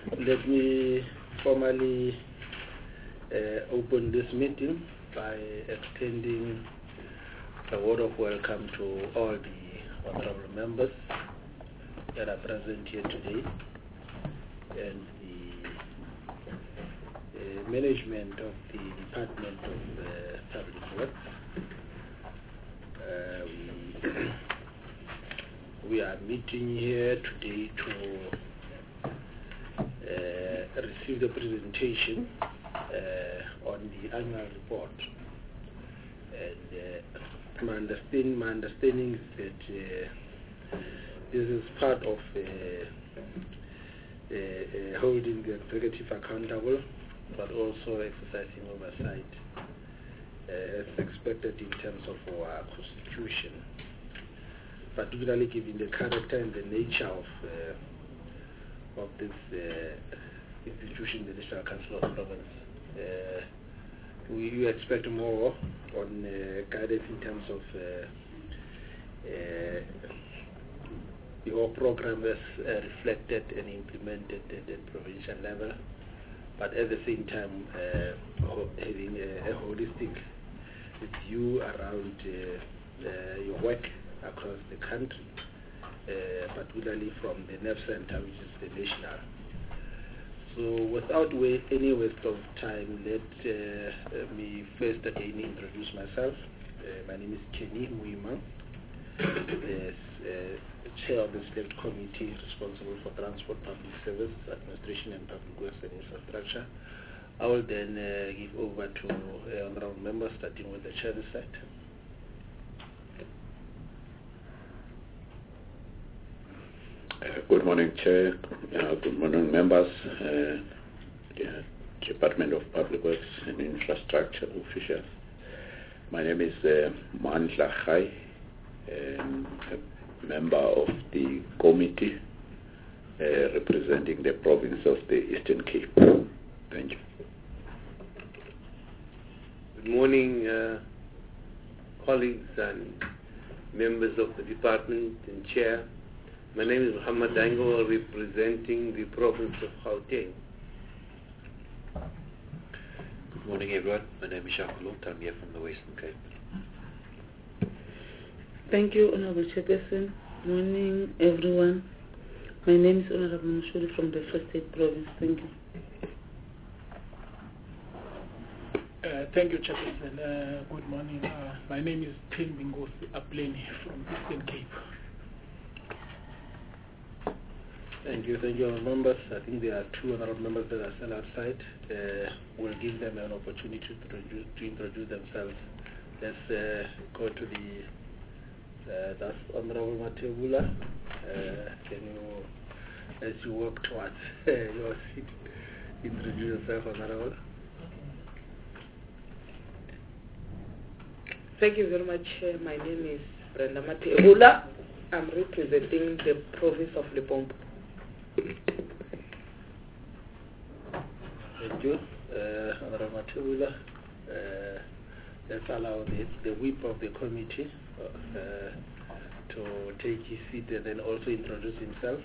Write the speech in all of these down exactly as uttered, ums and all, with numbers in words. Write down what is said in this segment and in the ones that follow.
Let me formally uh, open this meeting by extending a word of welcome to all the honorable members that are present here today and the uh, management of the Department of uh, Public Works. Uh, we, we are meeting here today to uh, receive the presentation uh, on the annual report. And uh, my, understand, my understanding is that uh, this is part of uh, uh, uh, holding the executive accountable, but also exercising oversight uh, as expected in terms of our constitution, particularly given the character and the nature of uh, of this uh, institution, the National Council of Province. Uh, we, we expect more on uh, guidance in terms of uh, uh, your program as uh, reflected and implemented at the provincial level, but at the same time uh, ho having a, a holistic view around uh, uh, your work across the country, uh, particularly from the nerve center, which is the national. So without wa any waste of time, let uh, me first again introduce myself. Uh, my name is Kenny Muima, the uh, chair of the select committee responsible for transport, public service, administration and public works and infrastructure. I will then uh, give over to uh, honorable members, starting with the chair this side. Uh, good morning, Chair. Uh, good morning, members. Uh, the Department of Public Works and Infrastructure officials. My name is uh, Mandla Khai, um, a member of the committee uh, representing the province of the Eastern Cape. Thank you. Good morning, uh, colleagues and members of the department and chair. My name is Muhammad Dango, representing the province of Gauteng. Good morning, everyone. My name is Jacques Lot. I'm here from the Western Cape. Thank you, Honorable Chairperson. Morning, everyone. My name is Honorable Mushuri from the Free State Province. Thank you. Uh, thank you, Chairperson. Uh, good morning. Uh, my name is Tim Bingosi Apleni from Eastern Cape. Thank you, thank you, honorable members. I think there are two honorable members that are still outside. Uh, we'll give them an opportunity to introduce, to introduce themselves. Let's uh, go to the, uh, that's Honorable Matebula. Uh, can you, as you walk towards uh, your seat, introduce yourself, Honorable? Thank you very much. Uh, my name is Brenda Matebula. I'm representing the province of Limpopo. Thank you, uh, Honorable Matebula. Uh, let's allow the, the whip of the committee uh, to take his seat and then also introduce himself.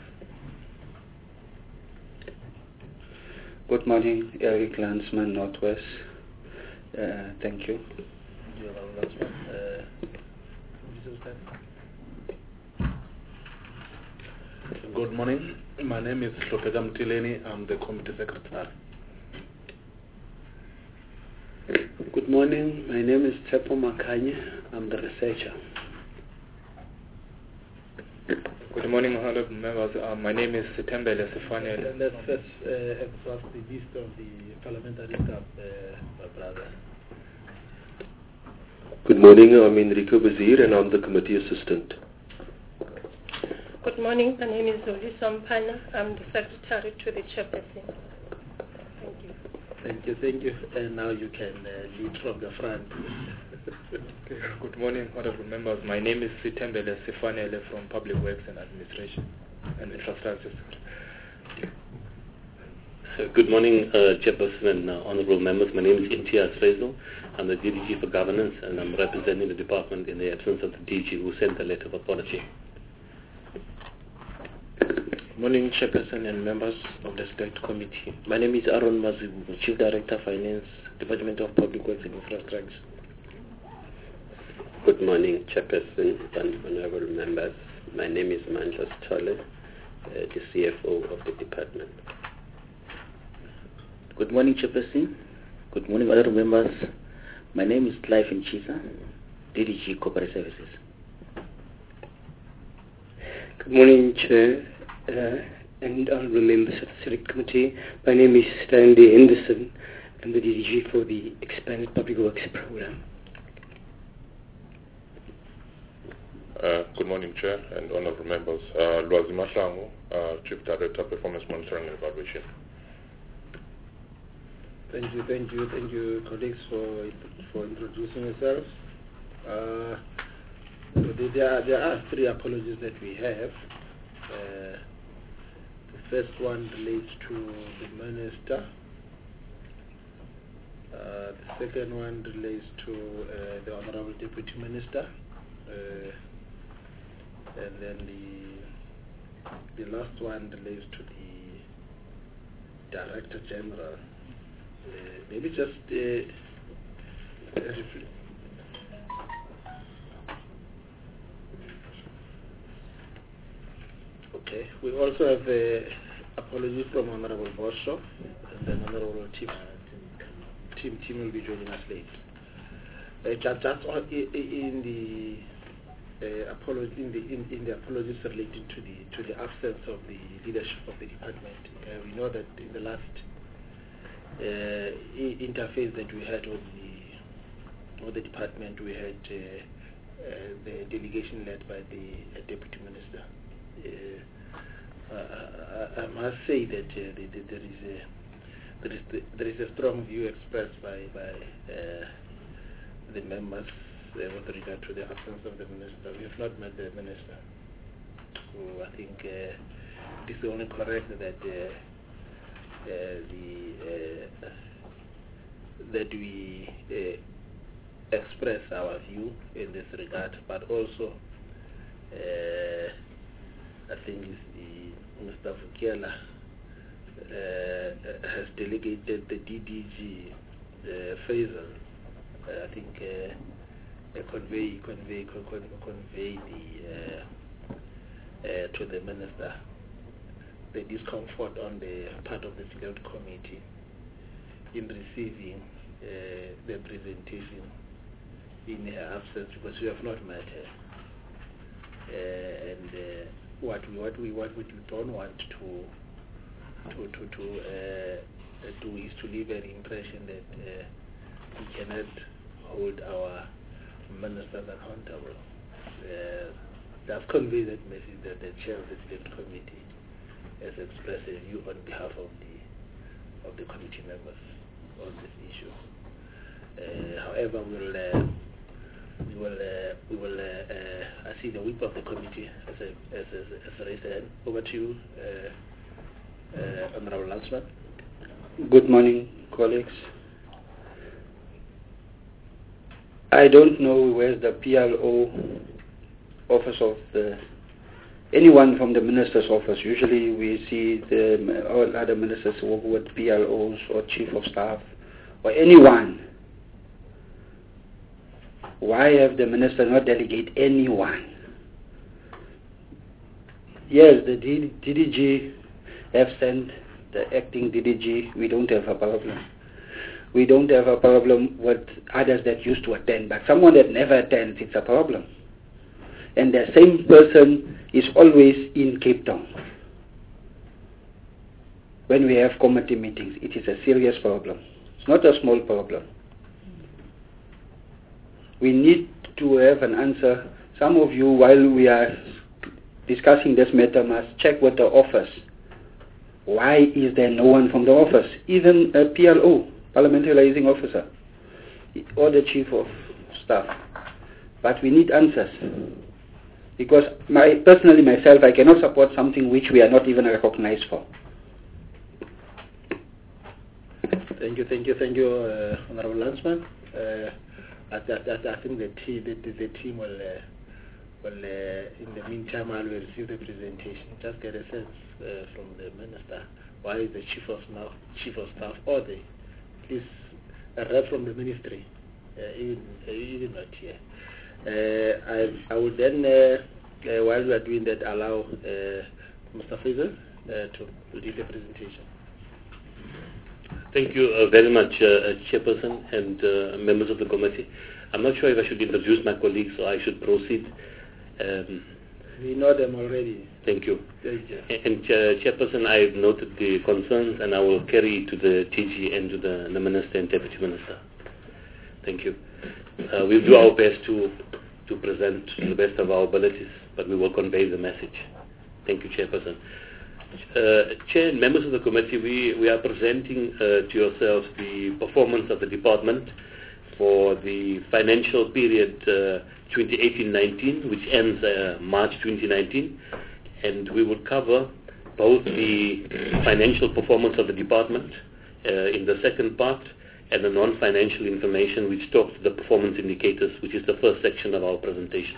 Good morning, Eric Landsman, Northwest. Uh, thank you. Thank you, Honorable Landsman. Uh, Good morning. My name is Lopeza Mtileni. I'm the committee secretary. Good morning. My name is Tsepo Makanye. I'm the researcher. Good morning, honorable members. Uh, my name is Tembele Sefane. Let's first uh, exhaust the list of the parliamentary staff, uh, brother. Good morning. I'm Enrico Bazir and I'm the committee assistant. Good morning. My name is Zoli Sampana. I'm the secretary to the chairperson. Thank you. Thank you, thank you. And now you can uh, lead from the front. Okay. Good morning, honorable members. My name is Sitembele Sifanele from Public Works and Administration and Infrastructure. Uh, good morning, uh, Chairperson and uh, honorable members. My name is Imtiaz Rezo. I'm the D D G for Governance and I'm representing the department in the absence of the D G who sent a letter of apology. Morning, Chairperson and members of the Select Committee. My name is Aaron Mazibu, Chief Director, Finance, Department of Public Works and Infrastructure. Good morning, Chairperson and honorable members. My name is Mandla Stole, uh, the C F O of the department. Good morning, Chairperson. Good morning, honorable members. My name is Clive Nchisa, D D G Corporate Services. Good morning, Chair, uh, and honorable members of the Select Committee. My name is Stanley Henderson. I'm the D D G for the Expanded Public Works Program. Uh, good morning, Chair and honorable members. Uh, Lwazi Mahlangu, uh, Chief Director, Performance Monitoring and Evaluation. Thank you, thank you, thank you, colleagues, for for introducing yourselves. Uh, so there, are, there are three apologies that we have. Uh, the first one relates to the Minister. Uh, the second one relates to uh, the Honorable Deputy Minister. Uh, and then the the last one relates to the Director General. Uh, maybe just uh, uh, okay. We also have uh, apologies from Honorable Bosho, and then Honorable Tim. Tim Tim will be joining us late. Uh, just, just on, in the uh, apology in the in, in the apologies related to the to the absence of the leadership of the department. Uh, we know that in the last Uh, interface that we had with the with the department, we had uh, uh, the delegation led by the uh, deputy minister. Uh, I, I must say that uh, the, the, there is a there is the, there is a strong view expressed by by uh, the members uh, with regard to the absence of the minister. We have not met the minister, so I think uh, it is only correct that. Uh, Uh, the uh, that we uh, express our view in this regard, but also uh, I think it's the Mister Vukela uh, has delegated the D D G uh, Faisal. Uh, I think uh, uh, convey convey con convey the uh, uh, to the minister the discomfort on the part of the Select Committee in receiving uh, the presentation in her absence, because we have not met her. Uh, and uh, what we what we what we don't want to to to to uh, do is to leave an impression that uh, we cannot hold our ministers accountable. Uh, that's conveyed that message that the chair of the Select Committee has expressed a view on behalf of the of the committee members on this issue. Uh, however, we'll uh, we will uh, we will uh, uh, I see the whip of the committee as a as a, as a raised hand. Over to you, uh, uh, Honorable Landsman. Good morning, colleagues. I don't know where's the P L O office of the anyone from the minister's office. Usually we see the all other ministers work with P L Os or chief of staff or anyone. Why have the minister not delegate anyone? Yes, the D D G have sent the acting D D G. We don't have a problem. We don't have a problem with others that used to attend, but someone that never attends, it's a problem. And the same person is always in Cape Town. When we have committee meetings, it is a serious problem. It's not a small problem. We need to have an answer. Some of you, while we are discussing this matter, must check with the office. Why is there no one from the office? Even a P L O, Parliamentary Liaison Officer, or the Chief of Staff. But we need answers. Because my, personally myself, I cannot support something which we are not even recognized for. Thank you, thank you, thank you, uh, Honorable Landsman. Uh, I, I, I think the team, the, the team will uh, Well, uh, in the meantime, I will receive the presentation. Just get a sense uh, from the Minister why is the Chief of Staff, Chief of Staff or the please a rep from the Ministry, uh, even, uh, even not here. Uh, I, I will then, uh, uh, while we are doing that, allow uh, Mister Faisal uh, to lead the presentation. Thank you uh, very much, uh, Chairperson and uh, members of the committee. I'm not sure if I should introduce my colleagues or I should proceed. Um, we know them already. Thank you. Thank you. And uh, Chairperson, I have noted the concerns and I will carry to the T G and to the, the Minister and Deputy Minister. Thank you. Uh, we'll do our best to, to present to the best of our abilities, but we will convey the message. Thank you, Chairperson. Uh, Chair and members of the committee, we, we are presenting uh, to yourselves the performance of the department for the financial period uh, twenty eighteen nineteen, which ends uh, March twenty nineteen, and we will cover both the financial performance of the department uh, in the second part and the non-financial information which talks to the performance indicators, which is the first section of our presentation.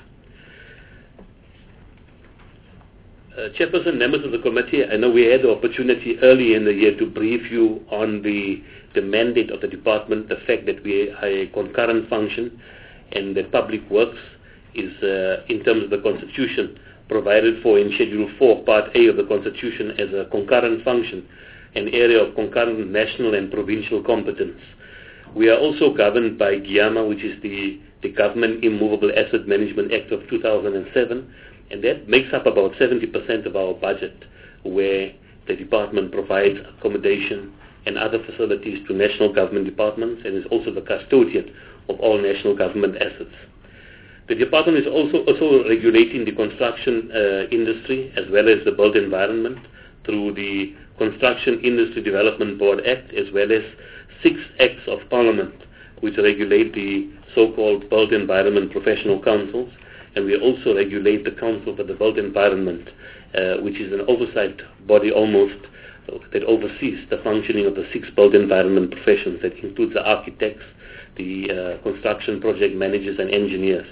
Uh, Chairperson, members of the committee, I know we had the opportunity early in the year to brief you on the, the mandate of the department, the fact that we are a concurrent function and that public works is, uh, in terms of the Constitution, provided for in Schedule four, Part A of the Constitution as a concurrent function, an area of concurrent national and provincial competence. We are also governed by GIAMA, which is the, the Government Immovable Asset Management Act of two thousand seven, and that makes up about seventy percent of our budget, where the department provides accommodation and other facilities to national government departments and is also the custodian of all national government assets. The department is also, also regulating the construction uh, industry as well as the built environment through the Construction Industry Development Board Act, as well as six acts of parliament which regulate the so-called built environment professional councils. And we also regulate the Council for the Built Environment, uh, which is an oversight body almost that oversees the functioning of the six built environment professions. That includes the architects, the uh, construction project managers and engineers.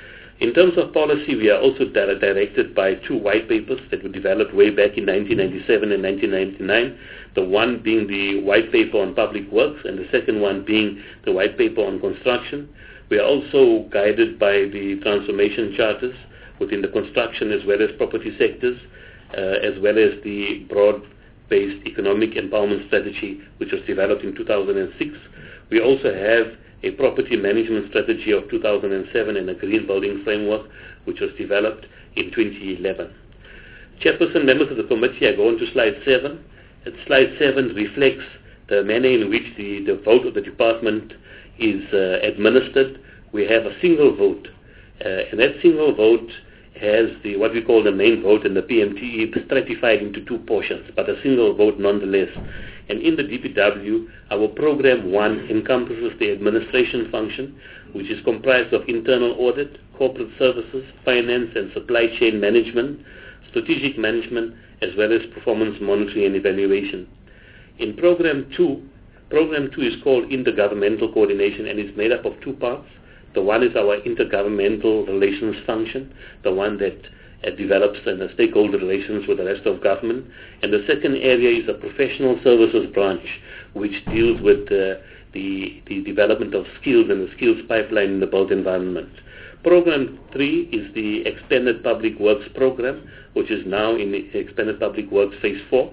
In terms of policy, we are also di- directed by two white papers that were developed way back in nineteen ninety-seven and nineteen ninety-nine, the one being the white paper on public works and the second one being the white paper on construction. We are also guided by the transformation charters within the construction as well as property sectors, uh, as well as the broad-based economic empowerment strategy which was developed in two thousand six. We also have a property management strategy of two thousand seven and a green building framework which was developed in twenty eleven. Chairperson, members of the committee, I go on to slide seven. And slide seven reflects the manner in which the, the vote of the department is uh, administered. We have a single vote, uh, and that single vote has the what we call the main vote and the P M T E stratified into two portions, but a single vote nonetheless. And in the D P W, our program one encompasses the administration function, which is comprised of internal audit, corporate services, finance and supply chain management, strategic management, as well as performance monitoring and evaluation. In program two, Program two is called Intergovernmental Coordination and is made up of two parts. The one is our Intergovernmental Relations function, the one that uh, develops and uh, stakeholder relations with the rest of government. And the second area is a Professional Services branch, which deals with uh, the, the development of skills and the skills pipeline in the built environment. Program three is the Expanded Public Works Program, which is now in the Expanded Public Works Phase four.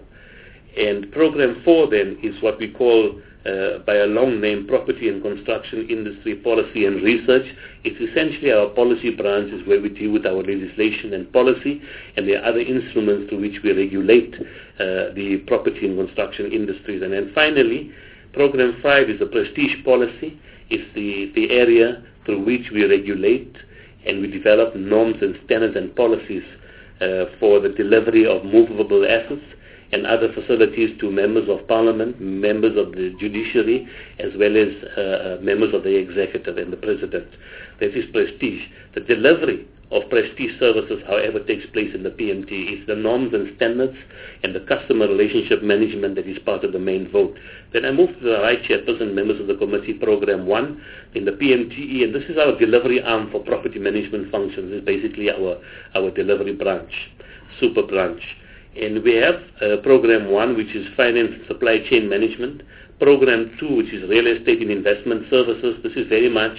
And program four then is what we call, uh, by a long name, Property and Construction Industry Policy and Research. It's essentially our policy branch is where we deal with our legislation and policy, and there are other instruments through which we regulate uh, the property and construction industries. And then finally, program five is the Prestige Policy. It's the, the area through which we regulate and we develop norms and standards and policies uh, for the delivery of movable assets and other facilities to members of parliament, members of the judiciary, as well as uh, members of the executive and the president. That is Prestige. The delivery of prestige services, however takes place in the P M T. It's the norms and standards and the customer relationship management that is part of the main vote. Then I move to the right, Chairperson, members of the committee, Program one in the P M T E, and this is our delivery arm for property management functions. It's basically our, our delivery branch, super branch. And we have uh, Program one, which is Finance and Supply Chain Management. Program two, which is Real Estate and Investment Services. This is very much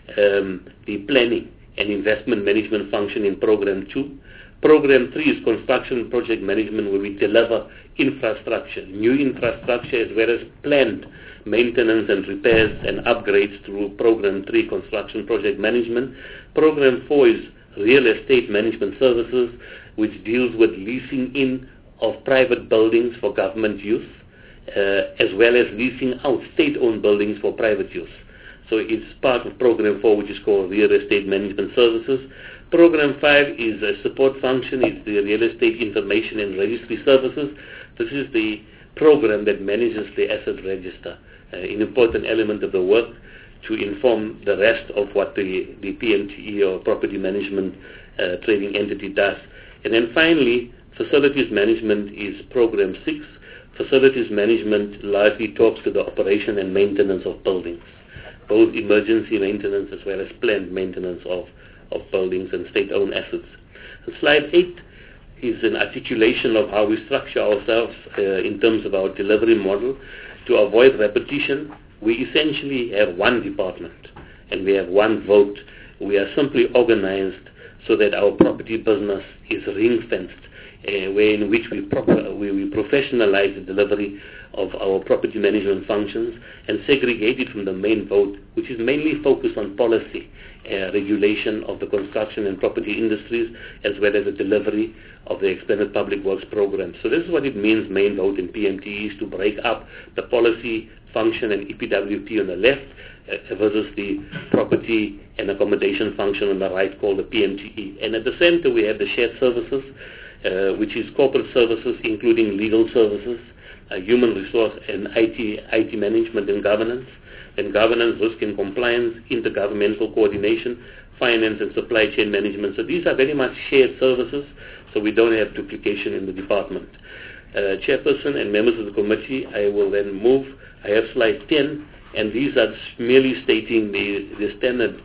um, the planning and investment management function in Program two. Program three is Construction Project Management, where we deliver infrastructure, new infrastructure, as well as planned maintenance and repairs and upgrades through Program three, Construction Project Management. Program four is Real Estate Management Services, which deals with leasing in of private buildings for government use, uh, as well as leasing out state-owned buildings for private use. So it's part of Program four, which is called Real Estate Management Services. Program five is a support function. It's the Real Estate Information and Registry Services. This is the program that manages the asset register, uh, an important element of the work to inform the rest of what the, the P M T E or property management uh, trading entity does. And then finally, facilities management is Program six. Facilities management largely talks to the operation and maintenance of buildings, both emergency maintenance as well as planned maintenance of, of buildings and state-owned assets. And slide eight is an articulation of how we structure ourselves uh, in terms of our delivery model. To avoid repetition, we essentially have one department and we have one vote. We are simply organized so that our property business is ring-fenced, uh, where in which we, proper, we, we professionalize the delivery of our property management functions and segregate it from the main vote, which is mainly focused on policy, uh, regulation of the construction and property industries, as well as the delivery of the expanded public works program. So this is what it means, main vote in P M T E, is to break up the policy function and E P W P on the left uh, versus the property and accommodation function on the right, called the P M T E. And at the center we have the shared services, uh, which is corporate services, including legal services, uh, human resource and I T, I T management and governance, and governance, risk and compliance, intergovernmental coordination, finance and supply chain management. So these are very much shared services, so we don't have duplication in the department. Uh, Chairperson and members of the committee, I will then move. I have slide ten, and these are merely stating the, the standard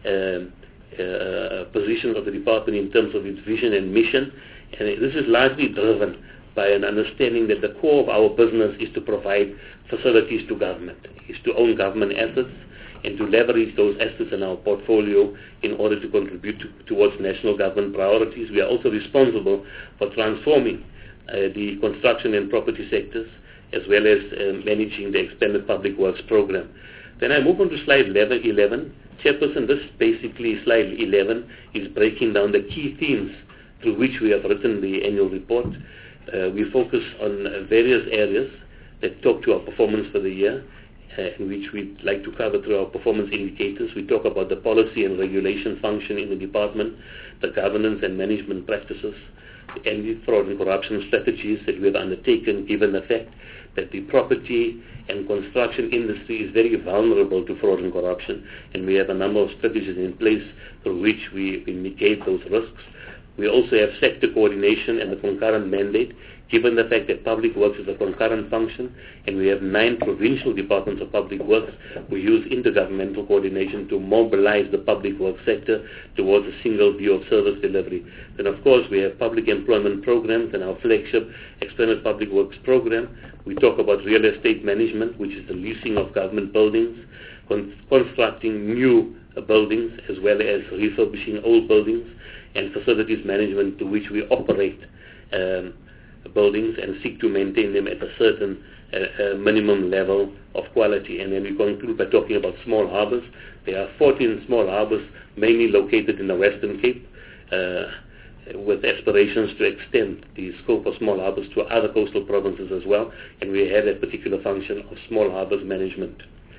uh, uh, position of the department in terms of its vision and mission. And this is largely driven by an understanding that the core of our business is to provide facilities to government, is to own government assets and to leverage those assets in our portfolio in order to contribute to, towards national government priorities. We are also responsible for transforming uh, the construction and property sectors, as well as uh, managing the expanded public works program. Then I move on to slide eleven. Chairperson, this basically, slide eleven, is breaking down the key themes through which we have written the annual report. Uh, we focus on uh, various areas that talk to our performance for the year, uh, in which we like to cover through our performance indicators. We talk about the policy and regulation function in the department, the governance and management practices, the anti-fraud and corruption strategies that we have undertaken, given the fact that the property and construction industry is very vulnerable to fraud and corruption, and we have a number of strategies in place through which we, we mitigate those risks. We also have sector coordination and the concurrent mandate, given the fact that public works is a concurrent function, and we have nine provincial departments of public works. We use intergovernmental coordination to mobilize the public works sector towards a single view of service delivery. Then, of course, we have public employment programs and our flagship expanded public works program. We talk about real estate management, which is the leasing of government buildings, con- constructing new uh, buildings, as well as refurbishing old buildings, and facilities management, to which we operate um, buildings and seek to maintain them at a certain uh, uh, minimum level of quality. And then we conclude by talking about small harbours. There are fourteen small harbours, mainly located in the Western Cape, uh, with aspirations to extend the scope of small harbours to other coastal provinces as well, and we have a particular function of small harbours management.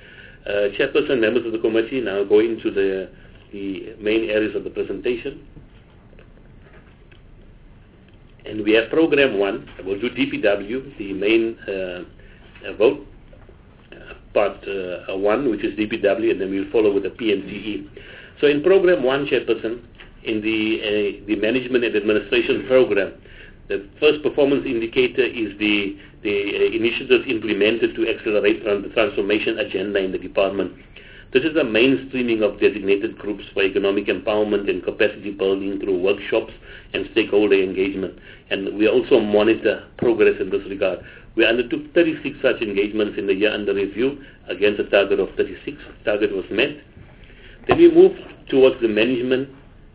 Uh, Chairperson, members of the committee, now go into the, the main areas of the presentation. And we have program one. We'll do D P W, the main uh, vote, uh, part uh, one, which is D P W, and then we'll follow with the P M T E. So in program one, Chairperson, in the, uh, the management and administration program. The first performance indicator is the, the uh, initiatives implemented to accelerate the transformation agenda in the department. This is the mainstreaming of designated groups for economic empowerment and capacity building through workshops and stakeholder engagement. And we also monitor progress in this regard. We undertook thirty-six such engagements in the year under review against a target of thirty-six. The target was met. Then we moved towards the management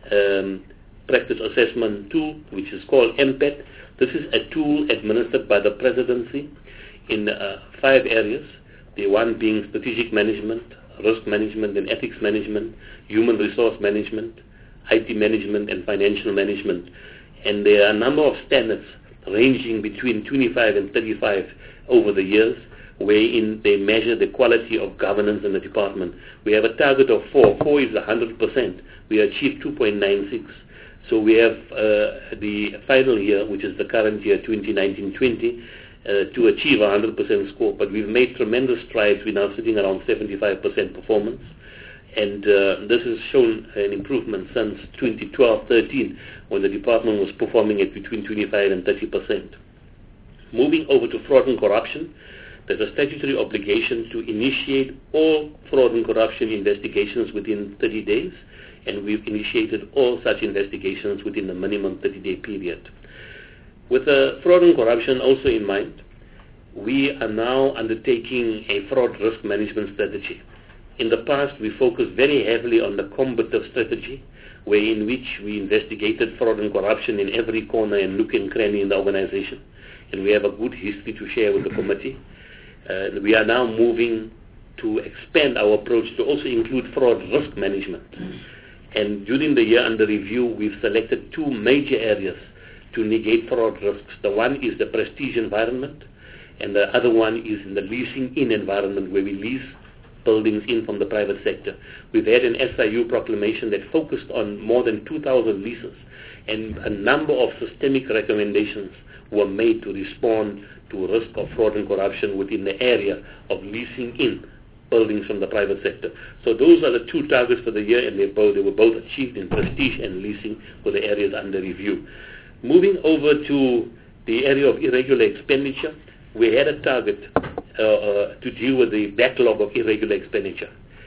um, practice assessment tool, which is called M P E T. This is a tool administered by the presidency in uh, five areas, the one being strategic management, risk management and ethics management, human resource management, I T management and financial management. And there are a number of standards ranging between twenty-five and thirty-five over the years, wherein they measure the quality of governance in the department. We have a target of four. Four is one hundred percent. We achieved two point nine six. So we have uh, the final year, which is the current year, twenty nineteen twenty, uh, to achieve a one hundred percent score. But we've made tremendous strides. We're now sitting around seventy-five percent performance. And uh, this has shown an improvement since twenty twelve thirteen, when the department was performing at between twenty-five and thirty percent. Moving over to fraud and corruption, there's a statutory obligation to initiate all fraud and corruption investigations within thirty days, and we've initiated all such investigations within the minimum thirty-day period. With uh, fraud and corruption also in mind, we are now undertaking a fraud risk management strategy. In the past, we focused very heavily on the combative strategy, where in which we investigated fraud and corruption in every corner and nook and cranny in the organization. And we have a good history to share with the committee. Uh, we are now moving to expand our approach to also include fraud risk management. And during the year under review, we've selected two major areas to negate fraud risks. The one is the prestige environment, and the other one is in the leasing in environment, where we lease buildings in from the private sector. We've had an S I U proclamation that focused on more than two thousand leases, and a number of systemic recommendations were made to respond to risk of fraud and corruption within the area of leasing in buildings from the private sector. So those are the two targets for the year, and they, both, they were both achieved in prestige and leasing for the areas under review. Moving over to the area of irregular expenditure, we had a target uh, uh, to deal with the backlog of irregular expenditure.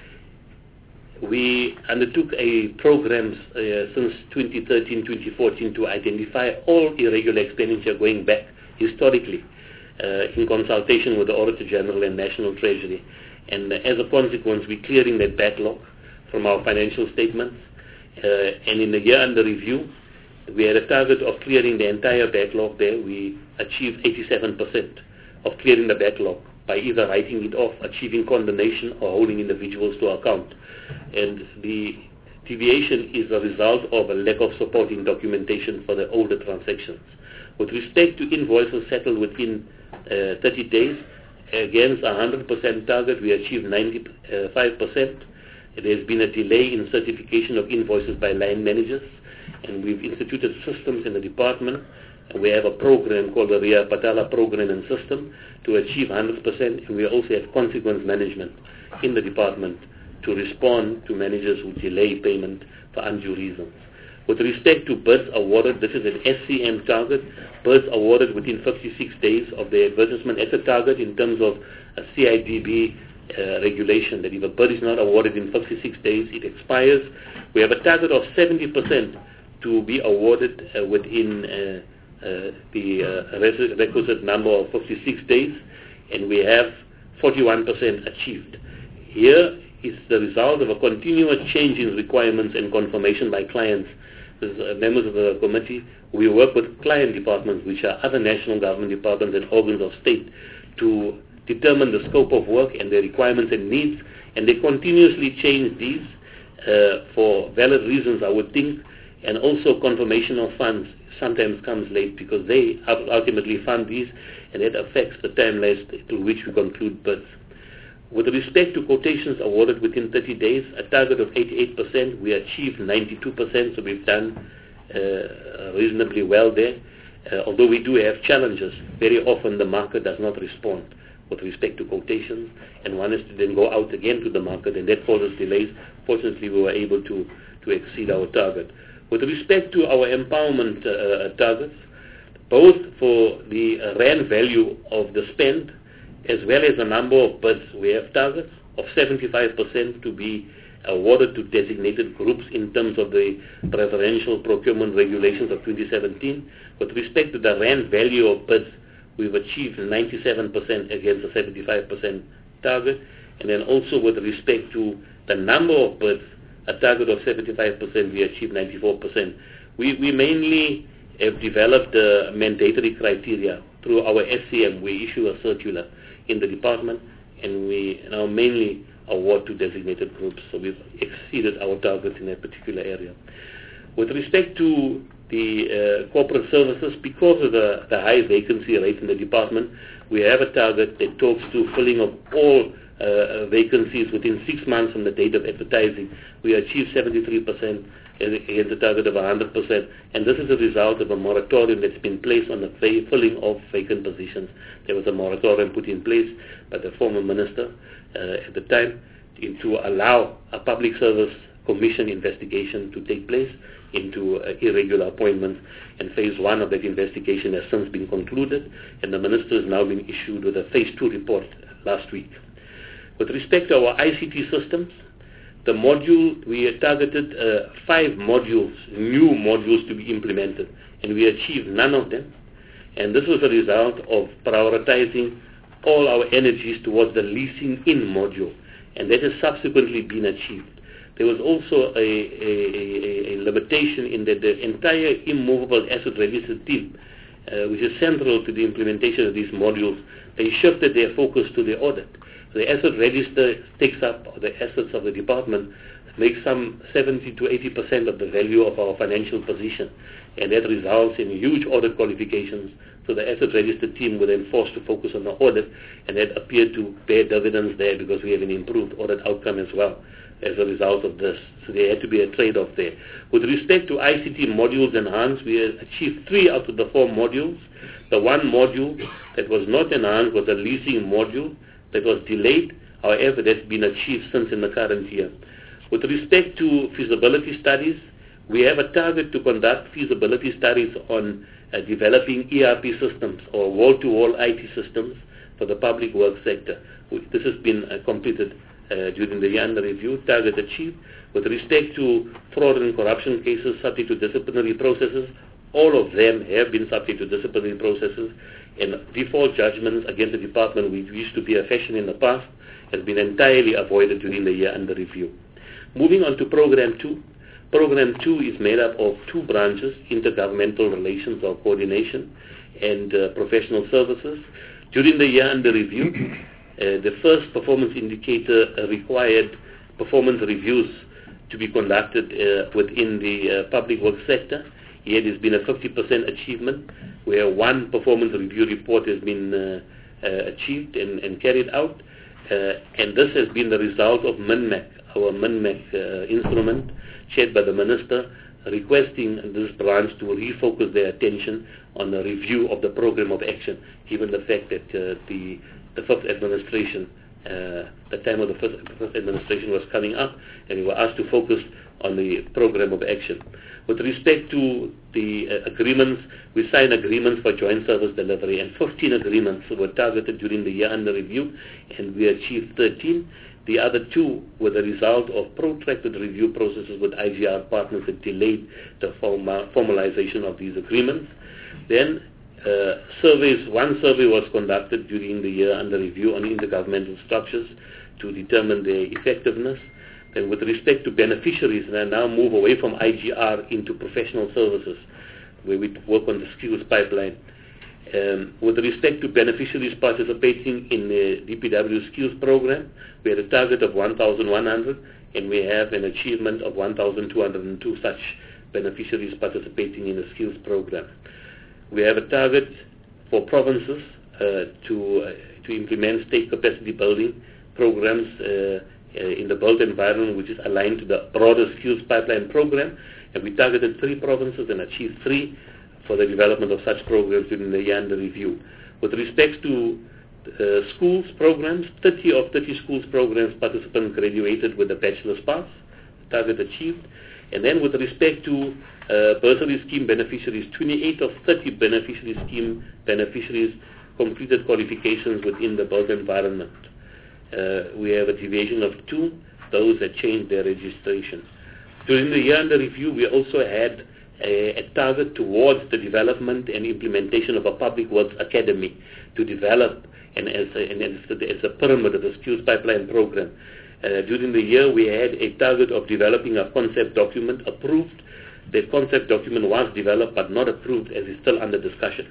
We undertook a program uh, since twenty thirteen twenty fourteen to identify all irregular expenditure going back historically uh, in consultation with the Auditor General and National Treasury. And uh, as a consequence, we're clearing that backlog from our financial statements. Uh, and in the year under review, we had a target of clearing the entire backlog there. We achieved eighty-seven percent of clearing the backlog by either writing it off, achieving condemnation, or holding individuals to account. And the deviation is a result of a lack of supporting documentation for the older transactions. With respect to invoices settled within uh, thirty days, against a one hundred percent target, we achieved ninety-five percent. There has been a delay in certification of invoices by line managers, and we've instituted systems in the department. We have a program called the Ria Patala Program and System to achieve one hundred percent, and we also have consequence management in the department to respond to managers who delay payment for undue reasons. With respect to bids awarded, this is an S C M target. Bids awarded within fifty-six days of the advertisement as a target in terms of a C I D B uh, regulation, that if a bid is not awarded in fifty-six days, it expires. We have a target of seventy percent to be awarded uh, within uh, uh, the uh, requisite number of fifty-six days, and we have forty-one percent achieved. Here is the result of a continuous change in requirements and confirmation by clients. As uh, members of the committee, we work with client departments, which are other national government departments and organs of state, to determine the scope of work and their requirements and needs, and they continuously change these uh, for valid reasons, I would think, and also confirmation of funds sometimes comes late because they ultimately fund these, and that affects the timelines to which we conclude bids. With respect to quotations awarded within thirty days, a target of eighty-eight percent, we achieved ninety-two percent, so we've done uh, reasonably well there. Uh, although we do have challenges, very often the market does not respond with respect to quotations, and one has to then go out again to the market, and that causes delays. Fortunately, we were able to, to exceed our target. With respect to our empowerment uh, targets, both for the uh, rand value of the spend as well as the number of bids, we have targets of seventy-five percent to be awarded to designated groups in terms of the preferential procurement regulations of twenty seventeen. With respect to the rand value of bids, we've achieved ninety-seven percent against the seventy-five percent target. And then also with respect to the number of bids, a target of seventy-five percent, we achieved ninety-four percent. We, we mainly have developed uh, mandatory criteria through our S C M. We issue a circular in the department, and we now mainly award to designated groups. So we've exceeded our targets in a particular area. With respect to the uh, corporate services, because of the, the high vacancy rate in the department, we have a target that talks to filling of all uh, vacancies within six months from the date of advertising. We achieved seventy-three percent against a target of one hundred percent, and this is a result of a moratorium that's been placed on the filling of vacant positions. There was a moratorium put in place by the former minister uh, at the time to allow a public service commission investigation to take place into uh, irregular appointments, and phase one of that investigation has since been concluded, and the minister has now been issued with a phase two report last week. With respect to our I C T systems, the module, we had targeted uh, five modules, new modules to be implemented, and we achieved none of them. And this was a result of prioritizing all our energies towards the leasing in module, and that has subsequently been achieved. There was also a, a, a, a limitation in that the entire immovable asset register team, uh, which is central to the implementation of these modules, they shifted their focus to the audit. The asset register takes up, or the assets of the department, makes some seventy to eighty percent of the value of our financial position, and that results in huge audit qualifications. So the asset register team were then forced to focus on the audit, and that appeared to bear dividends there because we have an improved audit outcome as well as a result of this. So there had to be a trade-off there. With respect to I C T modules enhanced, we achieved three out of the four modules. The one module that was not enhanced was a leasing module that was delayed. However, that's been achieved since in the current year. With respect to feasibility studies, we have a target to conduct feasibility studies on uh, developing E R P systems or wall-to-wall I T systems for the public works sector. This has been uh, completed uh, during the year under review, target achieved. With respect to fraud and corruption cases subject to disciplinary processes, all of them have been subject to disciplinary processes, and default judgments against the department, which used to be a fashion in the past, has been entirely avoided during the year under review. Moving on to Program two. Program two is made up of two branches, intergovernmental relations or coordination and uh, professional services. During the year under review, uh, the first performance indicator uh, required performance reviews to be conducted uh, within the uh, public works sector. Here there's been a fifty percent achievement, where one performance review report has been uh, uh, achieved and, and carried out. Uh, and this has been the result of MINMAC, our MINMAC uh, instrument, chaired by the minister, requesting this branch to refocus their attention on the review of the program of action, given the fact that uh, the, the first administration, uh, the time of the first, first administration was coming up, and we were asked to focus on the program of action. With respect to the uh, agreements, we signed agreements for joint service delivery, and fifteen agreements were targeted during the year under review, and we achieved thirteen. The other two were the result of protracted review processes with I G R partners that delayed the formal, formalization of these agreements. Then uh, surveys, one survey was conducted during the year under review on intergovernmental structures to determine their effectiveness. Then with respect to beneficiaries, and I now move away from I G R into professional services, where we work on the skills pipeline. Um, with respect to beneficiaries participating in the D P W skills program, we had a target of one thousand one hundred, and we have an achievement of one thousand two hundred two such beneficiaries participating in the skills program. We have a target for provinces uh, to uh, to implement state capacity building programs uh, uh, in the built environment, which is aligned to the broader skills pipeline program, and we targeted three provinces and achieved three for the development of such programs during the year under review. With respect to uh, schools programs, thirty of thirty schools programs participants graduated with a bachelor's pass, target achieved. And then with respect to uh, bursary scheme beneficiaries, twenty-eight of thirty beneficiary scheme beneficiaries completed qualifications within the built environment. Uh, we have a deviation of two, those that changed their registration. During the year under review, we also had a, a target towards the development and implementation of a public works academy to develop and as a, and as a, as a pyramid of a skills pipeline program. Uh, during the year, we had a target of developing a concept document approved. The concept document was developed but not approved, as is still under discussion.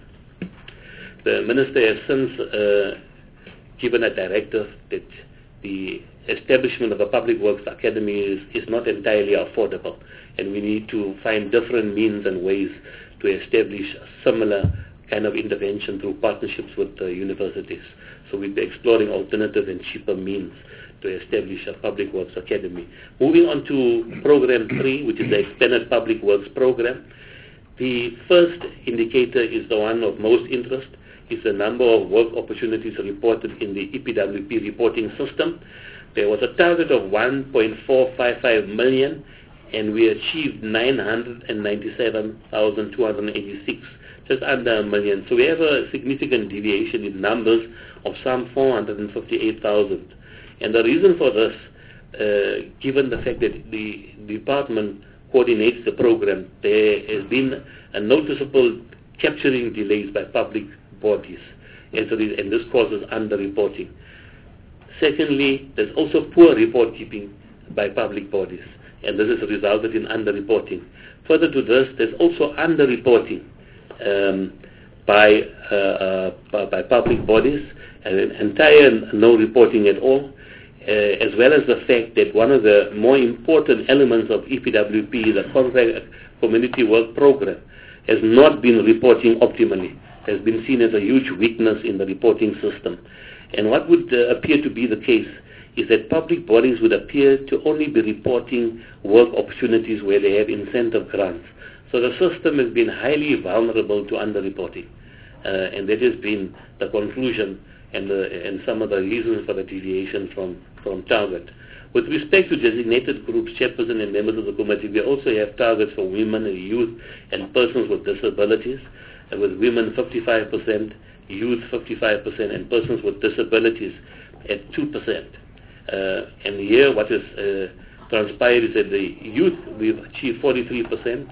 The Minister has since uh, given a directive that the establishment of a public works academy is, is not entirely affordable, and we need to find different means and ways to establish a similar kind of intervention through partnerships with uh, universities. So we'll be exploring alternative and cheaper means to establish a public works academy. Moving on to program three, which is the expanded public works program. The first indicator is the one of most interest. Is the number of work opportunities reported in the E P W P reporting system. There was a target of one point four five five million, and we achieved nine hundred ninety-seven thousand two hundred eighty-six, just under a million. So we have a significant deviation in numbers of some four hundred fifty-eight thousand. And the reason for this, uh, given the fact that the department coordinates the program, there has been a noticeable capturing delays by public bodies, and, so this, and this causes underreporting. Secondly, there's also poor report keeping by public bodies, and this has resulted in underreporting. Further to this, there's also underreporting um, by, uh, uh, by by public bodies, and an entire no reporting at all, uh, as well as the fact that one of the more important elements of E P W P, the Contract Community Work Program, has not been reporting optimally, has been seen as a huge weakness in the reporting system. And what would uh, appear to be the case is that public bodies would appear to only be reporting work opportunities where they have incentive grants. So the system has been highly vulnerable to underreporting. Uh, and that has been the conclusion and, the, and some of the reasons for the deviation from, from target. With respect to designated groups, chairperson and members of the committee, we also have targets for women and youth and persons with disabilities. Uh, with women fifty-five percent, youth fifty-five percent, and persons with disabilities at two percent. Uh, and here what has uh, transpired is that the youth, we've achieved forty-three percent,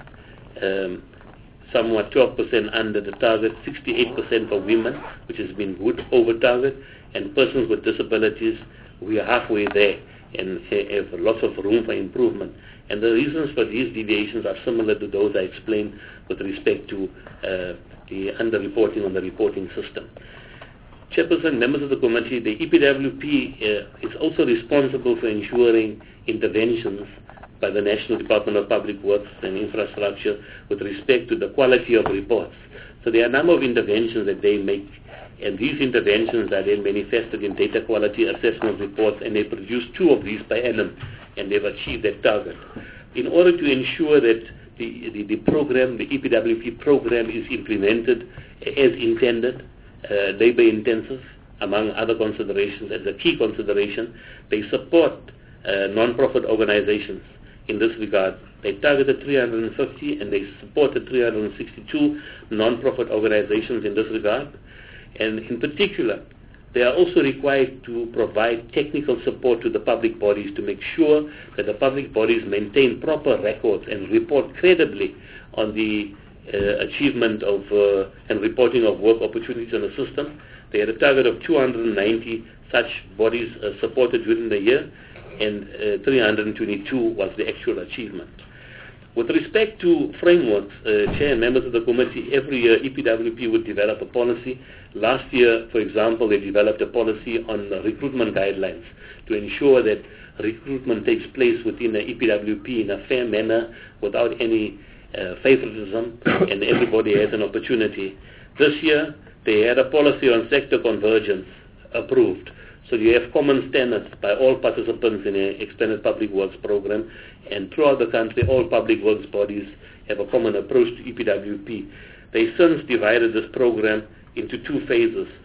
um, somewhat twelve percent under the target, sixty-eight percent for women, which has been good over target, and persons with disabilities, we are halfway there and have lots of room for improvement. And the reasons for these deviations are similar to those I explained with respect to uh, the underreporting on the reporting system. Chairperson, members of the committee, the E P W P uh, is also responsible for ensuring interventions by the National Department of Public Works and Infrastructure with respect to the quality of reports. So there are a number of interventions that they make, and these interventions are then manifested in data quality assessment reports, and they produce two of these per annum, and they've achieved that target. In order to ensure that the, the, the program, the E P W P program is implemented as intended, uh, labor intensive, among other considerations, as a key consideration, they support uh, non-profit organizations in this regard. They targeted three hundred fifty and they supported three hundred sixty-two non-profit organizations in this regard. And in particular, they are also required to provide technical support to the public bodies to make sure that the public bodies maintain proper records and report credibly on the uh, achievement of uh, and reporting of work opportunities in the system. They had a target of two hundred ninety such bodies uh, supported during the year, and uh, three hundred twenty-two was the actual achievement. With respect to frameworks, uh, Chair and members of the committee, every year E P W P would develop a policy. Last year, for example, they developed a policy on recruitment guidelines to ensure that recruitment takes place within the E P W P in a fair manner without any uh, favoritism, and everybody has an opportunity. This year, they had a policy on sector convergence approved. So you have common standards by all participants in an extended public works program, and throughout the country, all public works bodies have a common approach to E P W P. They since divided this program into two phases.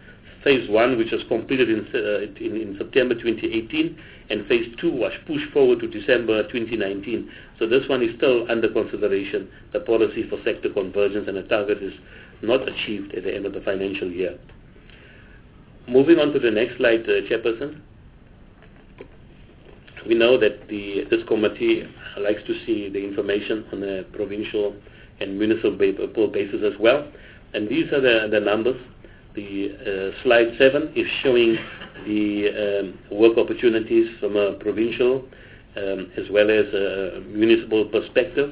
phase one, which was completed in, uh, in, in September twenty eighteen, and phase two was pushed forward to December twenty nineteen. So this one is still under consideration, the policy for sector convergence, and the target is not achieved at the end of the financial year. Moving on to the next slide, uh, Chairperson. We know that the, this committee likes to see the information on a provincial and municipal basis as well. And these are the, the numbers. The uh, slide seven is showing the um, work opportunities from a provincial um, as well as a municipal perspective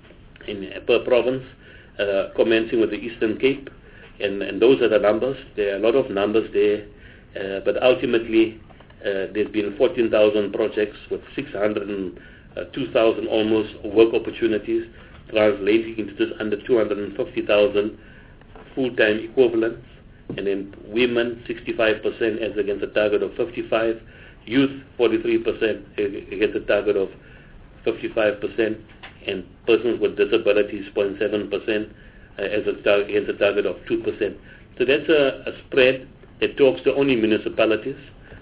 in per province, uh, commencing with the Eastern Cape. And, and those are the numbers. There are a lot of numbers there, uh, but ultimately Uh, there's been fourteen thousand projects with six hundred two thousand almost work opportunities, translating into just under two hundred fifty thousand full-time equivalents. And then women, sixty-five percent as against a target of fifty-five. Youth, forty-three percent against a target of fifty-five percent. And persons with disabilities, zero point seven percent uh, as a tar- against a target of two percent. So that's a, a spread that talks to only municipalities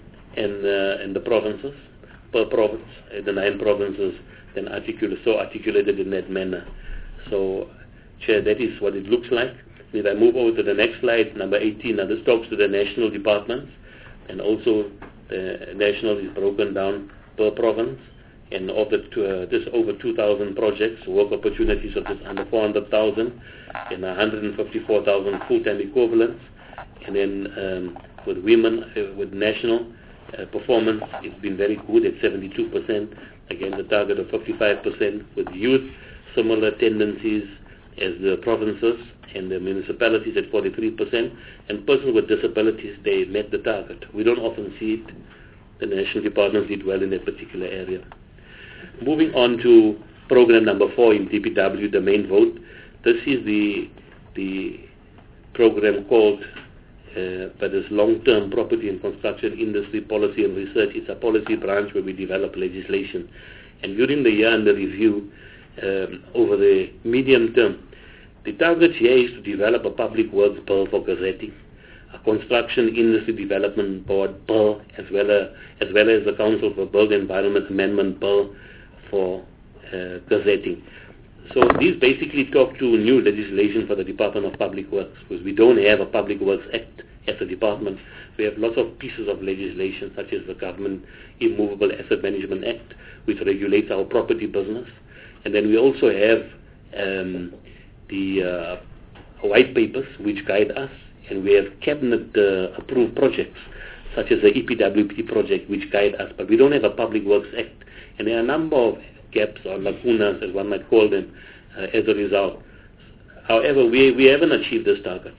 and uh, and the provinces, per province, uh, the nine provinces, then articulate, so articulated in that manner. So, Chair, that is what it looks like. If I move over to the next slide, number eighteen, now this talks to the national departments, and also the national is broken down per province, and of the uh, just over two thousand projects, work opportunities of just under four hundred thousand, and one hundred fifty-four thousand full-time equivalents, and then um, with women, uh, with national, Uh, performance, it's been very good at seventy-two percent, against a target of fifty-five percent. With youth, similar tendencies as the provinces and the municipalities at forty-three percent, and persons with disabilities, they met the target. We don't often see it. The national departments did well in that particular area. Moving on to program number four in D P W, the main vote. This is the, the program called Uh, but this long-term property and construction industry policy and research. It's a policy branch where we develop legislation. And during the year under review, um, over the medium term, the target here is to develop a public works bill for gazetting, a construction industry development board bill, as well as, as well as the Council for Built Environment Amendment bill for uh, gazetting. So these basically talk to new legislation for the Department of Public Works, because we don't have a Public Works Act as a department. We have lots of pieces of legislation, such as the Government Immovable Asset Management Act, which regulates our property business. And then we also have um, the uh, white papers, which guide us, and we have cabinet-approved uh, projects, such as the E P W P project, which guide us. But we don't have a Public Works Act. And there are a number of gaps or lacunas, as one might call them, uh, as a result. However, we, we haven't achieved this target.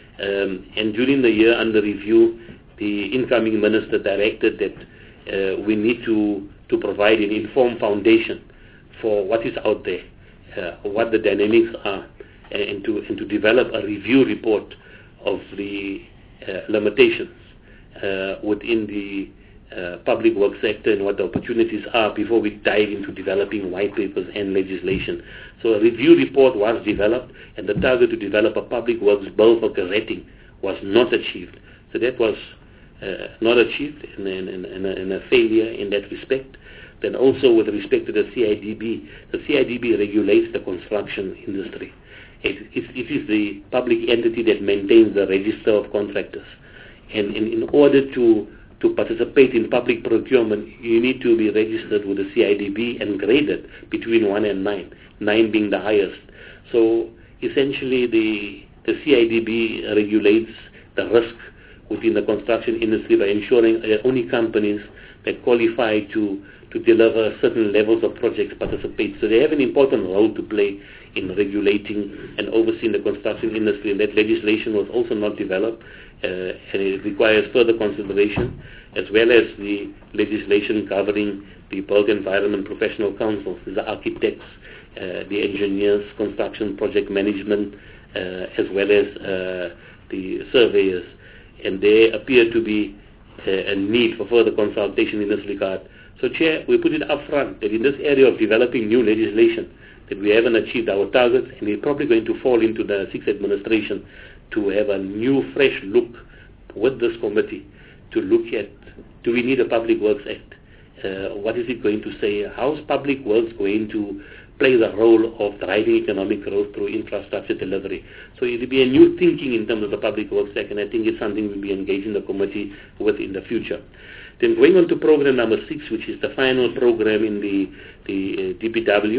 Um, and during the year under review, the incoming minister directed that uh, we need to, to provide an informed foundation for what is out there, uh, what the dynamics are, and to, and to develop a review report of the uh, limitations uh, within the Uh, public works sector and what the opportunities are before we dive into developing white papers and legislation. So a review report was developed, and the target to develop a public works bill for gazetting was not achieved. So that was uh, not achieved, and, and, and, and a failure in that respect. Then also with respect to the C I D B, the C I D B regulates the construction industry. It, it, it is the public entity that maintains the register of contractors. And in, in order to to participate in public procurement, you need to be registered with the C I D B and graded between one and nine, nine being the highest. So essentially the, the C I D B regulates the risk within the construction industry by ensuring that only companies that qualify to, to deliver certain levels of projects participate. So they have an important role to play in regulating and overseeing the construction industry, and that legislation was also not developed. Uh, and it requires further consideration, as well as the legislation covering the Built Environment Professional Councils, the architects, uh, the engineers, construction project management, uh, as well as uh, the surveyors. And there appear to be uh, a need for further consultation in this regard. So, Chair, we put it up front that in this area of developing new legislation, that we haven't achieved our targets, and we're probably going to fall into the sixth administration to have a new, fresh look with this committee to look at, do we need a Public Works Act? Uh, what is it going to say? How is Public Works going to play the role of driving economic growth through infrastructure delivery? So it will be a new thinking in terms of the Public Works Act, and I think it's something we'll be engaging the committee with in the future. Then going on to program number six, which is the final program in the, the uh, D P W,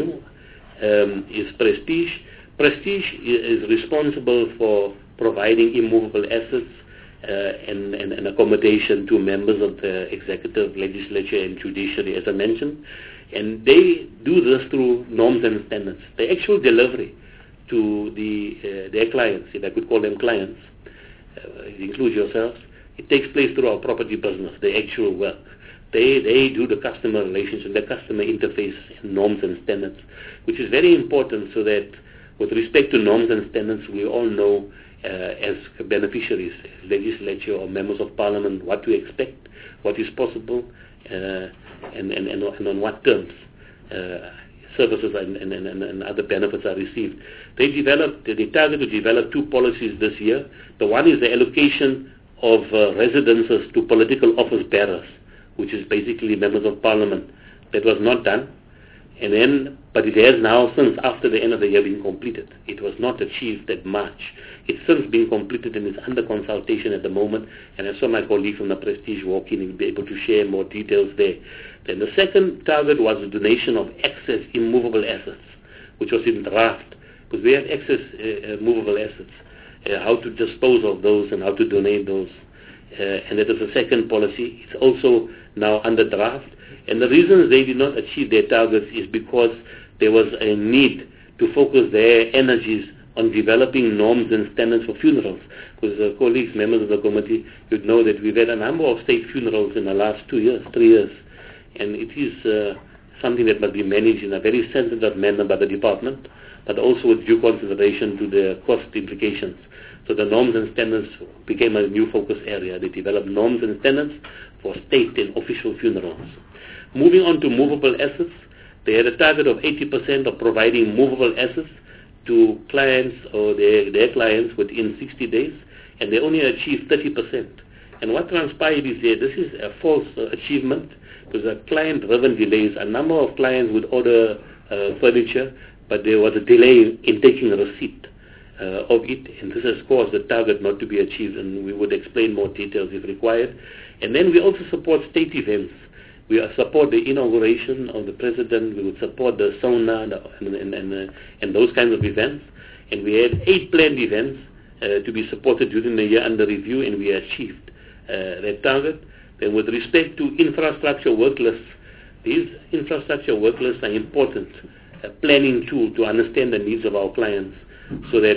um, is Prestige. Prestige is responsible for providing immovable assets uh, and, and, and accommodation to members of the executive, legislature, and judiciary, as I mentioned. And they do this through norms and standards. The actual delivery to the uh, their clients, if I could call them clients, uh, it includes yourselves, it takes place through our property business, the actual work. They, they do the customer relationship, the customer interface and norms and standards, which is very important so that with respect to norms and standards, we all know uh, as beneficiaries, legislature or members of parliament, what to expect, what is possible, uh, and, and, and, and on what terms uh, services and, and, and, and other benefits are received. They developed, they target to develop two policies this year. The one is the allocation of uh, residences to political office bearers, which is basically members of parliament. That was not done. And then, but it has now, since after the end of the year, been completed. It was not achieved that March. It's since been completed and is under consultation at the moment. And I saw my colleague from the Prestige walk in and will be able to share more details there. Then the second target was the donation of excess immovable assets, which was in draft, because we have excess uh, movable assets. Uh, how to dispose of those and how to donate those. Uh, and that is the second policy. It's also now under draft. And the reasons they did not achieve their targets is because there was a need to focus their energies on developing norms and standards for funerals. Because uh, colleagues, members of the committee, you'd know that we've had a number of state funerals in the last two years, three years. And it is uh, something that must be managed in a very sensitive manner by the department, but also with due consideration to the cost implications. So the norms and standards became a new focus area. They developed norms and standards for state and official funerals. Moving on to movable assets, they had a target of eighty percent of providing movable assets to clients or their, their clients within sixty days, and they only achieved thirty percent. And what transpired is that this is a false uh, achievement, because a client-driven delays. A number of clients would order uh, furniture, but there was a delay in taking a receipt uh, of it, and this has caused the target not to be achieved, and we would explain more details if required. And then we also support state events. We support the inauguration of the president. We would support the sauna and, and, and, uh, and those kinds of events. And we had eight planned events uh, to be supported during the year under review, and we achieved uh, that target. Then with respect to infrastructure work lists, these infrastructure work lists are important, a planning tool to understand the needs of our clients so that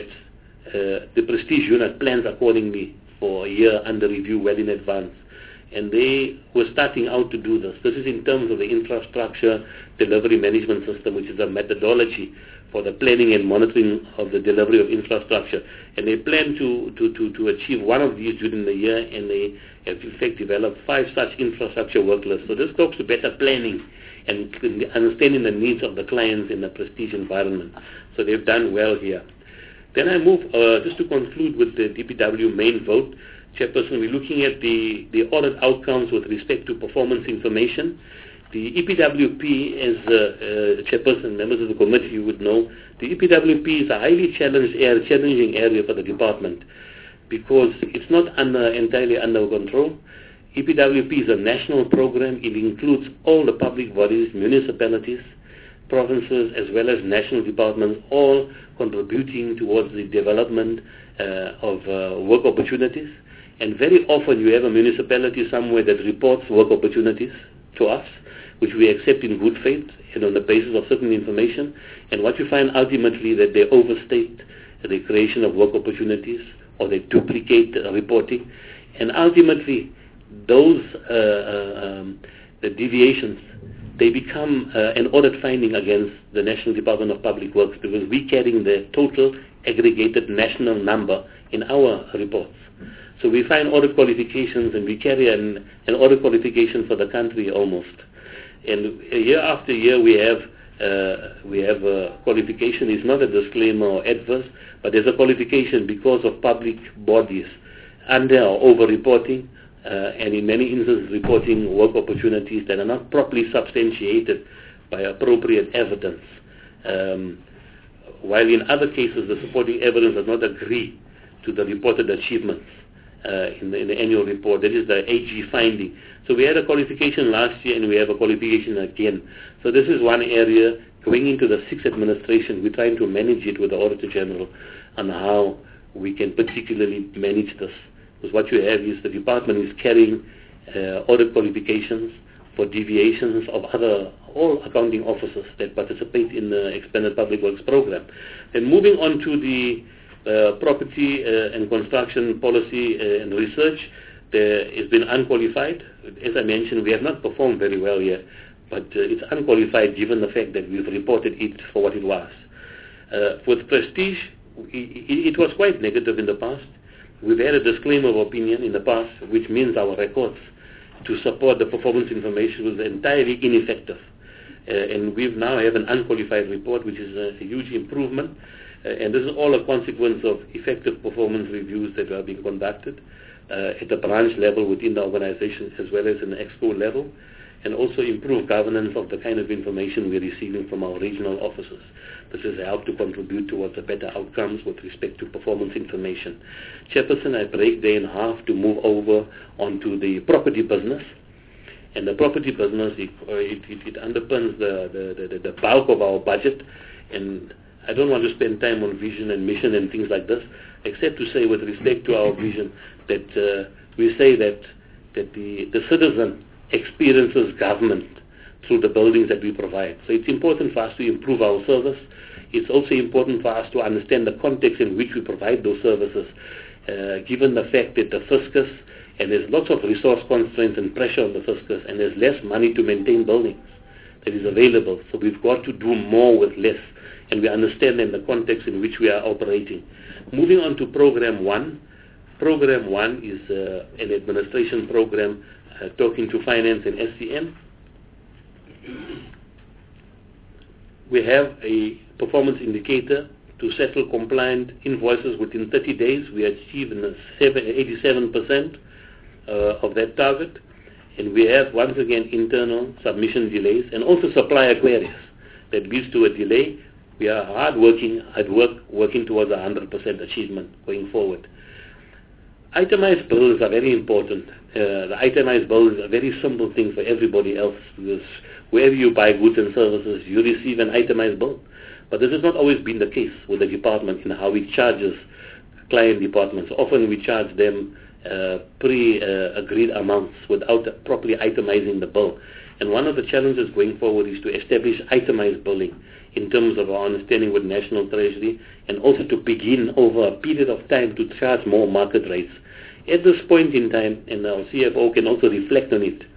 uh, the Prestige unit plans accordingly for a year under review well in advance. And they were starting out to do this. This is in terms of the infrastructure delivery management system, which is a methodology for the planning and monitoring of the delivery of infrastructure. And they plan to, to, to, to achieve one of these during the year, and they have in fact developed five such infrastructure work lists. So this talks to better planning and understanding the needs of the clients in the Prestige environment. So they've done well here. Then I move, uh, just to conclude with the D P W main vote, Chairperson, we're looking at the, the audit outcomes with respect to performance information. The E P W P, as uh, uh, Chairperson, members of the committee, you would know, the E P W P is a highly challenged area, challenging area for the department because it's not under, entirely under control. E P W P is a national program. It includes all the public bodies, municipalities, provinces, as well as national departments, all contributing towards the development uh, of uh, work opportunities. And very often you have a municipality somewhere that reports work opportunities to us, which we accept in good faith and on the basis of certain information. And what you find ultimately that they overstate the creation of work opportunities, or they duplicate uh, reporting. And ultimately, those uh, uh, um, the deviations, they become uh, an audit finding against the National Department of Public Works, because we're carrying the total aggregated national number in our reports. So we find audit qualifications, and we carry an, an audit qualification for the country almost. And year after year we have uh, we have a qualification. It's not a disclaimer or adverse, but there's a qualification because of public bodies under or over-reporting, uh, and in many instances reporting work opportunities that are not properly substantiated by appropriate evidence. Um, while in other cases the supporting evidence does not agree to the reported achievements uh, in, the, in the annual report. That is the A G finding. So we had a qualification last year and we have a qualification again. So this is one area going into the sixth administration. We're trying to manage it with the Auditor General on how we can particularly manage this. Because what you have is the department is carrying uh, audit qualifications for deviations of other all accounting officers that participate in the Expanded Public Works Program. Then moving on to the uh, property uh, and construction policy uh, and research, there has been unqualified. As I mentioned, we have not performed very well here, but uh, it's unqualified given the fact that we've reported it for what it was. Uh, with Prestige, it, it was quite negative in the past. We've had a disclaimer of opinion in the past, which means our records to support the performance information was entirely ineffective. Uh, and we now have an unqualified report, which is a, a huge improvement. Uh, and this is all a consequence of effective performance reviews that are being conducted uh, at the branch level within the organization as well as in the exco level, and also improved governance of the kind of information we're receiving from our regional officers. This has helped to contribute towards the better outcomes with respect to performance information. Chairperson, I break there in half to move over onto the property business. And the property business, it, it, it, it underpins the, the, the, the bulk of our budget. And I don't want to spend time on vision and mission and things like this, except to say with respect to our vision that uh, we say that, that the, the citizen experiences government through the buildings that we provide. So it's important for us to improve our service. It's also important for us to understand the context in which we provide those services, uh, given the fact that the fiscus, and there's lots of resource constraints and pressure on the fiscus, and there's less money to maintain buildings that is available. So we've got to do more with less, and we understand in the context in which we are operating. Moving on to Program one. Program one is uh, an administration program uh, talking to finance and S C M. We have a performance indicator to settle compliant invoices within thirty days. We achieved eighty-seven percent uh, of that target. And we have, once again, internal submission delays and also supplier queries that leads to a delay. We are hard working, hard work, working towards a one hundred percent achievement going forward. Itemized bills are very important. Uh, the itemized bill is a very simple thing for everybody else, because wherever you buy goods and services, you receive an itemized bill. But this has not always been the case with the department in how it charges client departments. Often we charge them uh, pre-agreed uh, amounts without properly itemizing the bill. And one of the challenges going forward is to establish itemized billing in terms of our understanding with National Treasury, and also to begin over a period of time to charge more market rates. At this point in time, and our C F O can also reflect on it,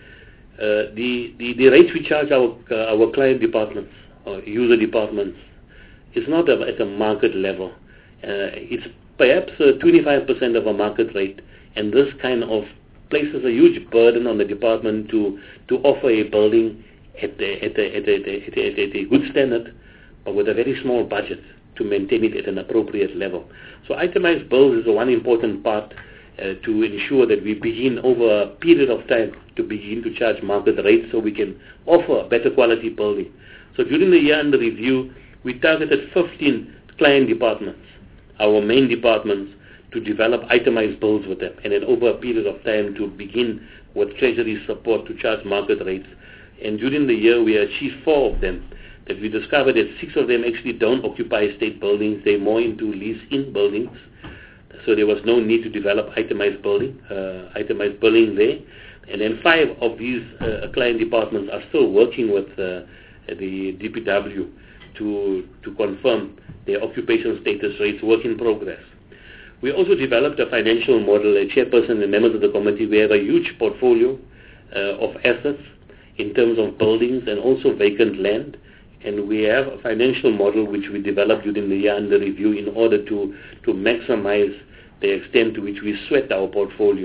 uh, the, the, the rates we charge our, uh, our client departments, or user departments, is not a, at a market level. Uh, it's perhaps uh, twenty-five percent of a market rate, and this kind of places a huge burden on the department to, to offer a building at a, at, a, at, a, at, a, at a good standard, but with a very small budget to maintain it at an appropriate level. So itemized bills is the one important part uh, to ensure that we begin over a period of time to begin to charge market rates so we can offer better quality building. So during the year under review, we targeted fifteen client departments, our main departments, to develop itemized bills with them, and then over a period of time to begin with Treasury support to charge market rates. And during the year, we achieved four of them. That we discovered that six of them actually don't occupy state buildings; they're more into lease-in buildings. So there was no need to develop itemized billing, uh, itemized billing there. And then five of these uh, client departments are still working with uh, the D P W to to confirm their occupation status rates, work in progress. We also developed a financial model. A chairperson and members of the committee, we have a huge portfolio uh, of assets in terms of buildings and also vacant land. And we have a financial model which we developed during the year under review in order to, to maximize the extent to which we sweat our portfolio.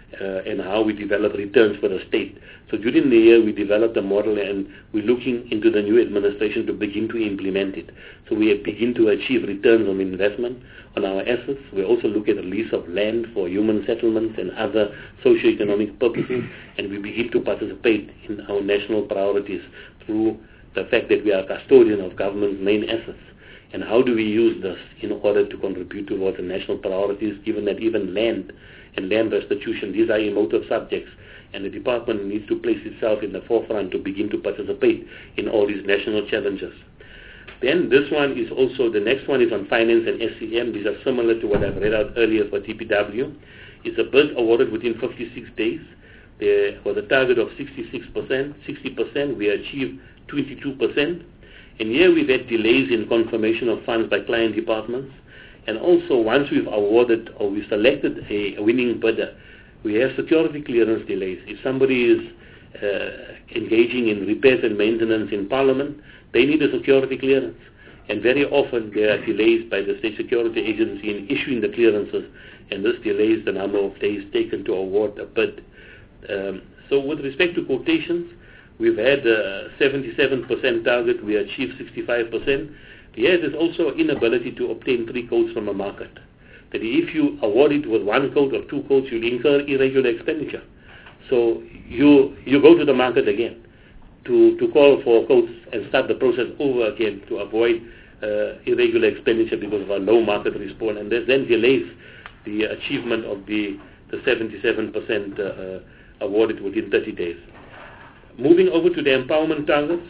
uh, and how we develop returns for the state. So during the year, we developed a model, and we're looking into the new administration to begin to implement it. So we begin to achieve returns on investment on our assets. We also look at the lease of land for human settlements and other socio-economic purposes, and we begin to participate in our national priorities through the fact that we are custodian of government's main assets. And how do we use this in order to contribute towards the national priorities, given that even land and land restitution, these are emotive subjects, and the department needs to place itself in the forefront to begin to participate in all these national challenges. Then this one is also, the next one is on finance and S C M. These are similar to what I've read out earlier for T P W. It's a bid awarded within fifty-six days. There was a target of sixty-six percent, sixty percent. We achieved twenty-two percent. And here we've had delays in confirmation of funds by client departments. And also, once we've awarded or we selected a winning bidder, we have security clearance delays. If somebody is uh, engaging in repairs and maintenance in Parliament, they need a security clearance. And very often there are delays by the State Security Agency in issuing the clearances, and this delays the number of days taken to award a bid. Um, so with respect to quotations, we've had a seventy-seven percent target, we achieved sixty-five percent. Here there's also inability to obtain three quotes from a market. That if you award it with one quote or two quotes, you'll incur irregular expenditure. So you you go to the market again to, to call for quotes and start the process over again to avoid uh, irregular expenditure because of a low market response, and this then delays the achievement of the, the seventy-seven percent uh, uh, awarded within thirty days. Moving over to the empowerment targets,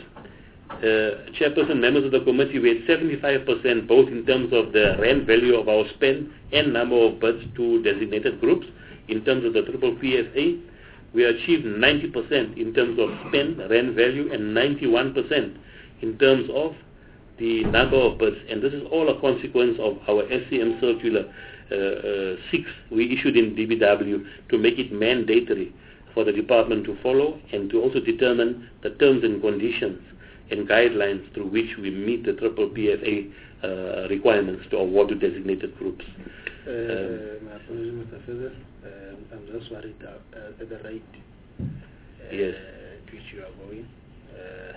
uh, chairperson, members of the committee, we had seventy-five percent both in terms of the rand value of our spend and number of bids to designated groups. In terms of the triple P F A, we achieved ninety percent in terms of spend, rand value, and ninety-one percent in terms of the number of bids. And this is all a consequence of our S C M circular uh, uh, six we issued in D B W to make it mandatory for the department to follow and to also determine the terms and conditions and guidelines through which we meet the triple P F A uh, requirements to award to designated groups. Uh, um, my apologies, Mister Feather. Um, I'm just worried uh, at the rate uh, yes. to which you are going. Uh,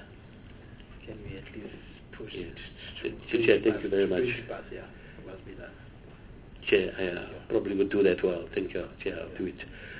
can we at least push yes. it? Chair, thank you very much. Pass, yeah, must be done. Chair, I uh, probably would do that well. Thank you, Chair. I'll do it.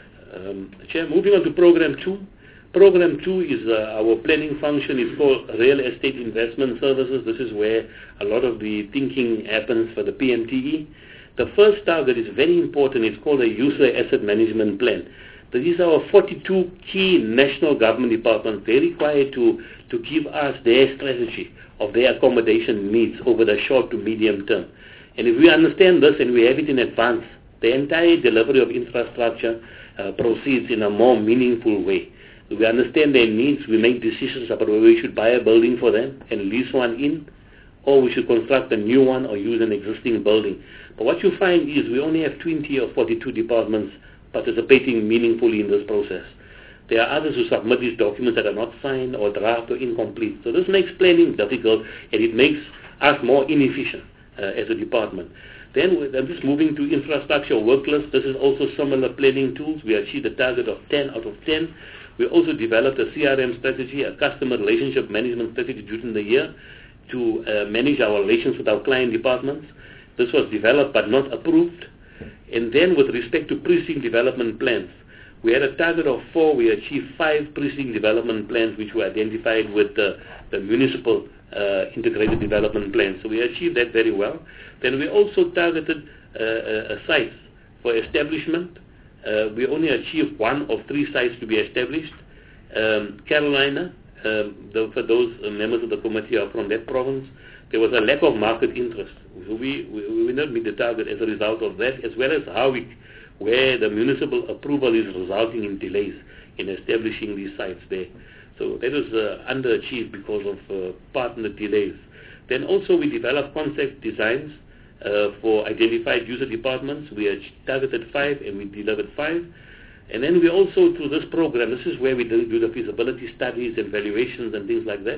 Um, Chair, moving on to Program two. Program two is uh, our planning function. It's called Real Estate Investment Services. This is where a lot of the thinking happens for the P M T E. The first target is very important. It's called a User Asset Management Plan. These are our forty-two key national government departments. They're required to, to give us their strategy of their accommodation needs over the short to medium term. And if we understand this and we have it in advance, the entire delivery of infrastructure uh, proceeds in a more meaningful way. We understand their needs, we make decisions about whether we should buy a building for them and lease one in, or we should construct a new one or use an existing building. But what you find is we only have twenty or forty-two departments participating meaningfully in this process. There are others who submit these documents that are not signed or draft or incomplete. So this makes planning difficult, and it makes us more inefficient uh, as a department. Then I'm just moving to infrastructure work list. This is also similar planning tools. We achieved a target of ten out of ten. We also developed a C R M strategy, a customer relationship management strategy during the year to uh, manage our relations with our client departments. This was developed but not approved. And then with respect to precinct development plans, we had a target of four. We achieved five precinct development plans which were identified with the, the municipal uh, integrated development plans. So we achieved that very well. Then we also targeted uh, uh, sites for establishment. Uh, we only achieved one of three sites to be established. Um, Carolina, um, the, for those uh, members of the committee are from that province, there was a lack of market interest. So we, we, we will not meet the target as a result of that, as well as how we, where the municipal approval is resulting in delays in establishing these sites there. So that was uh, underachieved because of uh, partner delays. Then also we developed concept designs Uh, for identified user departments. We had targeted five and we delivered five. And then we also, through this program, this is where we do, do the feasibility studies and valuations and things like that.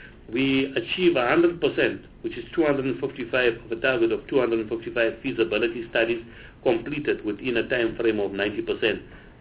We achieve one hundred percent, which is two hundred fifty-five of a target of two hundred fifty-five feasibility studies completed within a time frame of ninety percent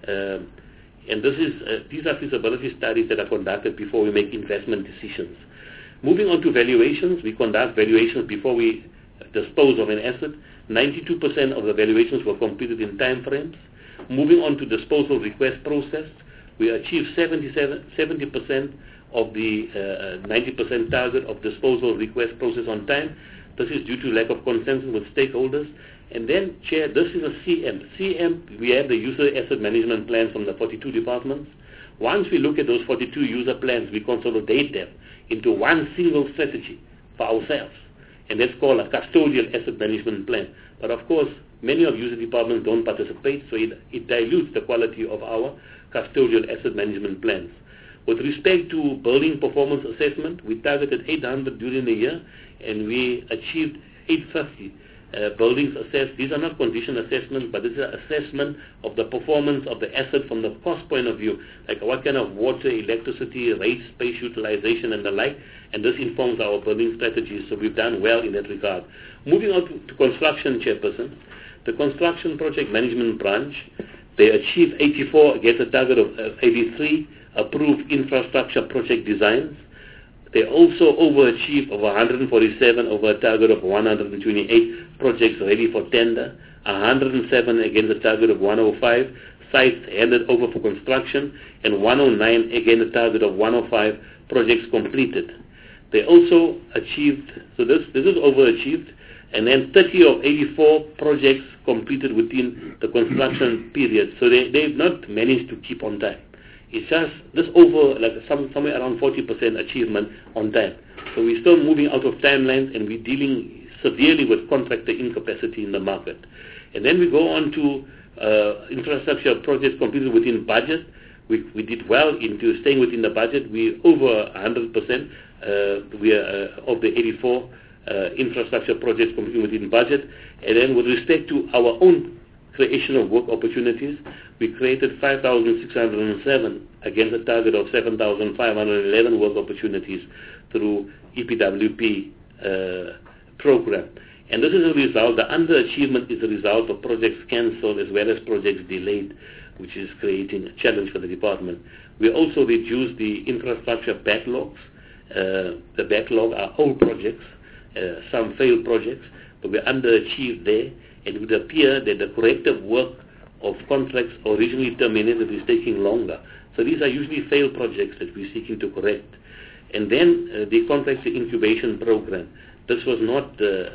Um, and this is, uh, these are feasibility studies that are conducted before we make investment decisions. Moving on to valuations, we conduct valuations before we dispose of an asset. ninety-two percent of the valuations were completed in time frames. Moving on to disposal request process, we achieved seventy-seven, seventy percent of the uh, ninety percent target of disposal request process on time. This is due to lack of consensus with stakeholders. And then, Chair, this is a C M. C M, we have the user asset management plans from the forty-two departments. Once we look at those forty-two user plans, we consolidate them into one single strategy for ourselves. And that's called a custodial asset management plan. But of course, many of user departments don't participate, so it, it dilutes the quality of our custodial asset management plans. With respect to building performance assessment, we targeted eight hundred during the year, and we achieved eight hundred fifty uh, buildings assessed. These are not condition assessments, but this is an assessment of the performance of the asset from the cost point of view, like what kind of water, electricity, rates, space utilization, and the like, and this informs our building strategies, so we've done well in that regard. Moving on to, to construction, Chairperson, the construction project management branch, they achieved eighty-four against a target of uh, eighty-three approved infrastructure project designs. They also overachieved over one hundred forty-seven over a target of one hundred twenty-eight projects ready for tender, one hundred seven against a target of one hundred five sites handed over for construction, and one hundred nine against a target of one hundred five projects completed. They also achieved, so this, this is overachieved, and then thirty of eighty-four projects completed within the construction period. So they, they've not managed to keep on time. It's just this over, like some, somewhere around forty percent achievement on time. So we're still moving out of timelines, and we're dealing severely with contractor incapacity in the market. And then we go on to uh, infrastructure projects completed within budget. We, we did well into staying within the budget. We over one hundred percent. Uh, we are uh, of the eighty-four uh, infrastructure projects completed within budget. And then with respect to our own creation of work opportunities, we created five thousand six hundred seven against a target of seven thousand five hundred eleven work opportunities through E P W P uh, program. And this is a result, the underachievement is a result of projects cancelled as well as projects delayed, which is creating a challenge for the department. We also reduced the infrastructure backlogs. Uh, the backlog are old projects, uh, some failed projects, but we underachieved there. It would appear that the corrective work of contracts originally terminated is taking longer. So these are usually failed projects that we're seeking to correct. And then uh, the contracts incubation program. This was not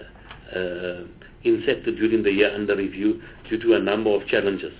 uh, uh, incepted during the year under review due to a number of challenges.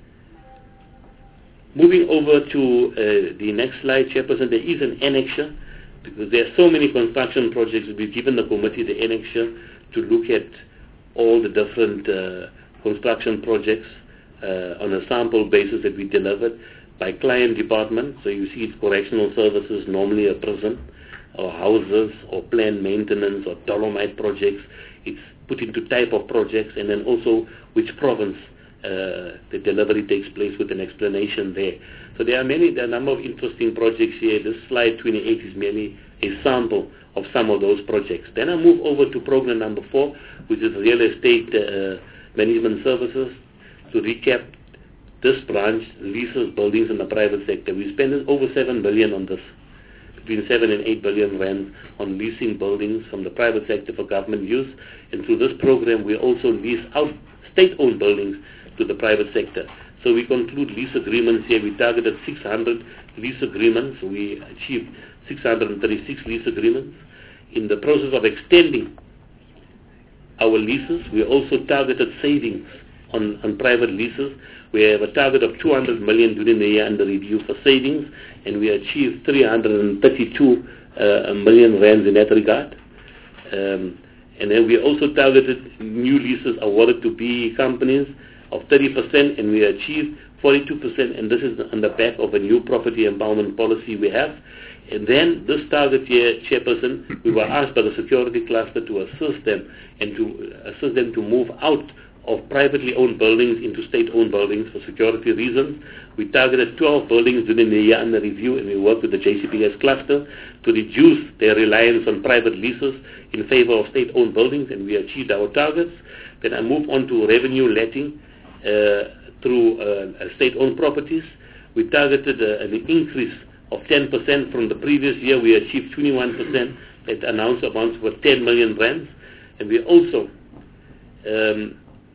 Moving over to uh, the next slide, Chairperson, there is an annexure, because there are so many construction projects. We've given the committee the annexure to look at all the different uh, construction projects uh, on a sample basis that we delivered by client department. So you see it's correctional services, normally a prison, or houses, or planned maintenance, or dolomite projects. It's put into type of projects, and then also which province uh, the delivery takes place with an explanation there. So there are many, there are a number of interesting projects here. This slide twenty-eight is merely a sample of some of those projects. Then I move over to program number four, which is real estate uh, management services. To recap, this branch leases buildings in the private sector. We spend over seven billion on this, between seven and eight billion rand on leasing buildings from the private sector for government use. And through this program, we also lease out state-owned buildings to the private sector. So we conclude lease agreements here. We targeted six hundred lease agreements. We achieved six hundred thirty-six lease agreements. In the process of extending our leases, we also targeted savings on, on private leases. We have a target of two hundred million during the year under review for savings, and we achieved three hundred thirty-two uh, million rands in that regard. Um, and then we also targeted new leases awarded to B E companies of thirty percent, and we achieved forty-two percent, and this is on the back of a new property empowerment policy we have. And then this target year, Chairperson, we were asked by the security cluster to assist them and to assist them to move out of privately owned buildings into state-owned buildings for security reasons. We targeted twelve buildings during the year under review, and we worked with the J C P S cluster to reduce their reliance on private leases in favor of state-owned buildings, and we achieved our targets. Then I move on to revenue letting. Uh, through uh, state-owned properties. We targeted uh, an increase of ten percent from the previous year. We achieved twenty-one percent. It announced amounts for ten million rands. And we also um,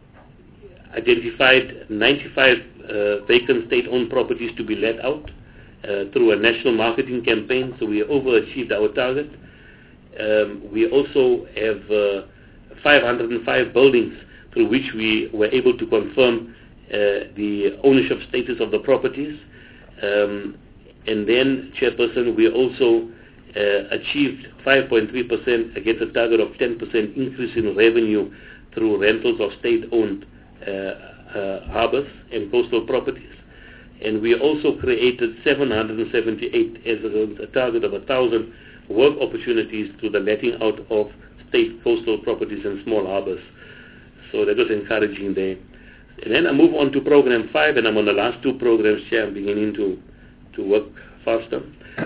identified ninety-five uh, vacant state-owned properties to be let out uh, through a national marketing campaign. So we overachieved our target. Um, we also have uh, five hundred five buildings through which we were able to confirm uh, the ownership status of the properties. Um, and then, Chairperson, we also uh, achieved five point three percent against a target of ten percent increase in revenue through rentals of state-owned uh, uh, harbours and coastal properties. And we also created seven hundred seventy-eight, as a, a target of one thousand work opportunities through the letting out of state coastal properties and small harbours. So that was encouraging there. And then I move on to program five, and I'm on the last two programs, Chair. I'm beginning to, to work faster.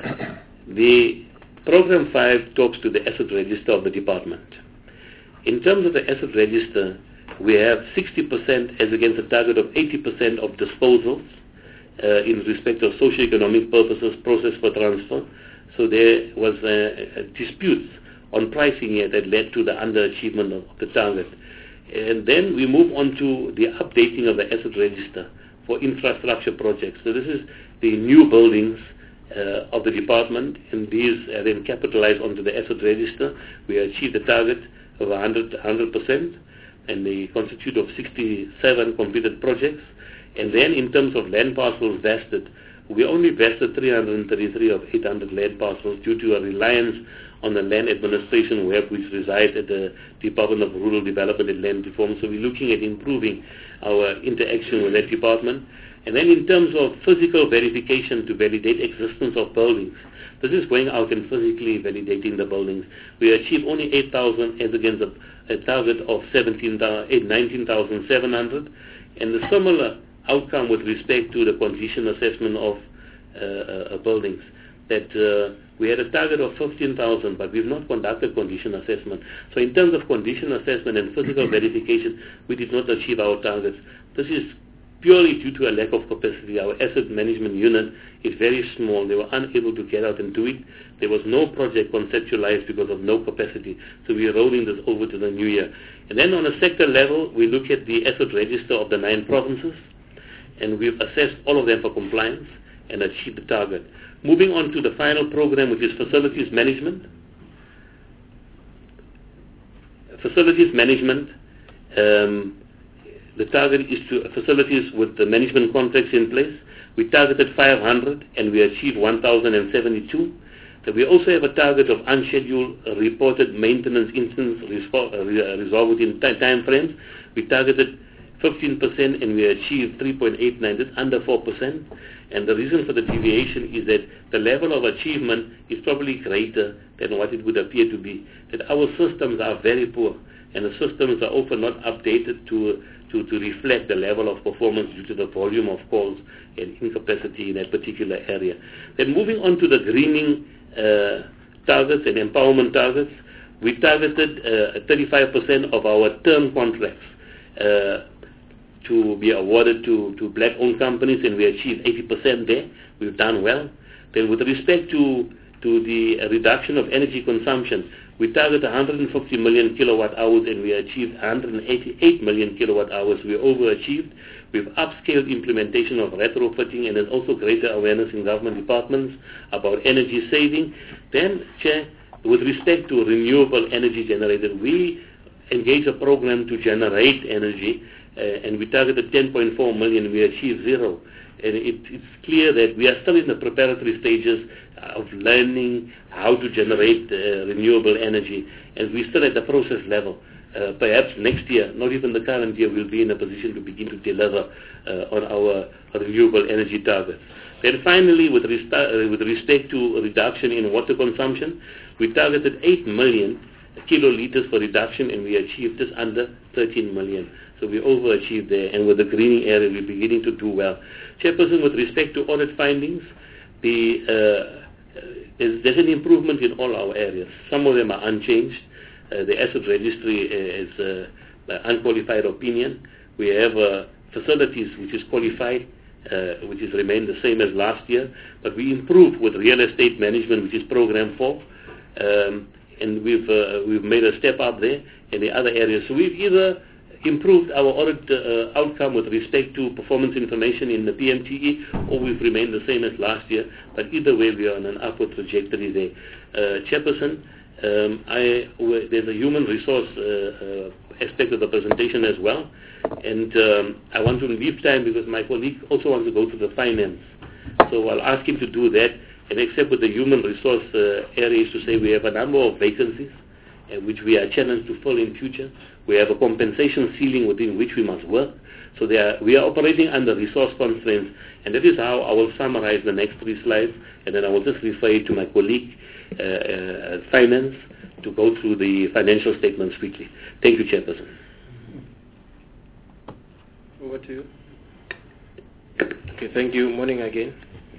The program five talks to the asset register of the department. In terms of the asset register, we have sixty percent as against a target of eighty percent of disposals uh, in respect of socio-economic purposes processed for transfer. So there was uh, disputes on pricing here that led to the underachievement of the target. And then we move on to the updating of the asset register for infrastructure projects. So this is the new buildings uh, of the department, and these are then capitalized onto the asset register. We achieved the target of one hundred percent, and they constitute of sixty-seven completed projects. And then in terms of land parcels vested, we only vested three hundred thirty-three of eight hundred land parcels due to a reliance on the land administration web which resides at the Department of Rural Development and Land Reform. So we're looking at improving our interaction with that department. And then in terms of physical verification to validate existence of buildings, this is going out and physically validating the buildings. We achieved only eight thousand as against a, a target of nineteen thousand seven hundred, and the similar outcome with respect to the condition assessment of uh, uh, buildings, that uh, we had a target of fifteen thousand, but we've not conducted condition assessment. So in terms of condition assessment and physical verification, we did not achieve our targets. This is purely due to a lack of capacity. Our asset management unit is very small. They were unable to get out and do it. There was no project conceptualized because of no capacity. So we are rolling this over to the new year. And then on a sector level, we look at the asset register of the nine provinces, and we've assessed all of them for compliance and achieved the target. Moving on to the final program, which is facilities management. Facilities management, um, the target is to facilities with the management contracts in place. We targeted five hundred and we achieved one thousand seventy-two. So we also have a target of unscheduled uh, reported maintenance incidents resol- uh, resolved within t- time frames. We targeted fifteen percent and we achieved three point eight nine, that's under four percent. And the reason for the deviation is that the level of achievement is probably greater than what it would appear to be. That our systems are very poor, and the systems are often not updated to, to, to reflect the level of performance due to the volume of calls and incapacity in that particular area. Then moving on to the greening uh, targets and empowerment targets, we targeted uh, thirty-five percent of our term contracts uh, to be awarded to, to black-owned companies, and we achieved eighty percent there. We've done well. Then with respect to, to the reduction of energy consumption, we target one hundred fifty million kilowatt hours and we achieved one hundred eighty-eight million kilowatt hours. We overachieved. We've upscaled implementation of retrofitting, and there's also greater awareness in government departments about energy saving. Then, Chair, with respect to renewable energy generated, we engaged a program to generate energy, uh, and we targeted ten point four million, we achieved zero. And it, it's clear that we are still in the preparatory stages of learning how to generate uh, renewable energy, and we're still at the process level. Uh, perhaps next year, not even the current year, we'll be in a position to begin to deliver uh, on our renewable energy targets. Then finally, with, resta- uh, with respect to reduction in water consumption, we targeted eight million kiloliters for reduction, and we achieved just under thirteen million. So we overachieved there, and with the greening area, we're beginning to do well. Chairperson, with respect to audit findings, the, uh, there's, there's an improvement in all our areas. Some of them are unchanged. Uh, the asset registry is uh, unqualified opinion. We have uh, facilities, which is qualified, uh, which has remained the same as last year, but we improved with real estate management, which is program four, um, and we've uh, we've made a step up there in the other areas. So we've either improved our audit uh, outcome with respect to performance information in the P M T E, or we've remained the same as last year, but either way we are on an upward trajectory there. Uh, Chairperson, um, I, w- there's a human resource uh, uh, aspect of the presentation as well, and um, I want to leave time because my colleague also wants to go to the finance. So I'll ask him to do that, and except with the human resource uh, areas to say we have a number of vacancies uh, which we are challenged to fill in future. We have a compensation ceiling within which we must work. So they are, we are operating under resource constraints, and that is how I will summarize the next three slides, and then I will just refer you to my colleague, uh, uh, Finance, to go through the financial statements quickly. Thank you, Chairperson. Over to you. Okay, thank you. Morning again.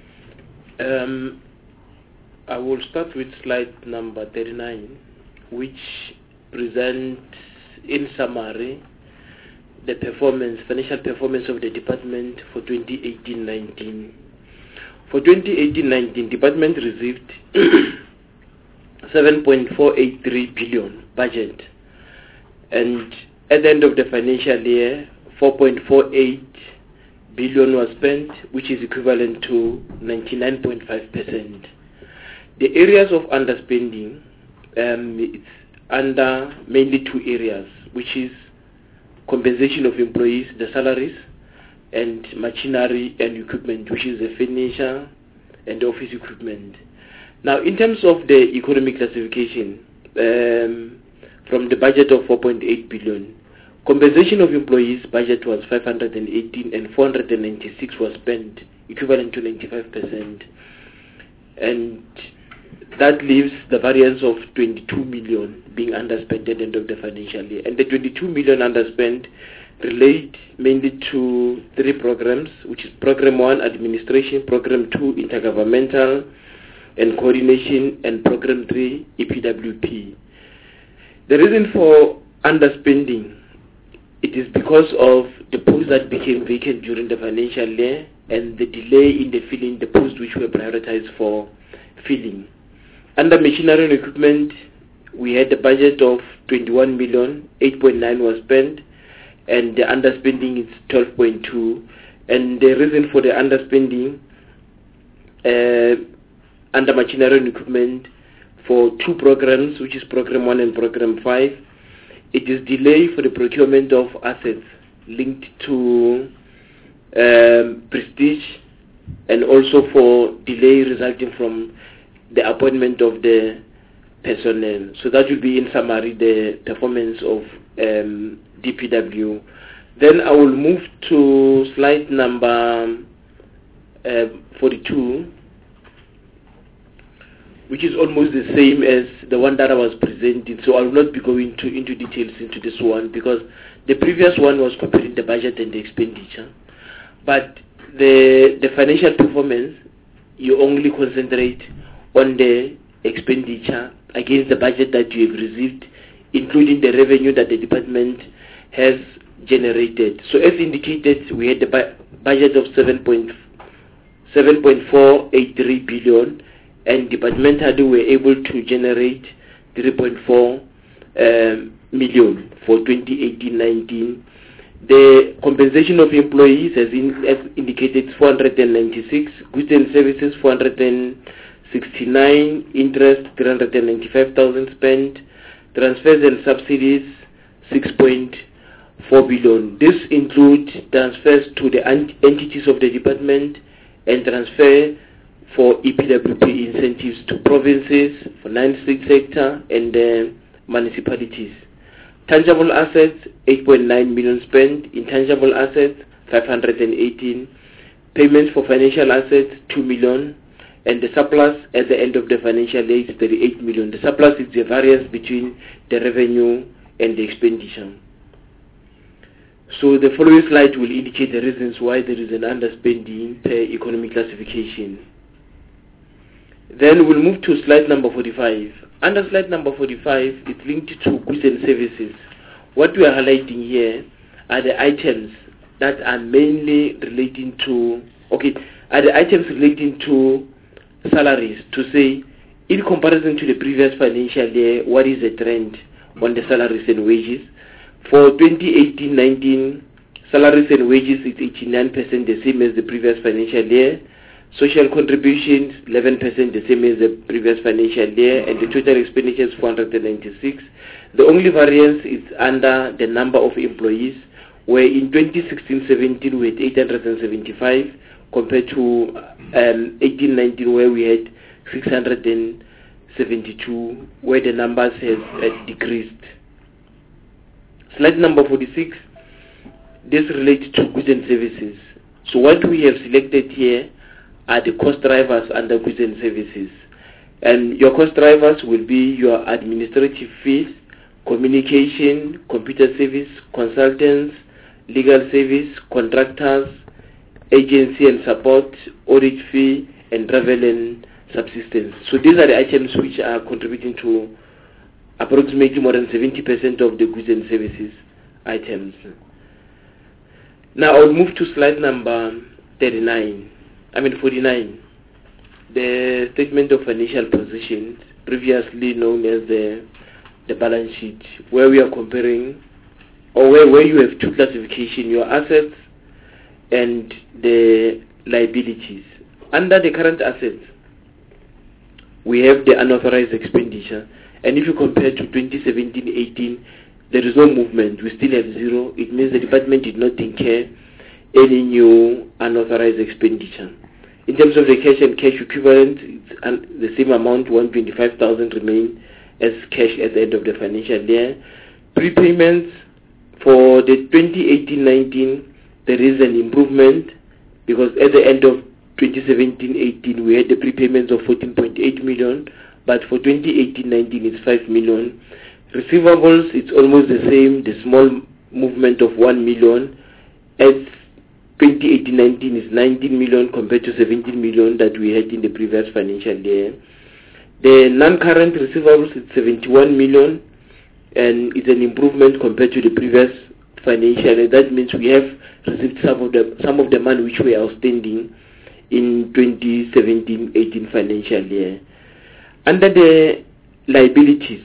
Um, I will start with slide number thirty-nine, which presents in summary the performance, financial performance of the department for twenty eighteen nineteen. For twenty eighteen nineteen, department received seven point four eight three billion budget, and at the end of the financial year, four point four eight billion was spent, which is equivalent to ninety-nine point five percent. The areas of underspending, um, it's under mainly two areas, which is compensation of employees, the salaries, and machinery and equipment, which is the furniture and the office equipment. Now, in terms of the economic classification, um, from the budget of four point eight billion, compensation of employees budget was five hundred eighteen and four hundred ninety-six was spent, equivalent to ninety-five percent. And that leaves the variance of twenty-two million being underspent at the end of the financial year. And the twenty-two million underspent relate mainly to three programs, which is Program one, Administration, Program two, Intergovernmental and Coordination, and Program three, E P W P. The reason for underspending, it is because of the posts that became vacant during the financial year and the delay in the filling the posts which were prioritized for filling. Under machinery and equipment, we had a budget of twenty-one million, eight point nine was spent, and the underspending is twelve point two. And the reason for the underspending, uh, under machinery and equipment, for two programs, which is Program one and Program five, it is delay for the procurement of assets linked to um, prestige, and also for delay resulting from the appointment of the personnel. So that will be in summary the performance of um, D P W. Then I will move to slide number uh, forty-two, which is almost the same as the one that I was presenting. So I will not be going to, into details into this one, because the previous one was comparing the budget and the expenditure. But the the financial performance, you only concentrate on the expenditure against the budget that you have received, including the revenue that the department has generated. So as indicated, we had the bu- budget of seven point four eight three billion, and departmentally we were able to generate three point four um, million for twenty eighteen nineteen. The compensation of employees, as, in, as indicated, is four hundred ninety-six, goods and services four hundred sixty-nine, interest three hundred ninety-five thousand spent, transfers and subsidies six point four billion. This includes transfers to the ent- entities of the department and transfer for E P W P incentives to provinces, for non-state sector, and uh, municipalities. Tangible assets, eight point nine million spent. Intangible assets, five hundred eighteen. Payments for financial assets, two million. And the surplus at the end of the financial year is thirty-eight million. The surplus is the variance between the revenue and the expenditure. So the following slide will indicate the reasons why there is an underspending per economic classification. Then we'll move to slide number forty-five. Under slide number forty-five, it's linked to goods and services. What we are highlighting here are the items that are mainly relating to, okay, are the items relating to salaries, to say, in comparison to the previous financial year, what is the trend on the salaries and wages? For twenty eighteen nineteen, salaries and wages is eighty-nine percent, the same as the previous financial year. Social contributions, eleven percent, the same as the previous financial year, and the total expenditures, four hundred ninety-six. The only variance is under the number of employees, where in twenty sixteen seventeen we had eight hundred seventy-five, compared to um, eighteen nineteen where we had six hundred seventy-two, where the numbers have uh, decreased. Slide number forty-six, this relates to goods and services. So what we have selected here are the cost drivers under goods and services. And your cost drivers will be your administrative fees, communication, computer service, consultants, legal service, contractors, agency and support, audit fee, and travel and subsistence. So these are the items which are contributing to approximately more than seventy percent of the goods and services items. Now I'll move to slide number thirty-nine, I mean forty-nine. The statement of financial positions, previously known as the the balance sheet, where we are comparing, or where, where you have two classifications, your assets and the liabilities. Under the current assets, we have the unauthorized expenditure, and if you compare to twenty seventeen eighteen, there is no movement. We still have zero. It means the department did not incur any new unauthorized expenditure. In terms of the cash and cash equivalent, it's un- the same amount, one hundred twenty-five thousand remain as cash at the end of the financial year. Prepayments for the twenty eighteen nineteen, there is an improvement, because at the end of twenty seventeen eighteen we had the prepayments of fourteen point eight million, but for twenty eighteen nineteen it's five million. Receivables, it's almost the same, the small movement of one million. As twenty eighteen nineteen is nineteen million compared to seventeen million that we had in the previous financial year. The non-current receivables is seventy-one million, and it's an improvement compared to the previous financial year. That means we have received some of the some of the money which were outstanding in twenty seventeen eighteen financial year. Under the liabilities,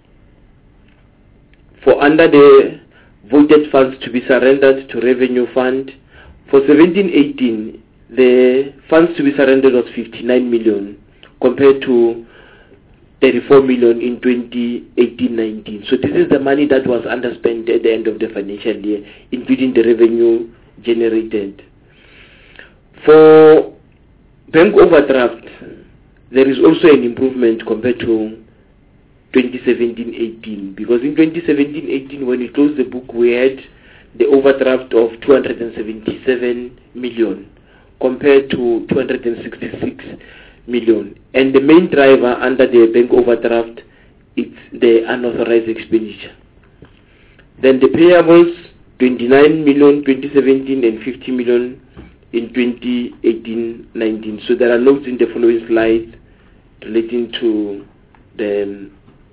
for under the voted funds to be surrendered to revenue fund, for seventeen eighteen, the funds to be surrendered was fifty-nine million compared to thirty-four million in twenty eighteen nineteen. So this is the money that was underspent at the end of the financial year, including the revenue generated. For bank overdraft, there is also an improvement compared to twenty seventeen eighteen, because in twenty seventeen eighteen when we closed the book we had the overdraft of two hundred seventy-seven million compared to two hundred sixty-six million, and the main driver under the bank overdraft is the unauthorized expenditure. Then the payables, twenty-nine million twenty seventeen and fifty million in twenty eighteen nineteen. So there are notes in the following slides relating to the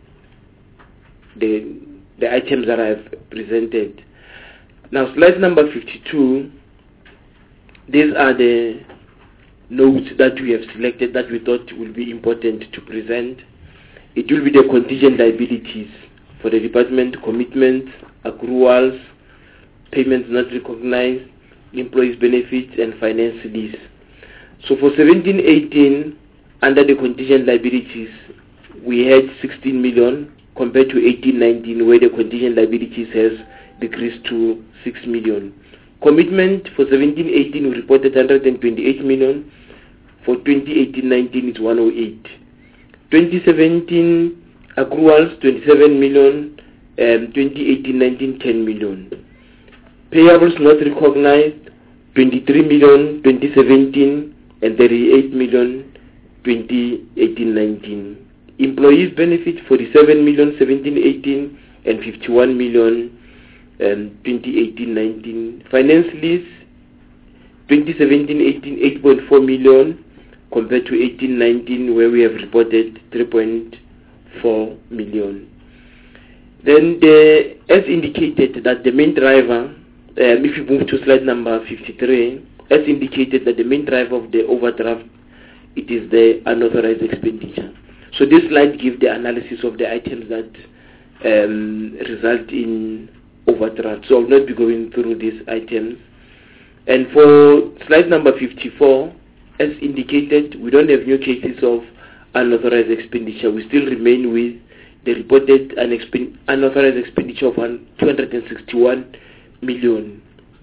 the the items that I have presented. Now slide number fifty-two, these are the notes that we have selected that we thought will be important to present. It will be the contingent liabilities for the department, commitments, accruals, payments not recognized, employees' benefits, and finance lease. So for seventeen eighteen, under the contingent liabilities, we had sixteen million compared to eighteen nineteen, where the contingent liabilities has decreased to six million. Commitment for seventeen eighteen, we reported one hundred twenty-eight million. For twenty eighteen nineteen, it's one hundred eight. twenty seventeen accruals, twenty-seven million. Um, twenty eighteen nineteen, ten million. Payables not recognized, twenty-three million twenty seventeen and thirty-eight million twenty eighteen nineteen. Employees benefit, forty-seven million seventeen eighteen and fifty-one million um, twenty eighteen nineteen. Finance lease, twenty seventeen eighteen, eight point four million compared to eighteen nineteen, where we have reported three point four million. Then the, as indicated, that the main driver um, if you move to slide number fifty-three, as indicated that the main driver of the overdraft, it is the unauthorized expenditure. So this slide gives the analysis of the items that um, result in overdraft. So I'll not be going through these items. And for slide number fifty-four, as indicated, we don't have new cases of unauthorized expenditure. We still remain with the reported unexpen- unauthorized expenditure of two hundred sixty-one million.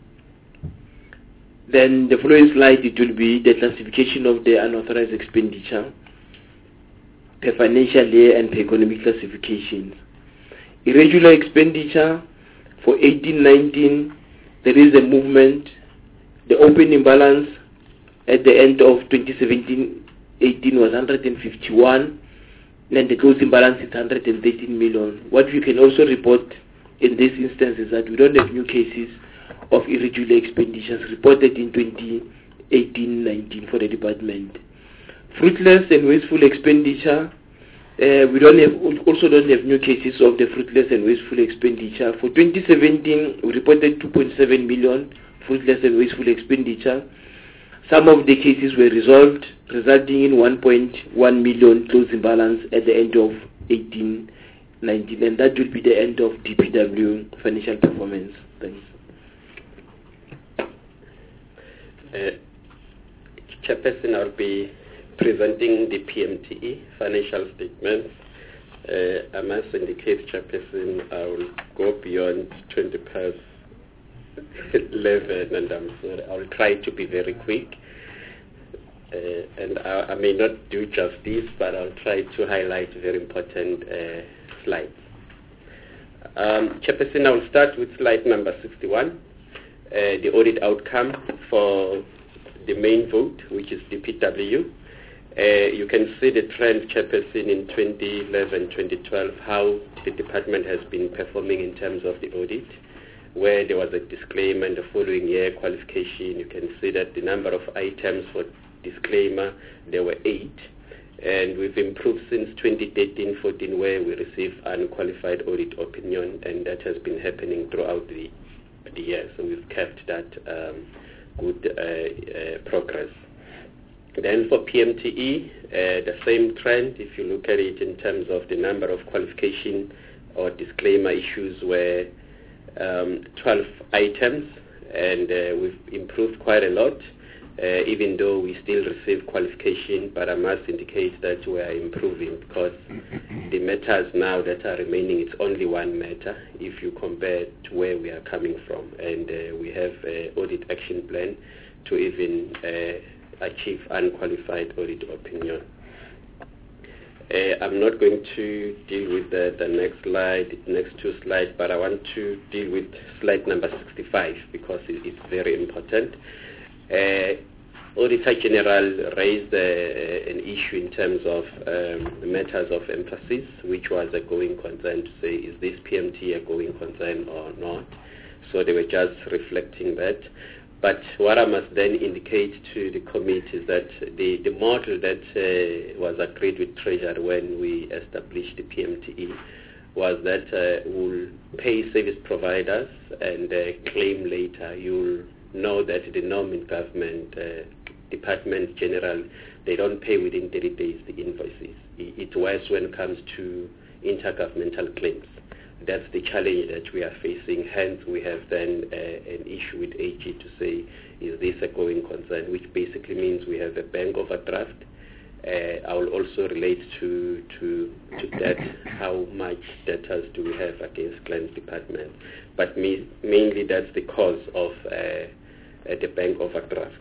Then the following slide, it will be the classification of the unauthorized expenditure per financial year and per economic classifications. Irregular expenditure for eighteen nineteen, there is a movement. The opening balance at the end of twenty seventeen eighteen was one hundred fifty-one, and the closing balance is one hundred thirteen million. What we can also report in this instance is that we don't have new cases of irregular expenditures reported in twenty eighteen nineteen for the department. Fruitless and wasteful expenditure, uh, we don't have, also don't have new cases of the fruitless and wasteful expenditure. For twenty seventeen, we reported two point seven million fruitless and wasteful expenditure. Some of the cases were resolved, resulting in one point one million closing balance at the end of eighteen nineteen, and that will be the end of D P W financial performance. Thanks. Uh, Chairperson, I'll be presenting the P M T E financial statements. Uh, I must indicate, Chairperson, I will go beyond twenty past eleven, and I'm sorry, I'll try to be very quick. Uh, and I, I may not do justice, but I'll try to highlight very important uh, slides. Um, Chairperson, I will start with slide number sixty-one, uh, the audit outcome for the main vote, which is D P W. Uh, you can see the trend, Chairperson, in twenty eleven twenty twelve, how the department has been performing in terms of the audit, where there was a disclaimer in the following year qualification. You can see that the number of items for disclaimer, there were eight, and we've improved since twenty thirteen fourteen, where we received unqualified audit opinion, and that has been happening throughout the, the year. So we've kept that um, good uh, uh, progress. Then for P M T E, uh, the same trend. If you look at it in terms of the number of qualification or disclaimer issues, were um, twelve items, and uh, we've improved quite a lot. Uh, even though we still receive qualification, but I must indicate that we are improving, because the matters now that are remaining, it's only one matter if you compare to where we are coming from, and uh, we have an audit action plan to even uh, achieve unqualified audit opinion. Uh, I'm not going to deal with the, the next slide, the next two slides, but I want to deal with slide number sixty-five because it, it's very important. Uh, Auditor General raised uh, an issue in terms of um, matters of emphasis, which was a going concern, to say, is this P M T a going concern or not? So they were just reflecting that. But what I must then indicate to the committee is that the, the model that uh, was agreed with Treasury when we established the P M T E was that uh, we'll pay service providers and uh, claim later. You'll know that the norm in government, uh, Department General, they don't pay within thirty days the invoices. It, it works when it comes to intergovernmental claims. That's the challenge that we are facing. Hence, we have then uh, an issue with A G to say, is this a going concern, which basically means we have a bank overdraft. Uh, I will also relate to, to, to that, how much debtors do we have against claims department. But me, mainly that's the cause of uh, uh, the bank overdraft.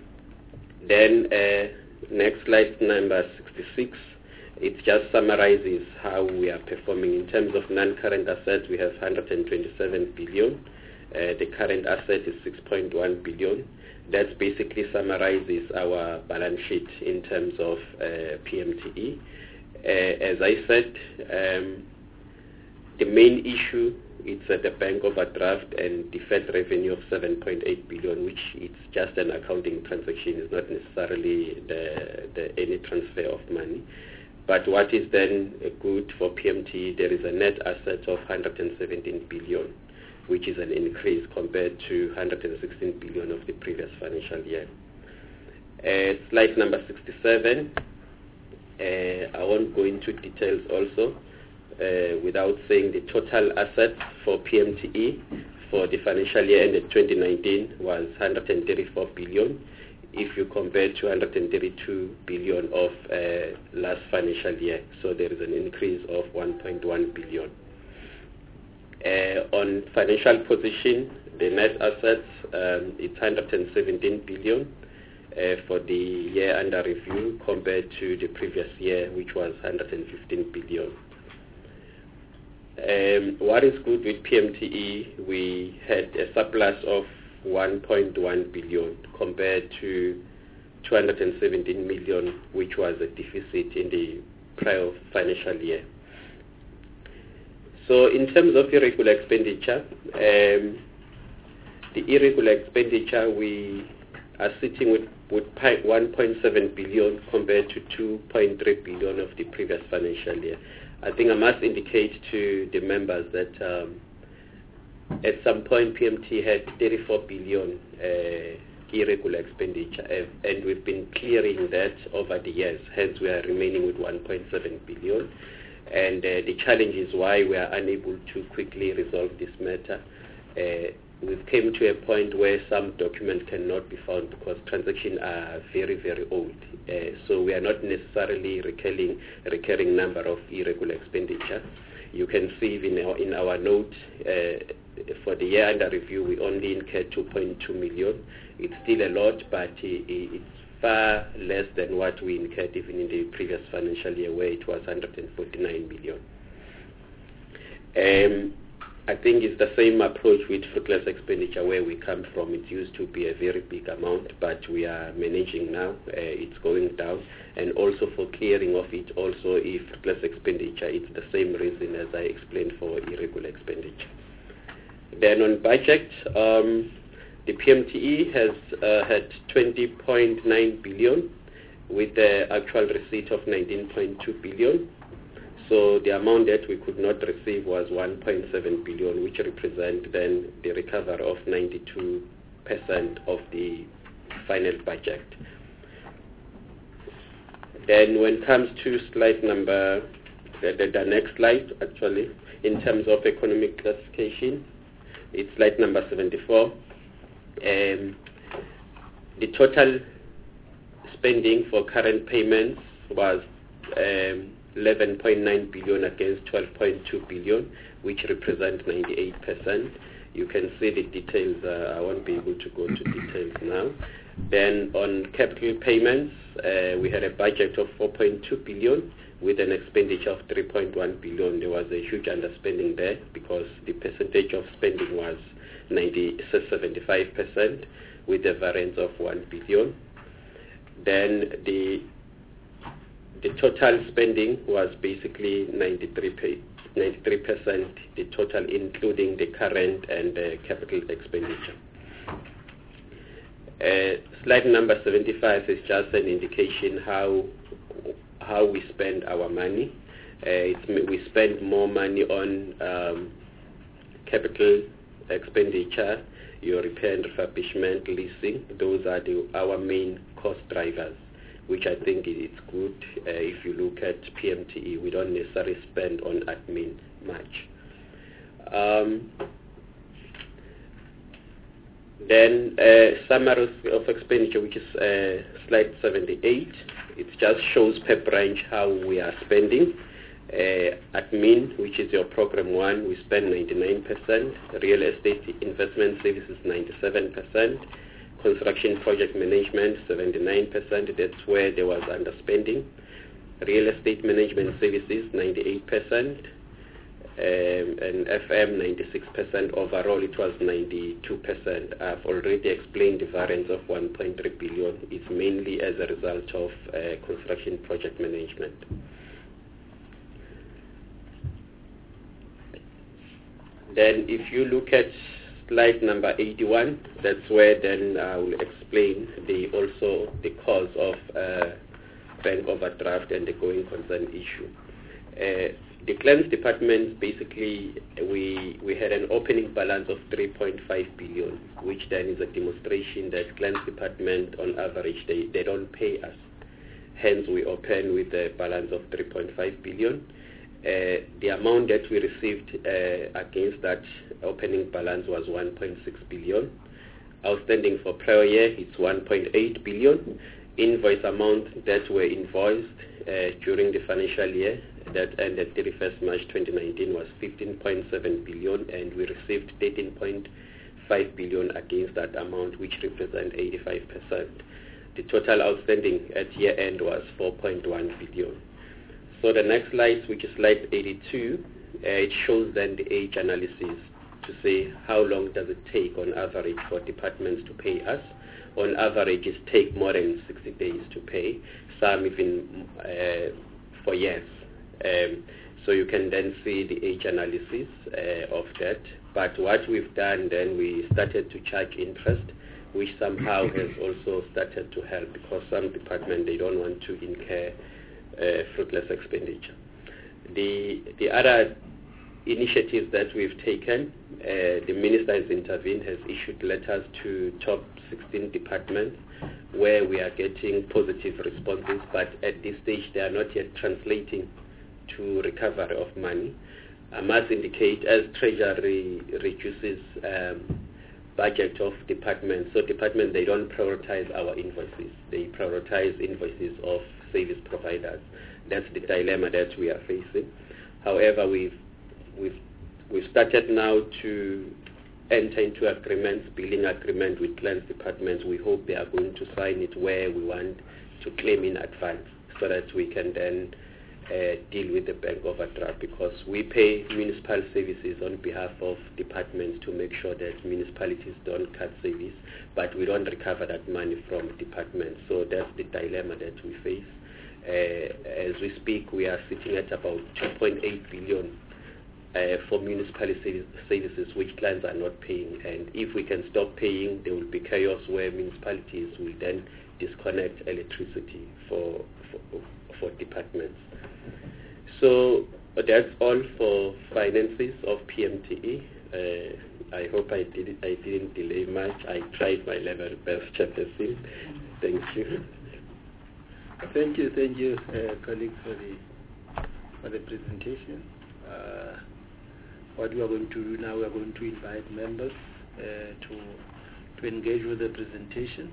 Then uh, next slide, number sixty-six, it just summarizes how we are performing. In terms of non-current assets, we have one hundred twenty-seven billion. Uh, the current asset is six point one billion. That basically summarizes our balance sheet in terms of uh, P M T E. Uh, as I said, um, the main issue is at the bank overdraft and deferred revenue of seven point eight billion, which it's just an accounting transaction. It's not necessarily the, the any transfer of money. But what is then good for P M T E, there is a net asset of one hundred seventeen billion. which is an increase compared to one hundred sixteen billion of the previous financial year. Uh, slide number sixty-seven, uh, I won't go into details also uh, without saying the total assets for P M T E for the financial year ended twenty nineteen was one hundred thirty-four billion if you compare to one hundred thirty-two billion of uh, last financial year. So there is an increase of one point one billion. Uh, on financial position, the net assets, um, it's one hundred seventeen billion uh, for the year under review compared to the previous year, which was one hundred fifteen billion. Um, what is good with P M T E, we had a surplus of one point one billion compared to two hundred seventeen million, which was a deficit in the prior financial year. So in terms of irregular expenditure, um, the irregular expenditure, we are sitting with, with one point seven billion compared to two point three billion of the previous financial year. I think I must indicate to the members that um, at some point P M T had thirty-four billion uh, irregular expenditure, uh, and we've been clearing that over the years. Hence, we are remaining with one point seven billion. And uh, the challenge is why we are unable to quickly resolve this matter. Uh, we've came to a point where some documents cannot be found because transactions are very, very old. Uh, so we are not necessarily recurring recurring number of irregular expenditure. You can see in our, in our note, uh, for the year under review, we only incurred two point two million. It's still a lot, but it's far less than what we incurred even in the previous financial year, where it was one hundred forty-nine million. Um, I think it's the same approach with fruitless expenditure where we come from. It used to be a very big amount, but we are managing now. Uh, it's going down. And also for clearing of it, also if fruitless expenditure, it's the same reason as I explained for irregular expenditure. Then on budget, um, the P M T E has uh, had twenty point nine billion with the actual receipt of nineteen point two billion. So the amount that we could not receive was one point seven billion, which represent then the recovery of ninety-two percent of the final budget. Then when it comes to slide number, the, the, the next slide actually, in terms of economic classification, it's slide number seventy-four. Um, the total spending for current payments was um, eleven point nine billion against twelve point two billion, which represents ninety-eight percent. You can see the details. Uh, I won't be able to go into details now. Then on capital payments, uh, we had a budget of four point two billion with an expenditure of three point one billion. There was a huge underspending there because the percentage of spending was seventy-five percent with a variance of one billion. Then the the total spending was basically ninety-three percent, the total including the current and the capital expenditure. Uh, slide number seventy-five is just an indication how how we spend our money. Uh, it's, we spend more money on um, capital expenditure, your repair and refurbishment, leasing. Those are the, our main cost drivers, which I think it's good. Uh, if you look at P M T E, we don't necessarily spend on admin much. Um, then uh, summary of expenditure, which is uh, slide seventy-eight. It just shows per branch how we are spending. Uh, admin, which is your program one, we spend ninety-nine percent. Real estate investment services, ninety-seven percent. Construction project management, seventy-nine percent. That's where there was underspending. Real estate management services, ninety-eight percent. Um, and F M, ninety-six percent. Overall, it was ninety-two percent. I've already explained the variance of one point three billion. It's mainly as a result of uh, construction project management. Then if you look at slide number eighty-one, that's where then I will explain the also the cause of uh, bank overdraft and the going concern issue. Uh, the claims department, basically, we we had an opening balance of three point five billion, which then is a demonstration that claims department, on average, they, they don't pay us. Hence, we open with a balance of three point five billion. Uh, the amount that we received uh, against that opening balance was one point six billion. Outstanding for prior year, it's one point eight billion. Invoice amount that were invoiced uh, during the financial year that ended thirty-first March twenty nineteen was fifteen point seven billion, and we received thirteen point five billion against that amount, which represents eighty-five percent. The total outstanding at year end was four point one billion. So the next slide, which is slide eighty-two, uh, it shows then the age analysis to say how long does it take on average for departments to pay us. On average, it takes more than sixty days to pay, some even uh, for years. Um, so you can then see the age analysis uh, of that. But what we've done then, we started to charge interest, which somehow has also started to help, because some departments, they don't want to incur uh, fruitless expenditure. The, the other initiatives that we've taken, uh, the minister has intervened, has issued letters to top sixteen departments where we are getting positive responses, but at this stage they are not yet translating to recovery of money. I must indicate, as Treasury reduces um, budget of departments, so departments, they don't prioritize our invoices, they prioritize invoices of service providers. That's the dilemma that we are facing. However, we've we've we've started now to enter into agreements, billing agreement with claims departments. We hope they are going to sign it where we want to claim in advance, so that we can then uh, deal with the bank overdraft, because we pay municipal services on behalf of departments to make sure that municipalities don't cut service, but we don't recover that money from departments. So that's the dilemma that we face. Uh, as we speak, we are sitting at about two point eight billion uh, for municipal services which clients are not paying, and if we can stop paying, there will be chaos where municipalities will then disconnect electricity for for, for departments. So that's all for finances of P M T E. Uh, I hope I did I didn't delay much. I tried my level best, Chairperson. Thank you. Thank you, thank you, uh, colleagues, for the for the presentation. Uh, what we are going to do now, we are going to invite members uh, to to engage with the presentation.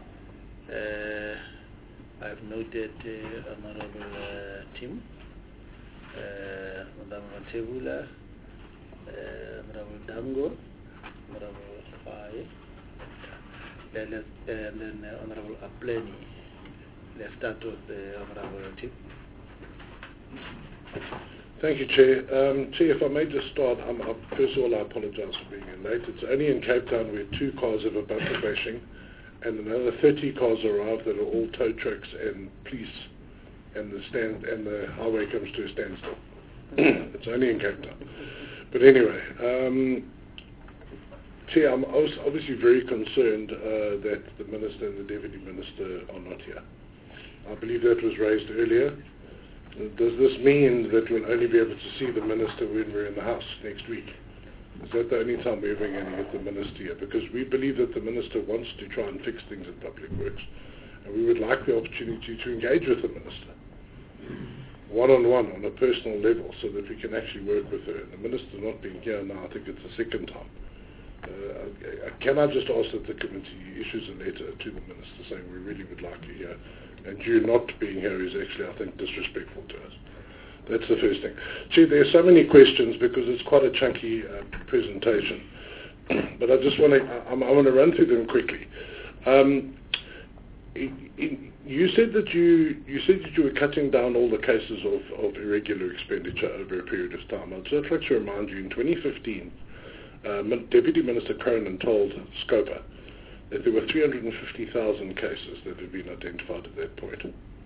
Uh, I've noted uh, Honorable uh, Tim, uh, Madam Matebula, uh, Honorable Dango, Honorable Fai, and, and then uh, Honorable Apleni. Let's start with the Honorable Tim. Thank you, Chair. Um, Chair, if I may just start, um, uh, first of all, I apologize for being late. It's only in Cape Town where two cars have a bumper bashing, and another thirty cars arrived that are all tow trucks and police, and the stand and the highway comes to a standstill. It's only in Cape Town. But anyway, um, Chair, I'm obviously very concerned uh, that the Minister and the Deputy Minister are not here. I believe that was raised earlier. Does this mean that we'll only be able to see the Minister when we're in the House next week? Is that the only time we're ever going to get the Minister here? Because we believe that the Minister wants to try and fix things in Public Works, and we would like the opportunity to engage with the Minister one-on-one on a personal level, so that we can actually work with her. And the Minister not being here now, I think it's the second time. Uh, can I just ask that the committee issues a letter to the Minister saying we really would like you here, and you not being here is actually, I think, disrespectful to us. That's the first thing. See, there are so many questions because it's quite a chunky uh, presentation, but I just want to I, I want to run through them quickly. Um, in, in, you said that you you said that you were cutting down all the cases of, of irregular expenditure over a period of time. I'd just like to remind you, in twenty fifteen, uh, Deputy Minister Cronin told Scopa that there were three hundred fifty thousand cases that had been identified at that point.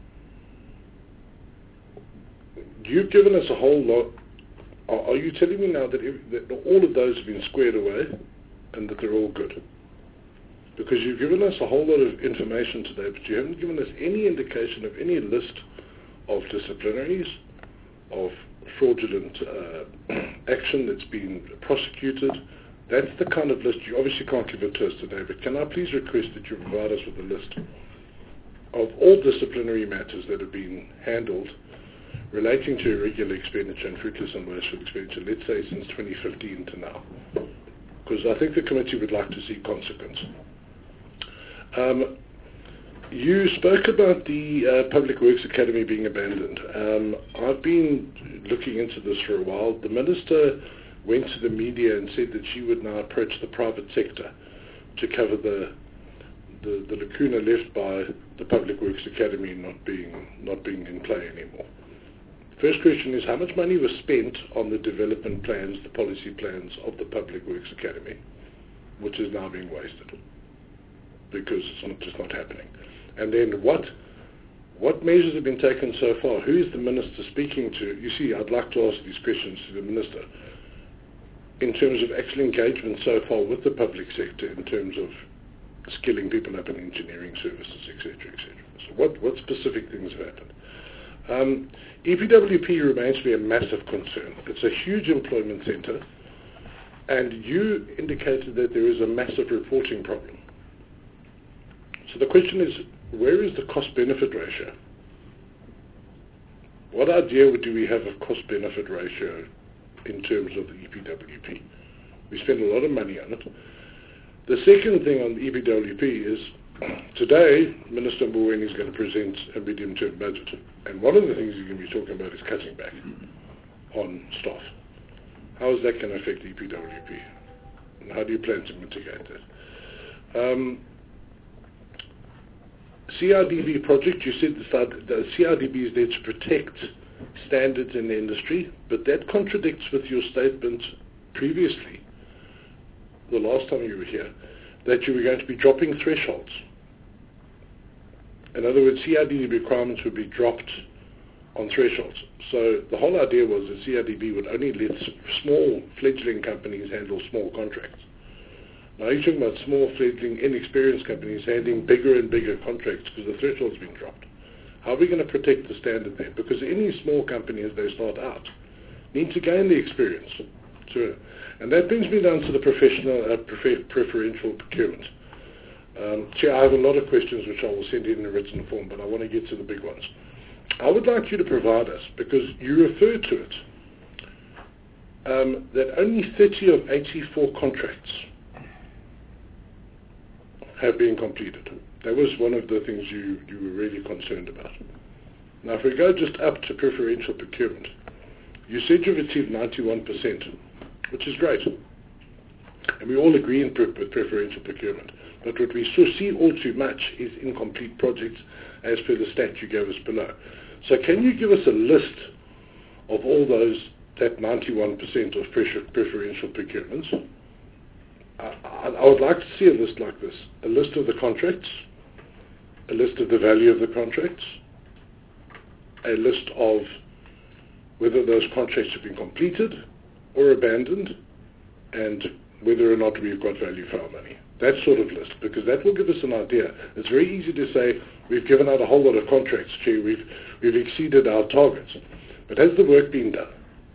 You've given us a whole lot. Are, are you telling me now that, if, that all of those have been squared away and that they're all good? Because you've given us a whole lot of information today, but you haven't given us any indication of any list of disciplinaries of fraudulent uh, action that's been prosecuted. That's the kind of list. You obviously can't give it to us today, but can I please request that you provide us with a list of all disciplinary matters that have been handled relating to irregular expenditure and fruitless and wasteful expenditure, let's say since twenty fifteen to now, because I think the committee would like to see consequence. Um, you spoke about the uh, Public Works Academy being abandoned. Um, I've been looking into this for a while. The Minister went to the media and said that she would now approach the private sector to cover the the, the lacuna left by the Public Works Academy not being not being in play anymore. First question is, how much money was spent on the development plans, the policy plans of the Public Works Academy, which is now being wasted because it's not, just not happening? And then what what measures have been taken so far? Who is the Minister speaking to? You see, I'd like to ask these questions to the Minister in terms of actual engagement so far with the public sector in terms of skilling people up in engineering services, et cetera, et cetera. So what, what specific things have happened? Um, E P W P remains to be a massive concern. It's a huge employment centre, and you indicated that there is a massive reporting problem. So the question is, where is the cost-benefit ratio? What idea do we have of cost-benefit ratio in terms of the E P W P? We spend a lot of money on it. The second thing on the E P W P is, today, Minister Mboweni is going to present a medium-term budget. And one of the things he's going to be talking about is cutting back on staff. How is that going to affect E P W P? And how do you plan to mitigate that? Um, C R D B project, you said the, the C R D B is there to protect standards in the industry, but that contradicts with your statement previously, the last time you were here, that you were going to be dropping thresholds. In other words, C R D B requirements would be dropped on thresholds. So the whole idea was that C R D B would only let small fledgling companies handle small contracts. Now you're talking about small fledgling inexperienced companies handling bigger and bigger contracts because the threshold's been dropped. How are we going to protect the standard there? Because any small company as they start out need to gain the experience. To, and that brings me down to the professional uh, prefer, preferential procurement. Um, Chair, I have a lot of questions which I will send in in a written form, but I want to get to the big ones. I would like you to provide us, because you refer to it, um, that only thirty of eighty-four contracts have been completed. That was one of the things you, you were really concerned about. Now, if we go just up to preferential procurement, you said you've achieved ninety-one percent, which is great. And we all agree in pre- with preferential procurement. But what we so see all too much is incomplete projects as per the stat you gave us below. So can you give us a list of all those, that ninety-one percent of preferential procurements? I, I, I would like to see a list like this. A list of the contracts, a list of the value of the contracts, a list of whether those contracts have been completed or abandoned, and whether or not we've got value for our money. That sort of list, because that will give us an idea. It's very easy to say we've given out a whole lot of contracts, Chair, we've, we've exceeded our targets. But has the work been done?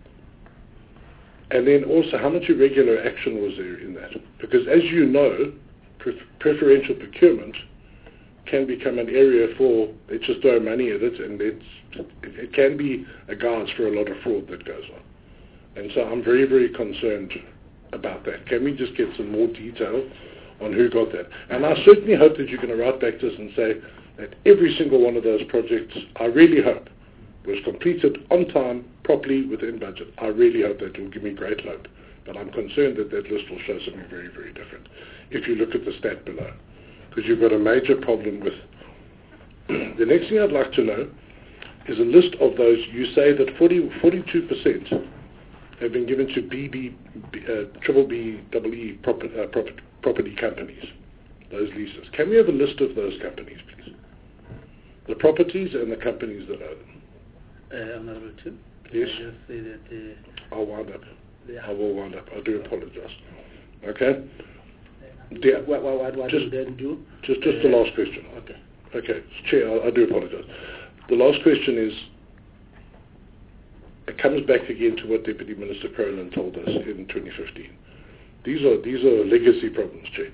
And then also, how much irregular action was there in that? Because as you know, pre- preferential procurement can become an area for, let's just throw money at it, and it's, it, it can be a guise for a lot of fraud that goes on. And so I'm very, very concerned about that. Can we just get some more detail on who got that? And I certainly hope that you're going to write back to us and say that every single one of those projects, I really hope, was completed on time, properly, within budget. I really hope that. It will give me great hope. But I'm concerned that that list will show something very, very different if you look at the stat below. Because you've got a major problem with... The next thing I'd like to know is a list of those. You say that forty, forty-two percent have been given to B B, uh, triple B, double E property, uh, property, property companies, those leases. Can we have a list of those companies, please? The properties and the companies that own them. Uh, Honourable Chair, yes. I just say that... Uh, I'll wind up. Yeah. I will wind up. I do apologize. Okay? Yeah. Yeah. What, what, what just, do you then do? Just, just uh, the last question. Okay. Okay. Chair, I, I do apologize. The last question is, it comes back again to what Deputy Minister Cronin told us in twenty fifteen. These are these are legacy problems, Chair.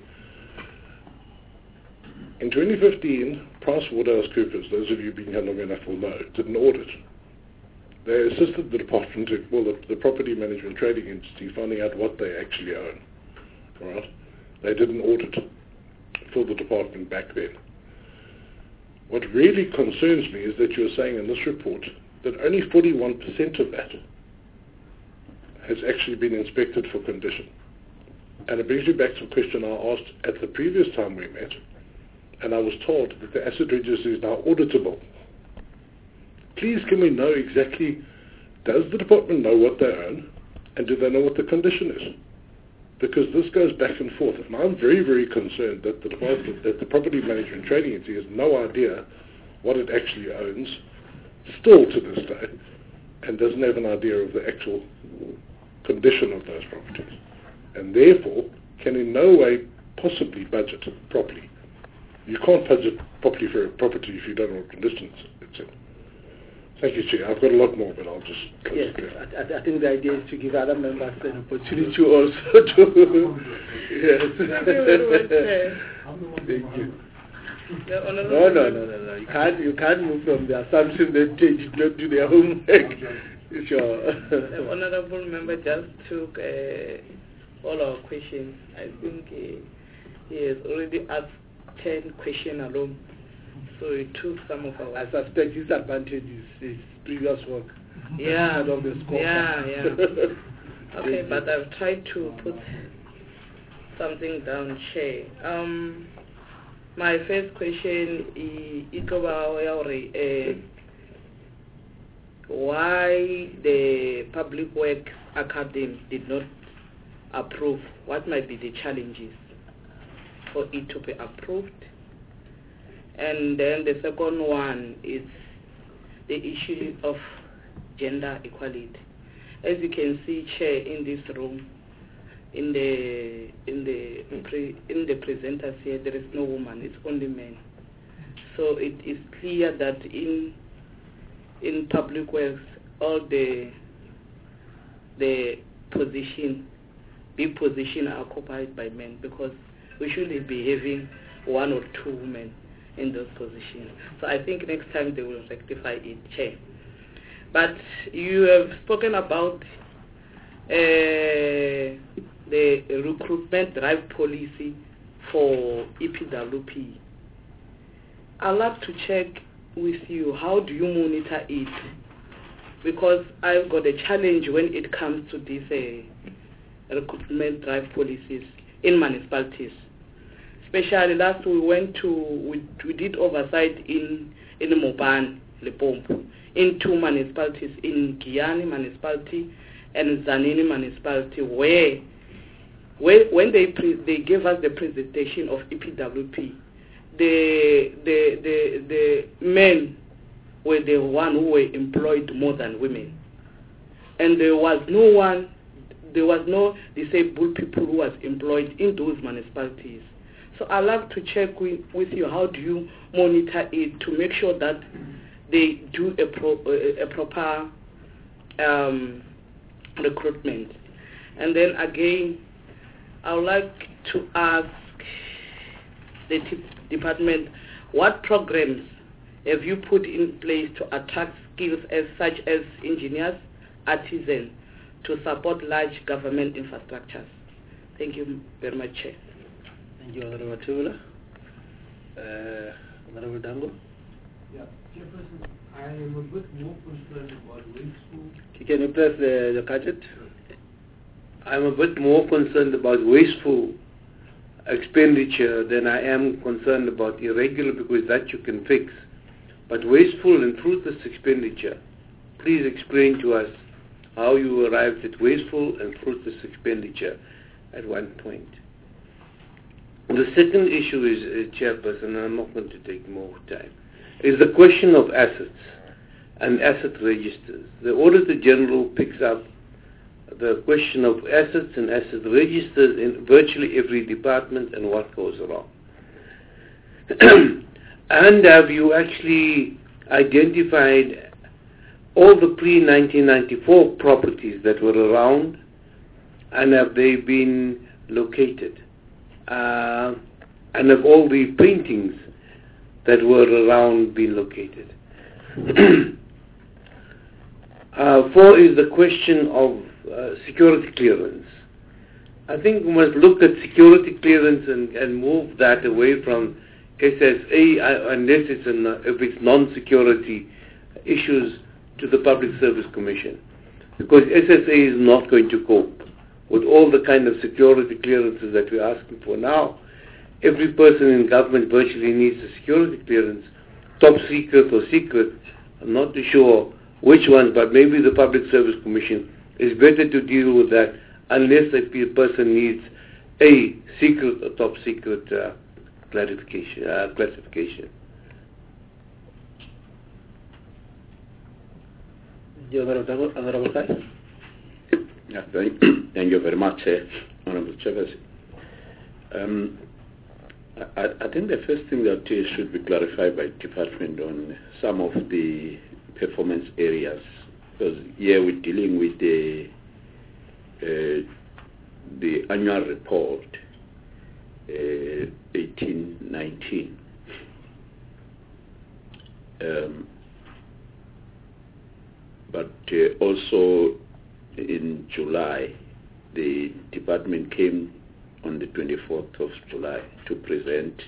In twenty fifteen, PricewaterhouseCoopers, those of you being here long enough will know, did an audit. They assisted the department, well, the, the property management trading entity, finding out what they actually own. Right? They did an audit for the department back then. What really concerns me is that you're saying in this report that only forty-one percent of that has actually been inspected for condition. And it brings me back to a question I asked at the previous time we met, and I was told that the asset register is now auditable. Please, can we know exactly, does the department know what they own, and do they know what the condition is? Because this goes back and forth, and I'm very, very concerned that the department, that the property management trading entity has no idea what it actually owns, still to this day, and doesn't have an idea of the actual condition of those properties, and therefore can in no way possibly budget properly. You can't budget properly for a property if you don't know what conditions it's in. Thank you, Chair. I've got a lot more, but I'll just close yes, it there. I, I think the idea is to give other members an opportunity also to... yes. Thank you very much, Chair. Thank you. No, no, no, no, no, no. You can't, you can't move from the assumption that they did not do their homework. Sure. The Honourable Member just took uh, all our questions. I think uh, he has already asked ten questions alone. So it took some of our... I suspect his advantage is his previous work. Yeah, of the yeah, yeah. Okay, but I've tried to put something down, Chair. Um, my first question is uh, why the Public Works Academy did not approve. What might be the challenges for it to be approved? And then the second one is the issue of gender equality. As you can see, Chair, in this room, in the in the pre, in the presenters here, there is no woman; it's only men. So it is clear that in in public works, all the the position, big position, are occupied by men, because we should be having one or two women in those positions. So I think next time they will rectify it, Chair. But you have spoken about uh, the recruitment drive policy for E P W P. I'd love to check with you, how do you monitor it? Because I've got a challenge when it comes to these uh, recruitment drive policies in municipalities. Especially last we went to, we, we did oversight in in Mopani, Lepompo, in two municipalities, in Giyani municipality and Zanini municipality, where, where when they pre, they gave us the presentation of E P W P, the the the the men were the one who were employed more than women, and there was no one, there was no disabled people who was employed in those municipalities. So I'd like to check with, with you, how do you monitor it to make sure that they do a, pro, a, a proper um, recruitment? And then again, I would like to ask the t- department, what programs have you put in place to attract skills as such as engineers, artisans, to support large government infrastructures? Thank you very much, Chair. Thank you, Honorable Matula. Uh, Honorable Dango. Yeah, Chairperson, I am a bit more concerned about wasteful... Can you press the, the gadget? I'm a bit more concerned about wasteful expenditure than I am concerned about irregular, because that you can fix. But wasteful and fruitless expenditure, please explain to us how you arrived at wasteful and fruitless expenditure at one point. The second issue is, uh, Chairperson, and I'm not going to take more time, is the question of assets and asset registers. The Auditor General picks up the question of assets and asset registers in virtually every department and what goes wrong. And have you actually identified all the pre nineteen ninety-four properties that were around, and have they been located? Uh, and have all the paintings that were around been located? uh, four is the question of uh, security clearance. I think we must look at security clearance and, and move that away from S S A uh, unless it's an, uh, if it's non-security issues to the Public Service Commission, because S S A is not going to cope with all the kind of security clearances that we're asking for now. Every person in government virtually needs a security clearance, top secret or secret. I'm not too sure which one, but maybe the Public Service Commission is better to deal with that unless a pe- person needs a secret or top secret uh, clarification, uh, classification. Honorable Kai. Yeah, thank, thank you very much, uh, Honorable Chairperson. Um, I, I think the first thing that uh, should be clarified by Department on some of the performance areas, because here we're dealing with the uh, the annual report uh, eighteen nineteen. Um, but uh, also in July, the department came on the twenty-fourth of July to present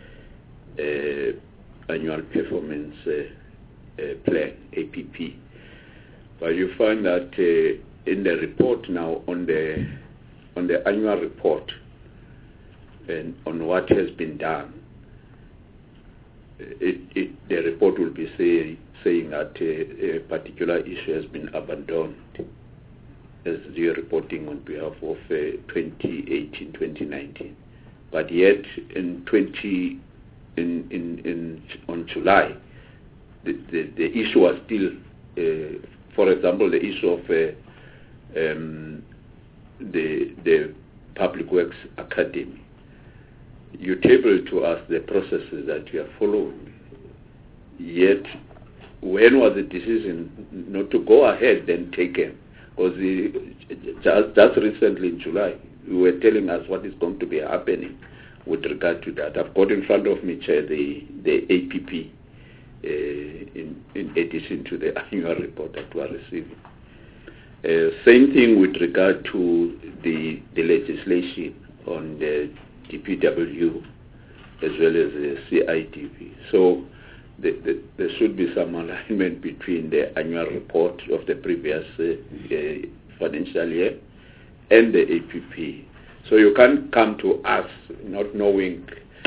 uh, annual performance uh, uh, plan, A P P. But you find that uh, in the report now, on the on the annual report and on what has been done, it, it, the report will be say, saying that uh, a particular issue has been abandoned, as you're reporting on behalf of uh, twenty eighteen twenty nineteen. But yet in twenty in in, in on July, the, the, the issue was still, uh, for example, the issue of uh, um, the the Public Works Academy. You table to us the processes that you are following. Yet, when was the decision not to go ahead then taken? Because just, just recently in July, you were telling us what is going to be happening with regard to that. I've got in front of me, Chair, the, the A P P uh, in, in addition to the annual report that we are receiving. Uh, same thing with regard to the, the legislation on the D P W as well as the C I D P. So the, the, there should be some alignment between the annual report of the previous uh, uh, financial year and the A P P. So you can't come to us not knowing uh,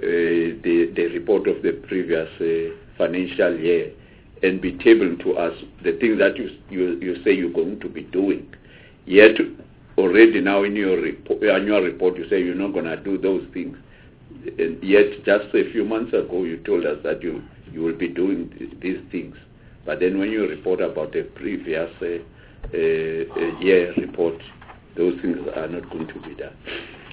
the, the report of the previous uh, financial year and be tabled to us the things that you, you, you say you're going to be doing. Yet already now in your report, annual report you say you're not going to do those things. And yet just a few months ago you told us that you, you will be doing th- these things. But then when you report about the previous uh, uh, year report, those things are not going to be done.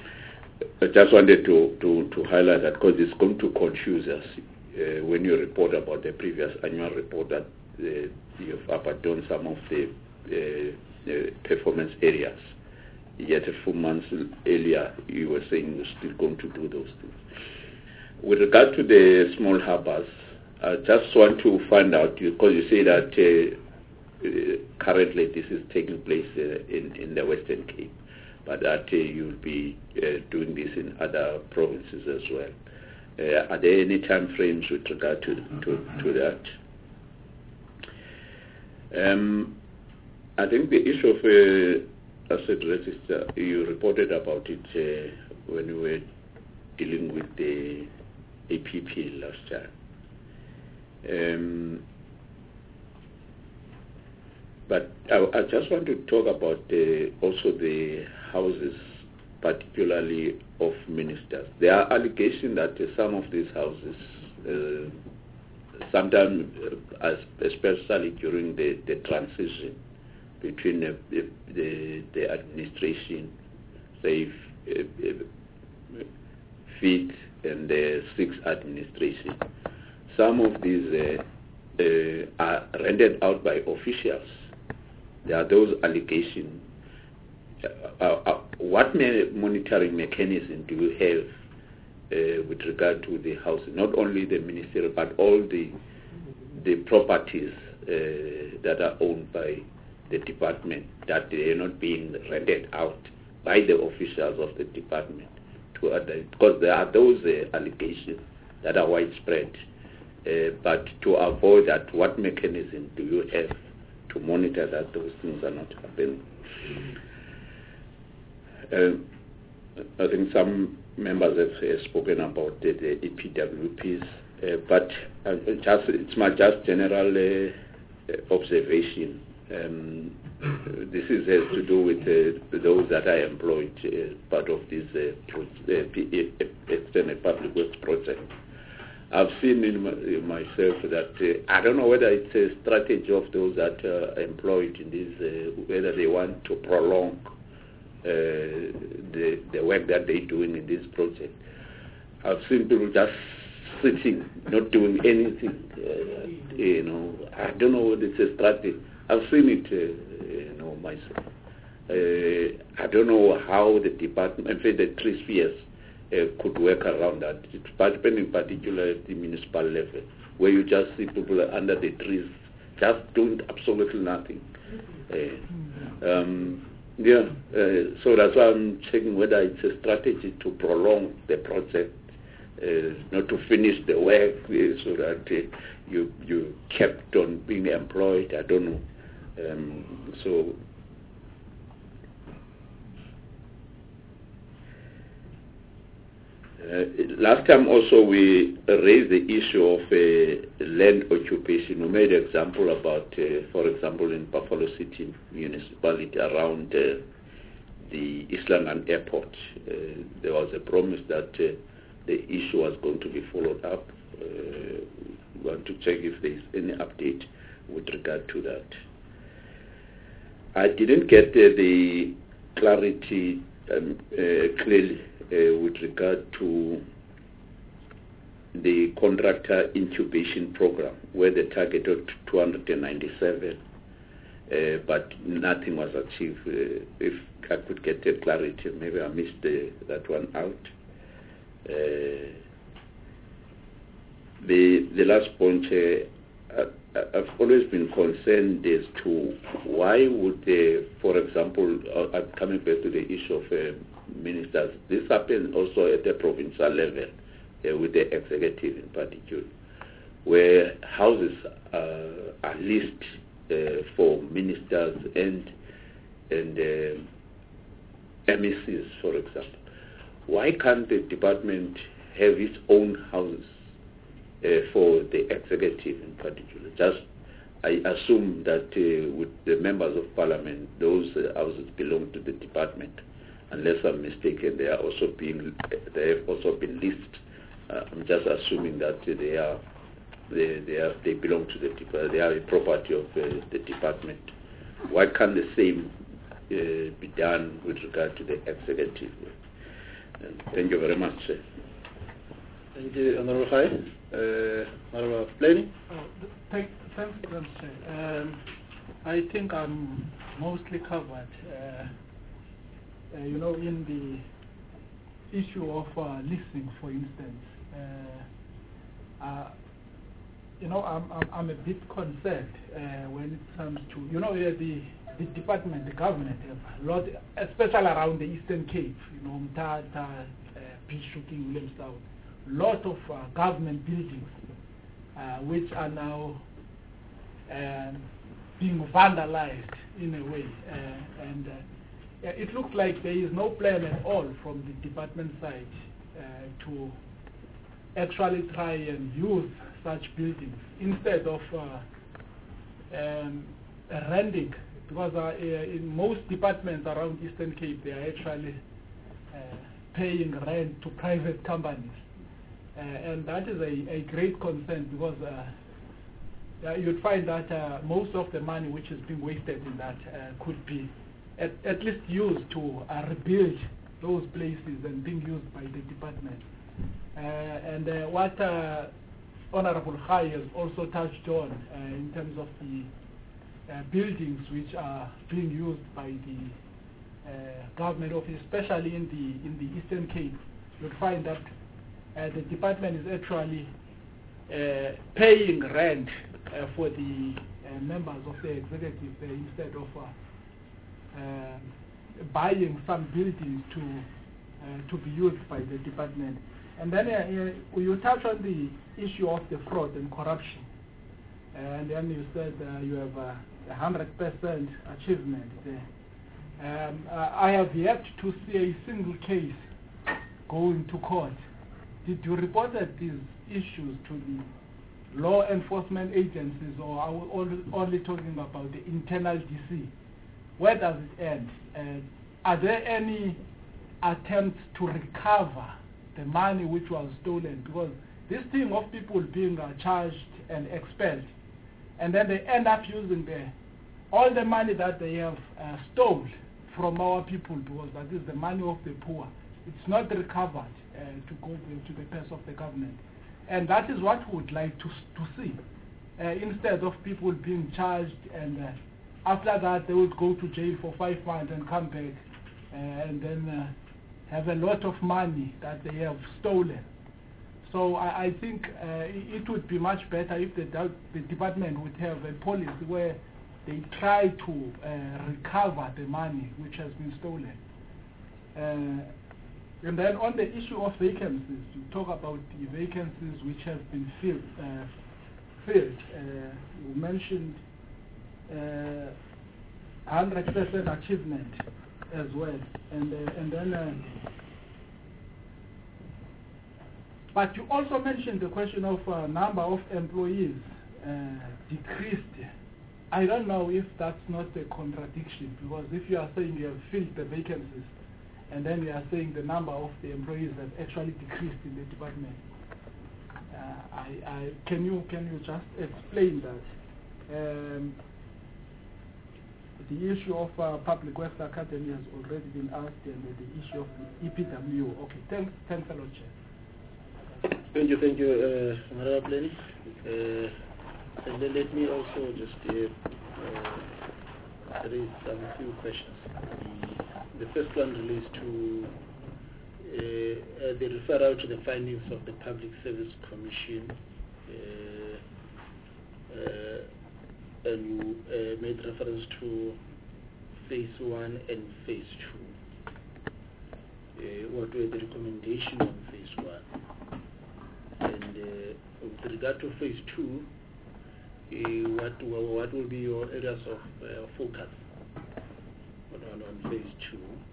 I just wanted to, to, to highlight that because it's going to confuse us uh, when you report about the previous annual report that uh, you've abandoned some of the uh, uh, performance areas. Yet a few months earlier you were saying you're still going to do those things. With regard to the small harbors, I just want to find out, because you say that uh, uh, currently this is taking place uh, in, in the Western Cape, but that uh, you'll be uh, doing this in other provinces as well. Uh, are there any time frames with regard to, to, to that? Um, I think the issue of uh, asset register, you reported about it uh, when we were dealing with the A P P last time. Um, but I, I just want to talk about the, also the houses, particularly of ministers. There are allegations that uh, some of these houses, uh, sometimes, uh, especially during the, the transition between the, the, the, the administration, say, uh, uh, fifth and the sixth administration, some of these uh, uh, are rented out by officials. There are those allegations. Uh, uh, what me- monitoring mechanism do you have uh, with regard to the housing? Not only the ministerial, but all the the properties uh, that are owned by the department, that they are not being rented out by the officials of the department to other, because there are those uh, allegations that are widespread. Uh, but to avoid that, what mechanism do you have to monitor that those things are not happening? Uh, I think some members have uh, spoken about the, the E P W Ps, uh, but uh, just it's my just general uh, observation. Um, this is has to do with uh, those that are employed uh, part of this uh, pro- uh, P- uh, external public works project. I've seen in, my, in myself that uh, I don't know whether it's a strategy of those that are employed in this, uh, whether they want to prolong uh, the the work that they're doing in this project. I've seen people just sitting, not doing anything. Uh, you know, I don't know what it's a strategy. I've seen it, uh, you know, myself. Uh, I don't know how the department, in fact, the three spheres uh, could work around that. But in particular at the municipal level, where you just see people under the trees just doing absolutely nothing. Uh, um, yeah, uh, so that's why I'm checking whether it's a strategy to prolong the project, uh, not to finish the work, uh, so that uh, you you kept on being employed. I don't know. Um, so uh, last time also we raised the issue of uh, land occupation. We made an example about, uh, for example, in Buffalo City municipality around uh, the Island Airport. Uh, there was a promise that uh, the issue was going to be followed up. Uh, we want to check if there is any update with regard to that. I didn't get uh, the clarity um, uh, clearly uh, with regard to the contractor incubation program, where the target of two hundred ninety-seven, uh, but nothing was achieved. Uh, if I could get the clarity, maybe I missed uh, that one out. Uh, the the last point. Uh, I've always been concerned as to why would, uh, for example, uh, I'm coming back to the issue of uh, ministers. This happens also at the provincial level, uh, with the executive in particular, where houses uh, are leased uh, for ministers and and uh, M E Cs, for example. Why can't the department have its own houses? Uh, for the executive in particular? Just, I assume that uh, with the members of parliament, those uh, houses belong to the department. Unless I'm mistaken, they are also being, they have also been leased. Uh, I'm just assuming that uh, they are, they they are, they belong to the department. They are a property of uh, the department. Why can't the same uh, be done with regard to the executive? And thank you very much. Uh, Thank you, Honorable Khai. Uh, Honorable Planning. Oh, thank, thanks, Madam Chair. Um, I think I'm mostly covered. Uh, uh, you know, in the issue of uh, leasing, for instance, uh, uh, you know, I'm, I'm, I'm a bit concerned uh, when it comes to, you know, uh, the, the department, the government have a lot, especially around the Eastern Cape, you know, Mthatha, uh, Pichuking, Williamstown. Lot of uh, government buildings uh, which are now um, being vandalized in a way, uh, and uh, it looks like there is no plan at all from the department side uh, to actually try and use such buildings instead of uh, um, renting, because uh, in most departments around Eastern Cape they are actually uh, paying rent to private companies. Uh, and that is a, a great concern, because uh, uh, you'd find that uh, most of the money which is being wasted in that uh, could be at, at least used to uh, rebuild those places and being used by the department. Uh, and uh, what uh, Honorable Khai has also touched on uh, in terms of the uh, buildings which are being used by the uh, government office, especially in the in the Eastern Cape. You'll find that uh, the department is actually uh, paying rent uh, for the uh, members of the executive uh, instead of uh, uh, buying some buildings to uh, to be used by the department. And then uh, uh, you touch on the issue of the fraud and corruption, and then you said uh, you have a one hundred percent achievement there. Um, uh, I have yet to see a single case going to court. Did you report these issues to the law enforcement agencies, or are we only, only talking about the internal D C? Where does it end? Uh, are there any attempts to recover the money which was stolen? Because this thing of people being uh, charged and expelled, and then they end up using the, all the money that they have uh, stole from our people, because that is the money of the poor. It's not recovered uh, to go to the purse of the government. And that is what we would like to, to see. Uh, instead of people being charged and uh, after that they would go to jail for five months and come back uh, and then uh, have a lot of money that they have stolen. So I, I think uh, it would be much better if the, the department would have a policy where they try to uh, recover the money which has been stolen. Uh, and then on the issue of vacancies, you talk about the vacancies which have been filled. Uh, filled. Uh, you mentioned uh, one hundred percent achievement as well, and uh, and then. Uh, but you also mentioned the question of uh, number of employees uh, decreased. I don't know if that's not a contradiction, because if you are saying you have filled the vacancies, and then you are saying the number of the employees have actually decreased in the department, uh, I, I, can you can you just explain that? Um, the issue of uh, Public Works Academy has already been asked, and uh, the issue of the E P W. Okay, thanks, thanks a lot, Chair. Thank you, thank you, uh, Honorable Lenny. Uh, and then let me also just uh, uh, raise some few questions. The, the first one relates to uh, uh, the referral to the findings of the Public Service Commission, uh, uh, and you uh, made reference to phase one and phase two. Uh, what were the recommendations on phase one? And uh, with regard to phase two, uh, what what will be your areas of uh, focus on, on, on phase two?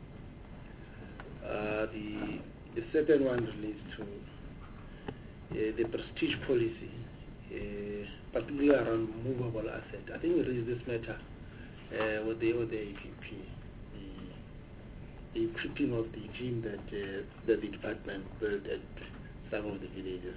Uh, the the second one relates to uh, the prestige policy, uh, particularly around movable asset. I think we raised this matter uh, with the with the A P P, the, the equipping of the gym that uh, that the department built at some of the villages.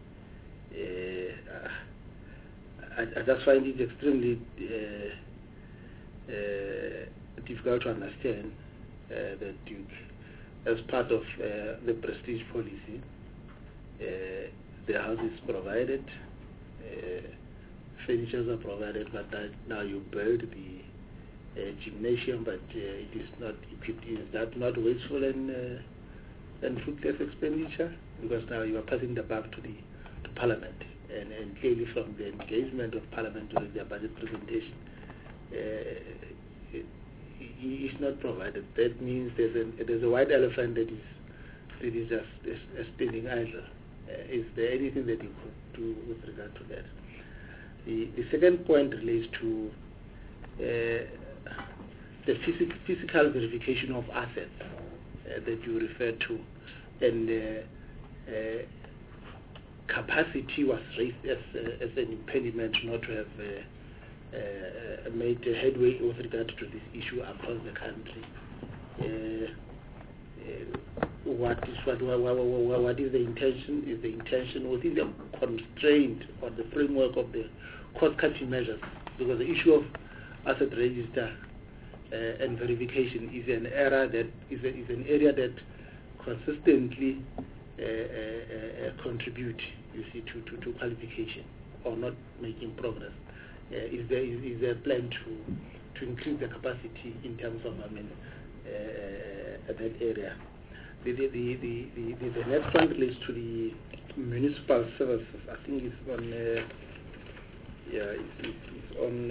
Uh, I, I just find it extremely uh, uh, difficult to understand uh, that you, as part of uh, the prestige policy, uh, the house is provided, uh, furnitures are provided, but that now you build the uh, gymnasium, but uh, it is not equipped. Is that not wasteful and uh, and fruitless expenditure? Because now you are passing the buck to the to Parliament, and, and clearly from the engagement of Parliament during their budget presentation, uh, it, it is not provided. That means there's a there's a white elephant that is that is just is, is spinning idle. Uh, is there anything that you could do with regard to that? The the second point relates to uh, the physic, physical verification of assets uh, that you referred to, and uh, uh, capacity was raised as, uh, as an impediment not to have uh, uh, made a headway with regard to this issue across the country. Uh, uh, what is what, what, what, what is the intention? Is the intention within the constraint or the framework of the cost-cutting measures? Because the issue of asset register uh, and verification is an area that is, a, is an area that consistently uh, uh, uh, contribute you see, to, to, to qualification or not making progress. Uh, is there is, is there a plan to to increase the capacity in terms of, I mean, uh, that area? The the, the, the, the, the next one relates to the municipal services. I think it's on uh, yeah it's, it's, it's on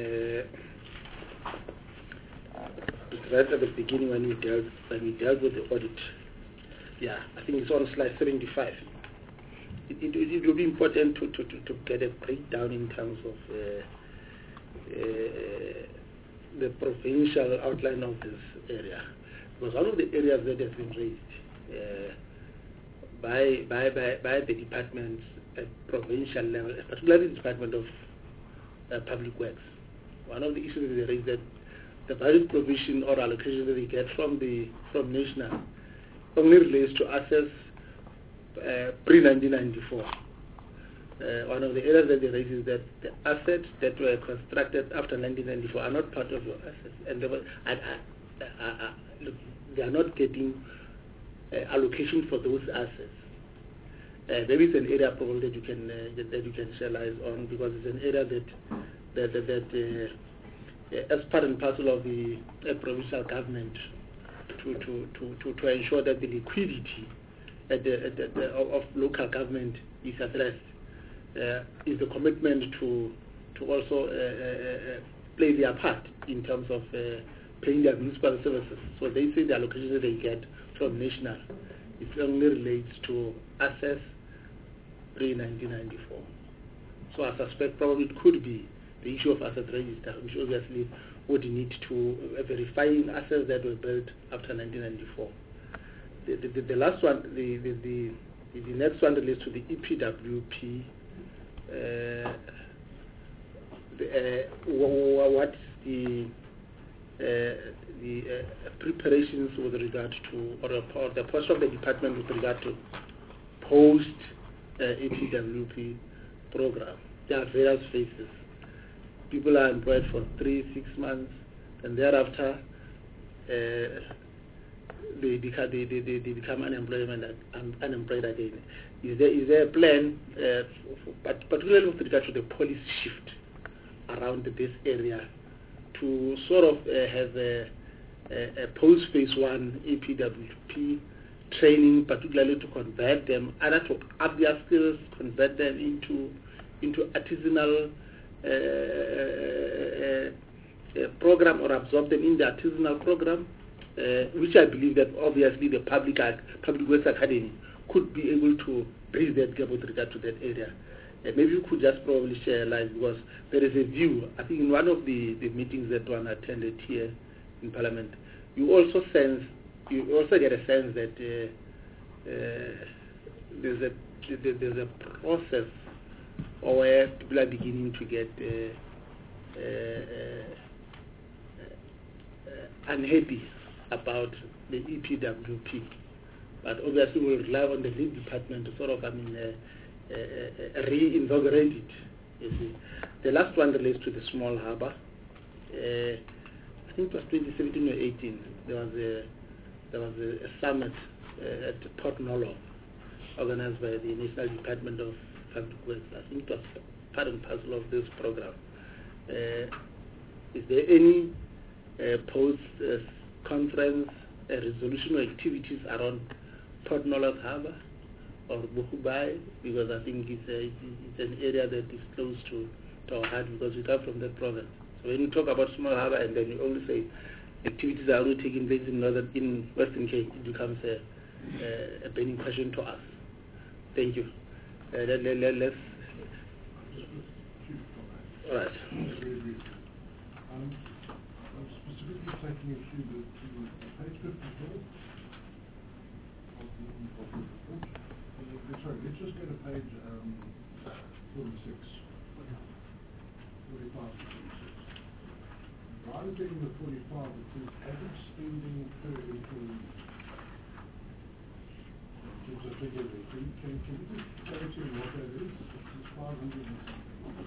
uh, it's right at the beginning when we dealt when we dealt with the audit. Yeah, I think it's on slide seventy-five. It, it, it will be important to, to, to, to get a breakdown in terms of uh, uh, the provincial outline of this area, because one of the areas that has been raised uh, by, by, by, by the departments at provincial level, particularly the Department of uh, Public Works, one of the issues that they raised that the budget provision or allocation that they get from the from national only relates to assets uh, pre nineteen ninety-four. Uh, one of the areas that they raise is that the assets that were constructed after nineteen ninety-four are not part of your assets, and they, were, and, uh, uh, uh, look, they are not getting uh, allocation for those assets. Uh, there is an area probably that you can uh, that, that you can share light on, because it's an area that that that, that uh, as part and parcel of the uh, provincial government to to, to, to to ensure that the liquidity at the, at the, the, of, of local government is addressed. Uh, is the commitment to to also uh, uh, uh, play their part in terms of uh, paying their municipal services. So they say the allocation that they get from national, it only relates to assets pre nineteen ninety-four. So I suspect probably it could be the issue of asset register, which obviously would need to uh, verifying assets that were built after nineteen ninety-four. The, the, the, the last one, the, the, the, the next one relates to the E P W P. Uh, the, uh, what's the uh, the uh, preparations with regard to, or, or the portion of the department with regard to post uh, E P W P program? There are various phases. People are employed for three, six months, and thereafter uh, they become they, they, they become unemployment un, unemployed again. Is there is there a plan, uh, for, particularly with regard to the policy shift around this area, to sort of uh, have a, a, a post phase one E P W P training, particularly to convert them, either to up their skills, convert them into into artisanal uh, uh, uh, program, or absorb them in the artisanal program, uh, which I believe that obviously the public public works academy could be able to bridge that gap with regard to that area. Uh, maybe you could just probably share light, because there is a view, I think in one of the, the meetings that one attended here in Parliament, you also sense, you also get a sense that uh, uh, there's a there's a process where people are beginning to get uh, uh, uh, unhappy about the E P W P. But obviously we'll rely on the lead department to sort of, I mean, uh, uh, uh, reinvigorate it. You see. The last one relates to the small harbour. Uh, I think it was twenty seventeen or eighteen. There was a there was a, a summit uh, at Port Nolo, organized by the National Department of Public Works. I think it was part and parcel of this program. Uh, is there any uh, post-conference uh, resolution or activities around Port Nolloth Harbour or Bohubay? Because I think it's, a, it's an area that is close to, to our heart, because we come from that province. So when you talk about small harbour and then you only say activities are only taking place in northern, in Western Cape, it becomes a, a, a burning question to us. Thank you. Uh, let, let, let, let's. All right. Um, I'm specifically taking you through the, to page fifty-four of the, of the report. Uh, sorry, let's just go to page um, forty-six. forty-five to forty-six. Rather than the forty-five, it says average spending per employee. Gives a figure there. Can, can, can you just go to what that is? It's five hundred and something.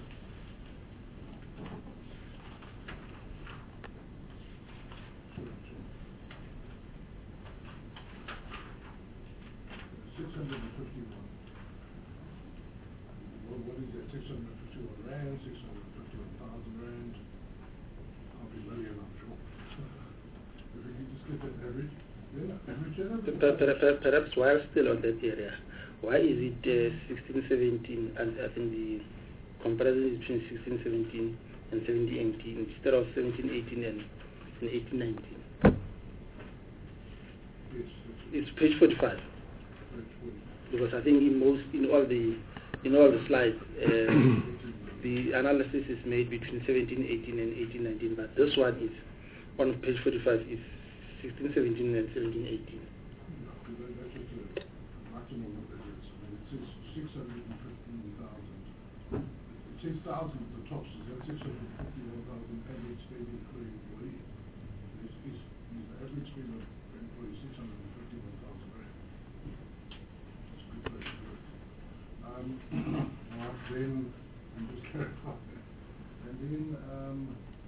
six hundred fifty-one. what is that, six hundred fifty-one rand, six hundred fifty-one thousand rand, half a million, I'm sure. If we can just get that average, then average it Per- per- per- Perhaps while still on that area, why is it uh, sixteen seventeen, and I think the comparison is between sixteen seventeen and seventeen eighteen instead of seventeen eighteen and, and eighteen nineteen? It's page forty-five. Because I think in most, in all the, in all the slides, uh, the analysis is made between seventeen eighteen and eighteen nineteen, but this one is, on page forty-five is sixteen seventeen and seventeen eighteen. Maximum of it is, I mean, it says six hundred fifteen thousand. six thousand at the top, so that's six hundred fifty-one thousand average spending per employee. Is, is, is the average spend of per employee six hundred fifty-one thousand rand? That's a good place to do it. Um, right, then, and just clarify that. And then, um,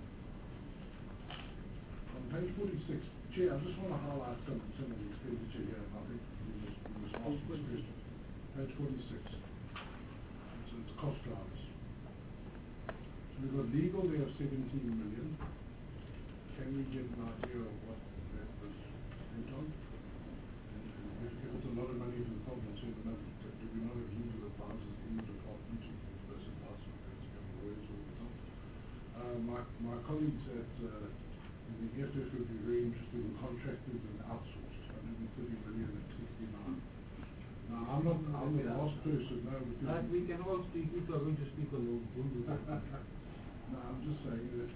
on page forty-six, Chair, I just want to highlight some, some of the expenditure here, and I think we must, we must ask this question. Page forty-six. So it's cost drivers. So we've got legal, they have seventeen million. Can we get an idea of what that was spent on? And, and if, if it's a lot of money for the problem, so the money, do we not have legal advisors in the department to give us advice on that? To have lawyers all the time. Uh, my, my colleagues at uh, the F F would be very interested in contractors and outsourced, one hundred thirty million at sixty-nine. Now, I'm not, I'm the last person, no, because... Uh, we can all speak, if we're going to speak on the No, I'm just saying that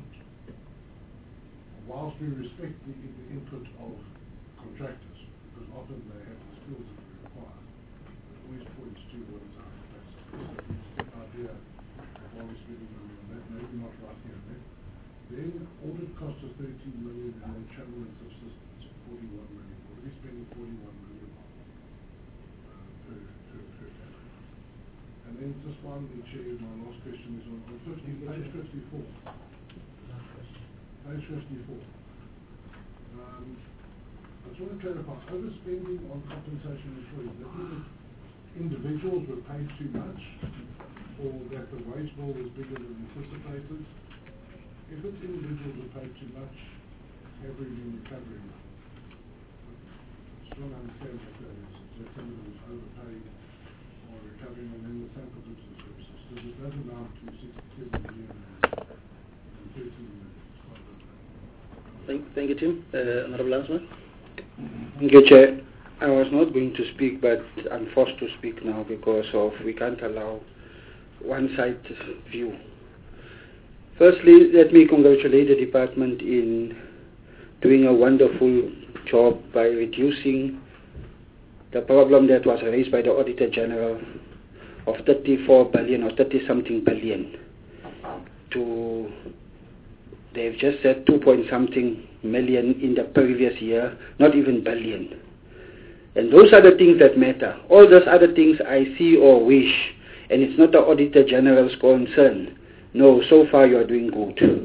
whilst we respect the, the input of contractors, because often they have the skills that we require, it always points to what is our capacity. So we get an idea of why we're spending money on that, maybe not right here and there. Then audit costs us thirteen million, and then travel and subsistence forty-one million. We're already spending forty-one million on uh, per, per, per annum. And then just finally, Chair, my last question is on, on fifty, page fifty-four. Page fifty-four. Um, I just want to clarify, overspending on compensation employees, that means individuals were paid too much, or that the wage bill was bigger than anticipated. If it's individuals who pay too much, have we been recovering? I don't understand what that is. Is that somebody who's overpaid or recovering, and then the same for goods and services? Because it does amount to sixty-seven million and thirteen million. Thank, thank you, Tim. Uh, Honorable Lansman. Thank you, Chair. I was not going to speak, but I'm forced to speak now because of we can't allow one-side view. Firstly, let me congratulate the department in doing a wonderful job by reducing the problem that was raised by the Auditor General of thirty-four billion or thirty something billion to, they've just said two point something million in the previous year, not even billion. And those are the things that matter. All those other things I see or wish, and it's not the Auditor General's concern. No, so far you are doing good.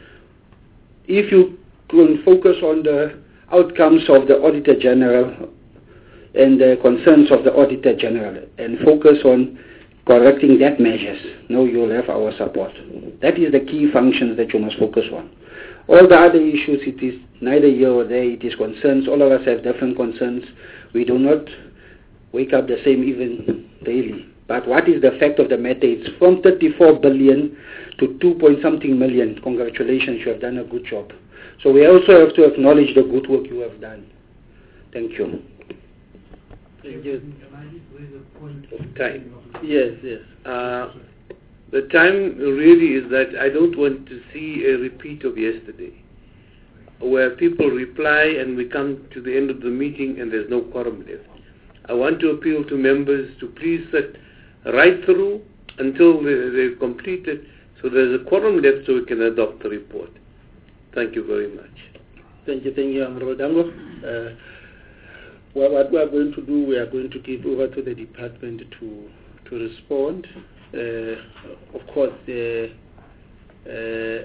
If you can focus on the outcomes of the Auditor General and the concerns of the Auditor General and focus on correcting that measures, no, you'll have our support. That is the key functions that you must focus on. All the other issues, it is neither here or there, it is concerns. All of us have different concerns. We do not wake up the same even daily. But what is the fact of the matter? It's from thirty-four billion to two point something million. Congratulations, you have done a good job. So we also have to acknowledge the good work you have done. Thank you. Thank you. Can I just raise a point? Time. Yes, yes. Uh, the time really is that I don't want to see a repeat of yesterday, where people reply and we come to the end of the meeting and there's no quorum left. I want to appeal to members to please sit right through until they, they've completed, so there's a quorum left so we can adopt the report. Thank you very much. Thank you, thank you, Honorable Dango. Uh, well, what we are going to do, we are going to give over to the department to to respond. Uh, of course, the uh,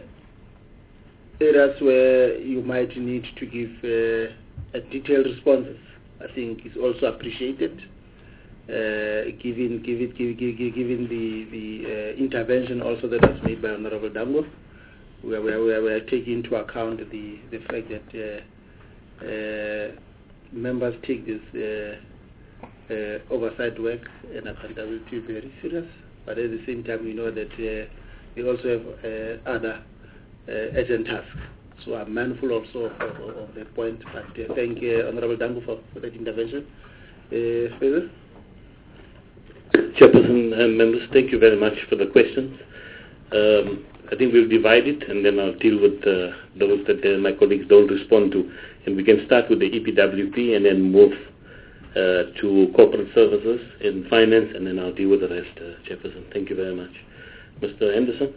areas where you might need to give uh, a detailed responses, I think, is also appreciated. uh, given, given, given, given the, the uh, intervention also that was made by Honorable Dango, where we are, we are, we are taking into account the, the fact that uh, uh, members take this uh, uh, oversight work and accountability very serious, but at the same time we know that uh, we also have uh, other uh, urgent tasks. So I'm mindful also of, of, of that point, but uh, thank uh, Honorable Dango for, for that intervention. Uh, Further? Chairperson and members, thank you very much for the questions. Um, I think we'll divide it, and then I'll deal with uh, those that uh, my colleagues don't respond to. And we can start with the E P W P and then move uh, to corporate services and finance, and then I'll deal with the rest, uh, Chairperson. Thank you very much. Mister Anderson?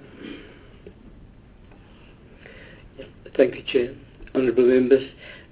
Thank you, Chair. Honourable members,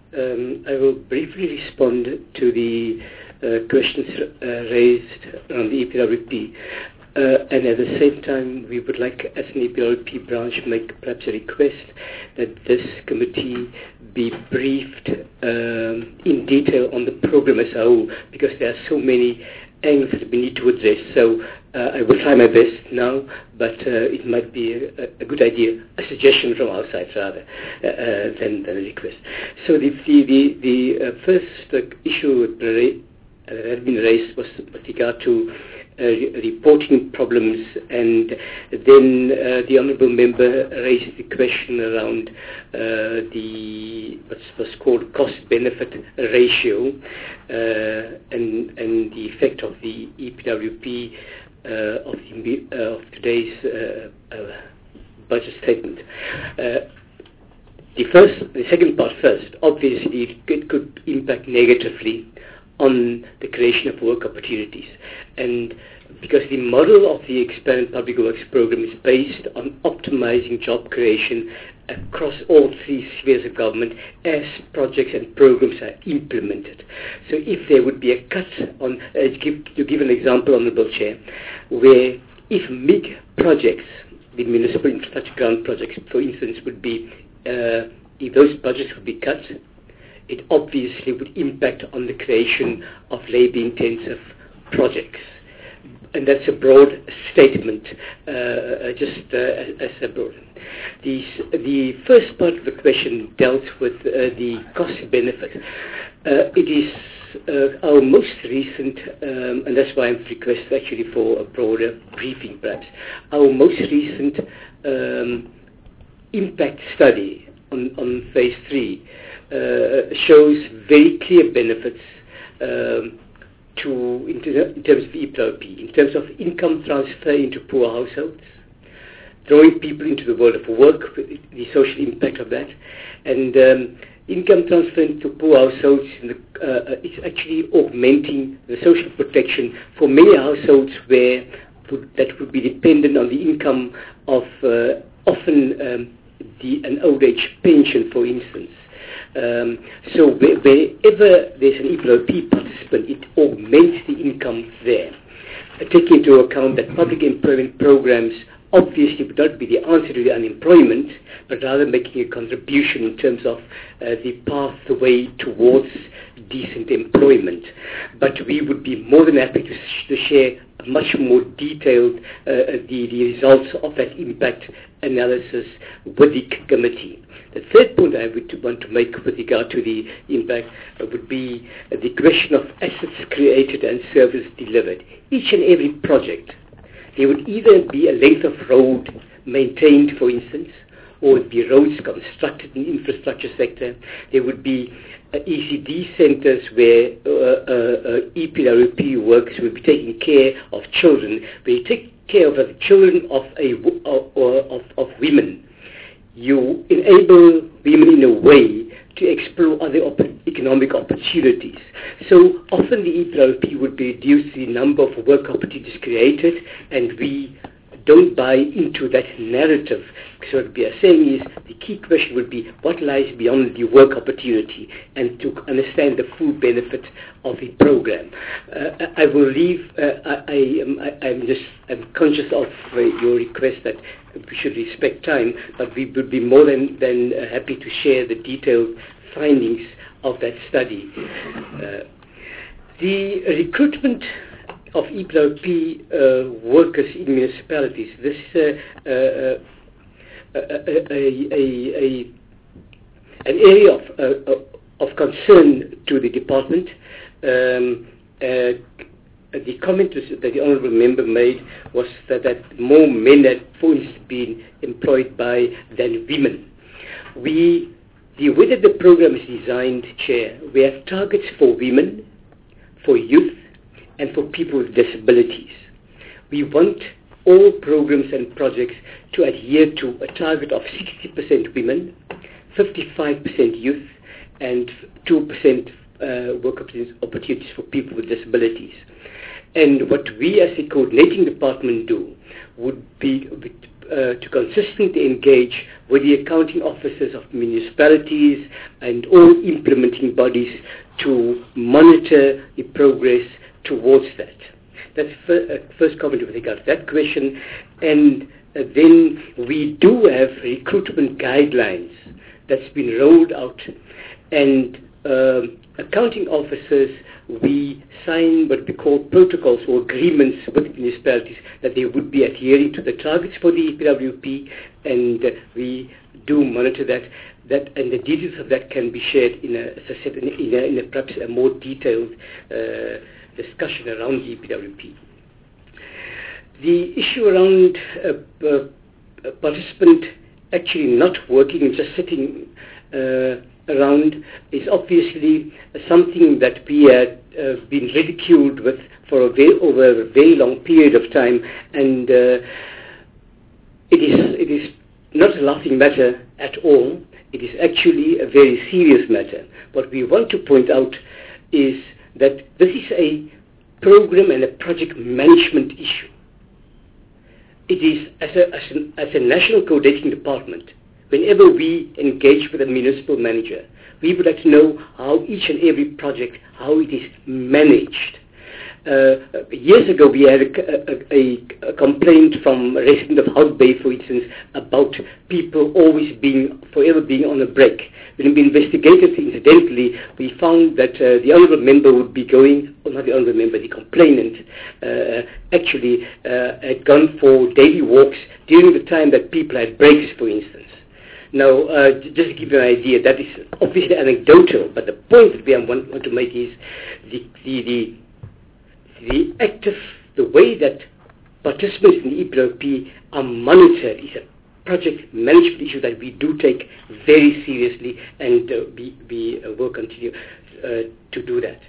um, I will briefly respond to the uh, questions uh, raised on the E P W P. Uh, and at the same time, we would like, as an E P W P branch, make perhaps a request that this committee be briefed um, in detail on the program as a whole, because there are so many angles that we need to address. So uh, I will try my best now, but uh, it might be a, a good idea, a suggestion from our side rather, uh, uh, than, than a request. So the, the, the, the uh, first uh, issue that had been raised was with regard to Uh, reporting problems, and then uh, the honourable member raised the question around uh, the what's, what's called cost-benefit ratio uh, and and the effect of the E P W P uh, of, the, uh, of today's uh, uh, budget statement. Uh, the first, the second part first. Obviously, it could impact negatively on the creation of work opportunities, and because the model of the Expanded Public Works Programme is based on optimizing job creation across all three spheres of government as projects and programs are implemented. So if there would be a cut on, uh, to, give, to give an example, Honourable Chair, where if M I G projects, the municipal infrastructure grant projects, for instance, would be, uh, if those budgets would be cut, it obviously would impact on the creation of labour-intensive projects. And that's a broad statement, uh, just uh, as a broad. The, the first part of the question dealt with uh, the cost-benefit. Uh, it is uh, our most recent, um, and that's why I've requested actually for a broader briefing perhaps, our most recent um, impact study on, on phase three Uh, shows very clear benefits um, to in, in terms of E P W P, in terms of income transfer into poor households, drawing people into the world of work, the social impact of that, and um, income transfer into poor households in the, uh, is actually augmenting the social protection for many households where would, that would be dependent on the income of uh, often um, the, an old age pension, for instance. Um, so wherever there's an E P W P participant, it augments the income there. Uh, taking into account that public employment programs obviously would not be the answer to the unemployment, but rather making a contribution in terms of uh, the pathway towards decent employment. But we would be more than happy to, sh- to share much more detailed uh, the, the results of that impact analysis with the committee. The third point I would want to make with regard to the impact uh, would be uh, the question of assets created and service delivered. Each and every project, there would either be a length of road maintained, for instance, or it would be roads constructed in the infrastructure sector. There would be uh, E C D centres where uh, uh, uh, E P W P works would be taking care of children, where you take care of the children of, a, or of, of women. You enable women in a way to explore other op- economic opportunities. So often the E P W P would be reduced the number of work opportunities created, and we don't buy into that narrative. So what we are saying is the key question would be what lies beyond the work opportunity, and to understand the full benefit of the program. Uh, I will leave, uh, I, I, am, I, I'm just I'm conscious of uh, your request that we should respect time, but we would be more than, than uh, happy to share the detailed findings of that study. Uh, the recruitment of E P W P uh, workers in municipalities. This is a, a, a, a, a, a, an area of, uh, of concern to the department. Um, uh, the comment that the Honourable Member made was that, that more men had, for instance, been employed by than women. We, the way that the program is designed, Chair, we have targets for women, for youth, and for people with disabilities. We want all programs and projects to adhere to a target of sixty percent women, fifty-five percent youth, and two percent uh, work opportunities for people with disabilities. And what we as the coordinating department do would be uh, to consistently engage with the accounting officers of municipalities and all implementing bodies to monitor the progress towards that. That's the uh, first comment with regard to that question. And uh, then we do have recruitment guidelines that's been rolled out, and uh, accounting officers, we sign what we call protocols or agreements with municipalities that they would be adhering to the targets for the E P W P, and uh, we do monitor that. That and the details of that can be shared in a, as I said, in a, in a perhaps a more detailed uh, discussion around the E P W P. The issue around uh, uh, a participant actually not working and just sitting uh, around is obviously something that we had uh, been ridiculed with for a very, over a very long period of time, and uh, it is it is not a laughing matter at all. It is actually a very serious matter. What we want to point out is that this is a program and a project management issue. It is, as a, as, an, as a national coordinating department, whenever we engage with a municipal manager, we would like to know how each and every project, how it is managed. Uh, years ago, we had a, a, a complaint from a resident of Hout Bay, for instance, about people always being, forever being on a break. When we investigated, incidentally, we found that uh, the honourable member would be going, or not the honourable member, the complainant, uh, actually uh, had gone for daily walks during the time that people had breaks, for instance. Now, uh, just to give you an idea, that is obviously anecdotal, but the point that we want, want to make is the, the, the The active, the way that participants in the E P W P are monitored is a project management issue that we do take very seriously, and uh, we, we uh, will continue uh, to do that.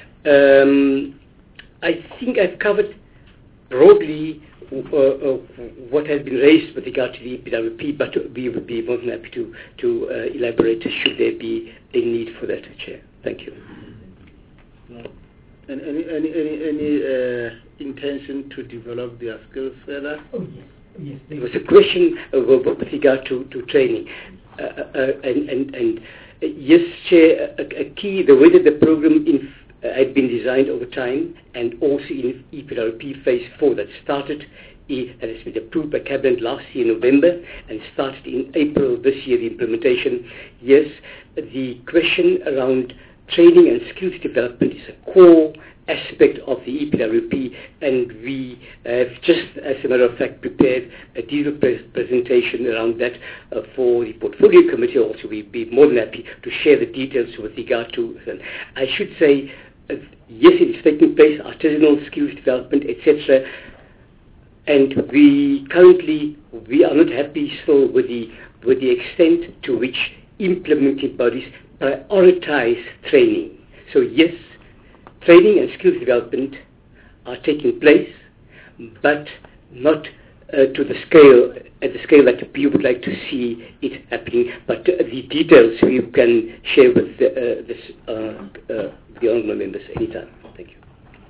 Um, I think I've covered broadly uh, uh, what has been raised with regard to the E P W P, but we would be more than happy to, to uh, elaborate should there be a need for that, Chair. Thank you. No. And any any any, any uh, intention to develop their skills further? Oh yes, yes. There was a question uh, with regard to, to training, uh, uh, and and and uh, yes, Chair. A, a key, the way that the program in, uh, had been designed over time, and also in E P W P Phase Four that started. That has been approved by Cabinet last year in November and started in April this year. The implementation. Yes, the question around training and skills development is a core aspect of the E P W P, and we have just, as a matter of fact, prepared a detailed pre- presentation around that uh, for the Portfolio Committee. Also, we'd be more than happy to share the details with regard to them. I should say, uh, yes, it is taking place, artisanal skills development, et cetera. And we currently, we are not happy still with the, with the extent to which implementing bodies prioritize training. So yes, training and skills development are taking place, but not uh, to the scale, at the scale that we would like to see it happening. But uh, the details we can share with the, uh, this, uh, uh, the honourable members anytime. Thank you.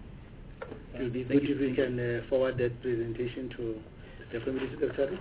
It would be good if we can uh, forward that presentation to the committee secretary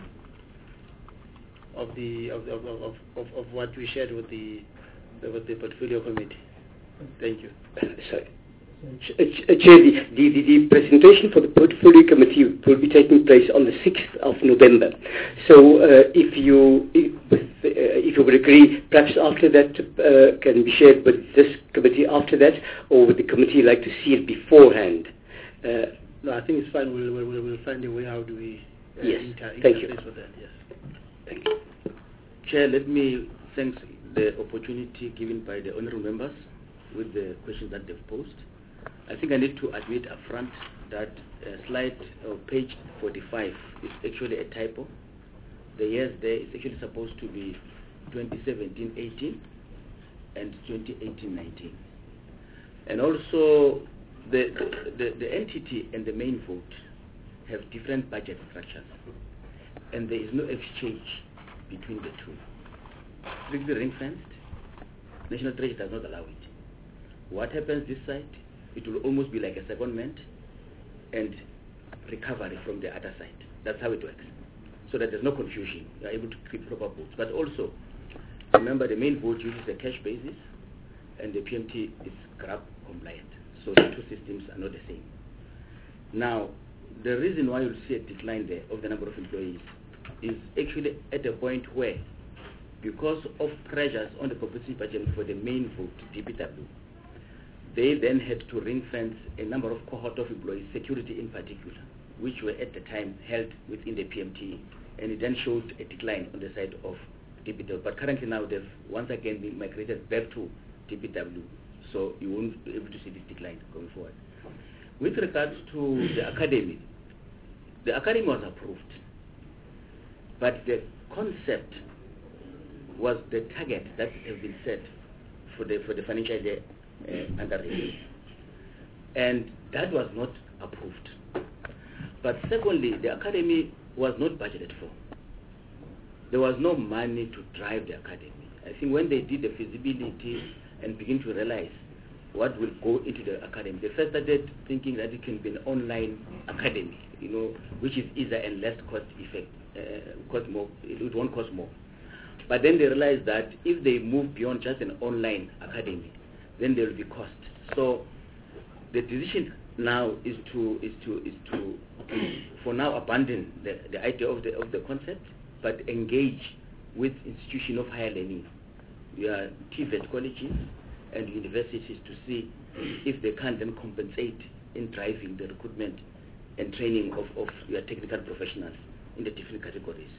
of the of, of, of, of, of what we shared with the with the portfolio committee. Thank you. Sorry. Chair, the, the, the presentation for the portfolio committee will be taking place on the sixth of November. So uh, if you if, uh, if you would agree, perhaps after that uh, can be shared with this committee after that, or would the committee like to see it beforehand? Uh, No, I think it's fine. We'll, we'll, we'll find a way. How do we uh, Yes, inter- thank you. interface with that? Yes. Thank you. Chair, let me thank the opportunity given by the honourable members with the questions that they've posed. I think I need to admit upfront that uh, slide uh, page forty-five is actually a typo. The years there is actually supposed to be twenty seventeen eighteen and twenty eighteen nineteen. And also the, the, the, the entity and the main vote have different budget structures, and there is no exchange between the two. Strictly ring-fenced, National Treasury does not allow it. What happens this side, it will almost be like a secondment and recovery from the other side. That's how it works. So that there's no confusion. You are able to keep proper votes. But also, remember the main vote uses a cash basis, and the P M T is C R A P compliant. So the two systems are not the same. Now, the reason why you'll see a decline there of the number of employees is actually at a point where, because of pressures on the propensity budget for the main vote, D P W, they then had to ring-fence a number of cohort of employees, security in particular, which were at the time held within the P M T, and it then showed a decline on the side of D P W. But currently now they've once again been migrated back to D P W, so you won't be able to see this decline going forward. With regards to the academy, the academy was approved, but the concept was the target that has been set for the for the financial year uh, under review, and that was not approved. But secondly, the academy was not budgeted for. There was no money to drive the academy. I think when they did the feasibility and begin to realize what will go into the academy, they first started thinking that it can be an online academy, you know, which is easier and less cost effect, uh, cost more, it won't cost more. But then they realized that if they move beyond just an online academy, then there will be cost. So the decision now is to is to is to for now abandon the, the idea of the of the concept, but engage with institution of higher learning, your T V E T colleges and universities, to see if they can then compensate in driving the recruitment and training of, of your technical professionals in the different categories.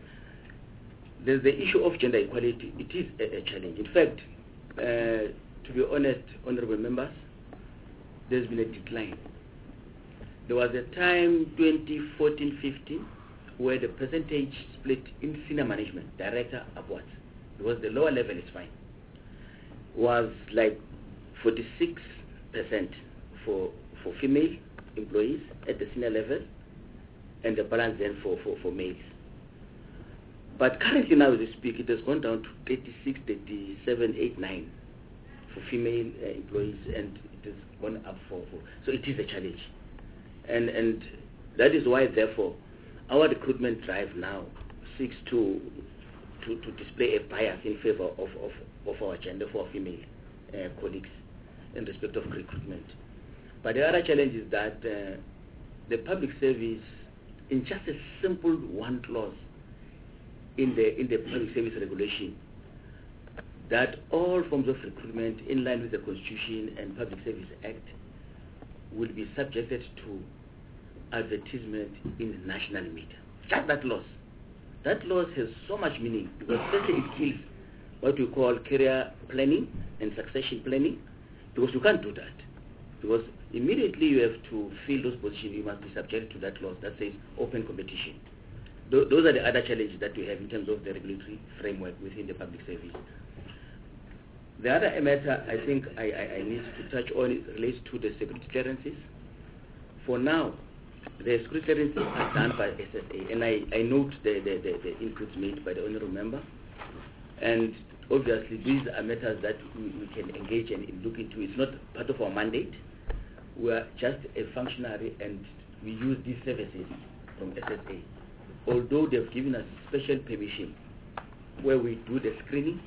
There's the issue of gender equality. It is a, a challenge. In fact, uh, to be honest, honorable members, there's been a decline. There was a time, twenty fourteen fifteen, where the percentage split in senior management, director upwards, because the lower level is fine, was like forty-six percent for, for female employees at the senior level, and the balance then for, for, for males. But currently now as we speak, it has gone down to thirty-six, thirty-seven, eight, nine for female uh, employees, and it has gone up for, for so it is a challenge. And and that is why, therefore, our recruitment drive now seeks to to, to display a bias in favor of, of, of our gender for our female uh, colleagues in respect of recruitment. But the other challenge is that uh, the public service, in just a simple one clause in the in the public service regulation, that all forms of recruitment in line with the Constitution and Public Service Act will be subjected to advertisement in national media. Just that clause. That clause has so much meaning, because firstly it kills what we call career planning and succession planning, because you can't do that. Because immediately you have to fill those positions, you must be subject to that clause that says open competition. Th those are the other challenges that we have in terms of the regulatory framework within the public service. The other matter I think I, I, I need to touch on is relates to the security clearances. For now, the security clearances are done by S S A, and I, I note the, the, the, the inputs made by the honourable member. And obviously these are matters that we, we can engage and look into. It's not part of our mandate. We are just a functionary, and we use these services from S S A. Although they've given us special permission where we do the screening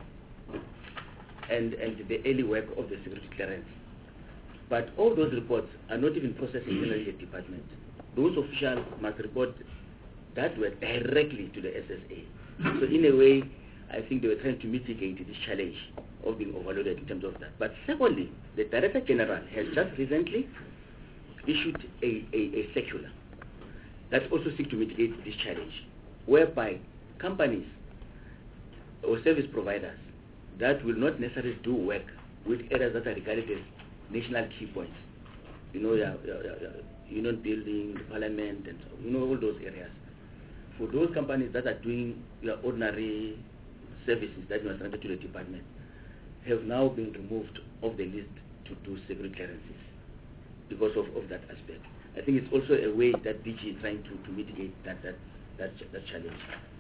and, and the early work of the security clearance. But all those reports are not even processed in the department. Those officials must report that work directly to the S S A. So in a way, I think they were trying to mitigate this challenge of being overloaded in terms of that. But secondly, the Director General has just recently issued a, a, a circular that also seeks to mitigate this challenge, whereby companies or service providers that will not necessarily do work with areas that are regarded as national key points, you know, yeah, yeah, yeah, yeah, union building, parliament, and so, you know, all those areas. For those companies that are doing your ordinary services that were granted to the department, have now been removed off the list to do security clearances because of, of that aspect. I think it's also a way that D G is trying to, to mitigate that that that, that challenge.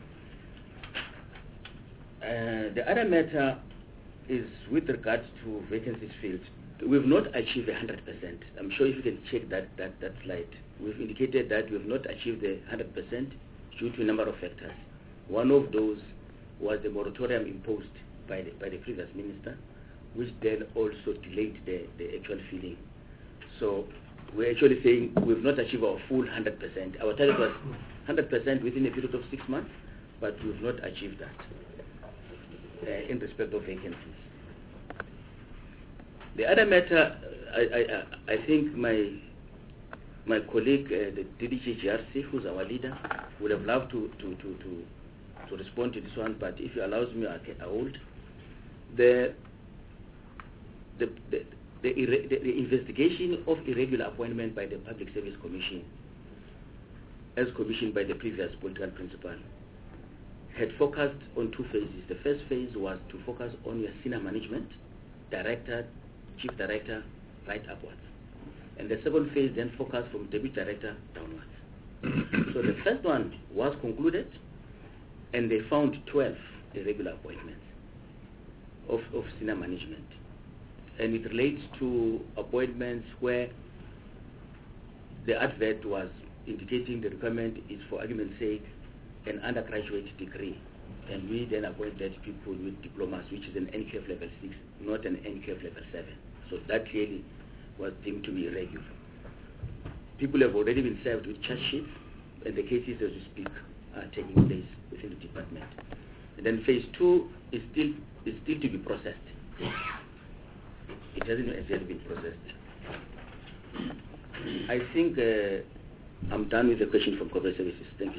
Uh, the other matter is with regards to vacancies filled. We've not achieved one hundred percent. I'm sure if you can check that, that, that slide, we've indicated that we've not achieved the one hundred percent due to a number of factors. One of those was the moratorium imposed by the, by the previous minister, which then also delayed the, the actual filling. So we're actually saying we've not achieved our full one hundred percent. Our target was one hundred percent within a period of six months, but we've not achieved that uh, in respect of vacancies. The other matter, I, I, I think my my colleague, uh, the D D G G R C, who's our leader, would have loved to, to, to, to, to respond to this one, but if he allows me, I can hold. The, the, the, the, the, the investigation of irregular appointment by the Public Service Commission, as commissioned by the previous political principal, had focused on two phases. The first phase was to focus on your senior management, director, chief director, right upwards. And the second phase then focused from deputy director downwards. So the first one was concluded, and they found twelve irregular appointments of, of senior management. And it relates to appointments where the advert was indicating the requirement is, for argument's sake, an undergraduate degree. And we then appointed people with diplomas, which is an N Q F level six, not an N Q F level seven. So that clearly was deemed to be irregular. People have already been served with charge sheets, and the cases, as we speak, are taking place within the department. And then phase two is still is still to be processed. It hasn't yet been processed. I think uh, I'm done with the question from corporate services. Thank you,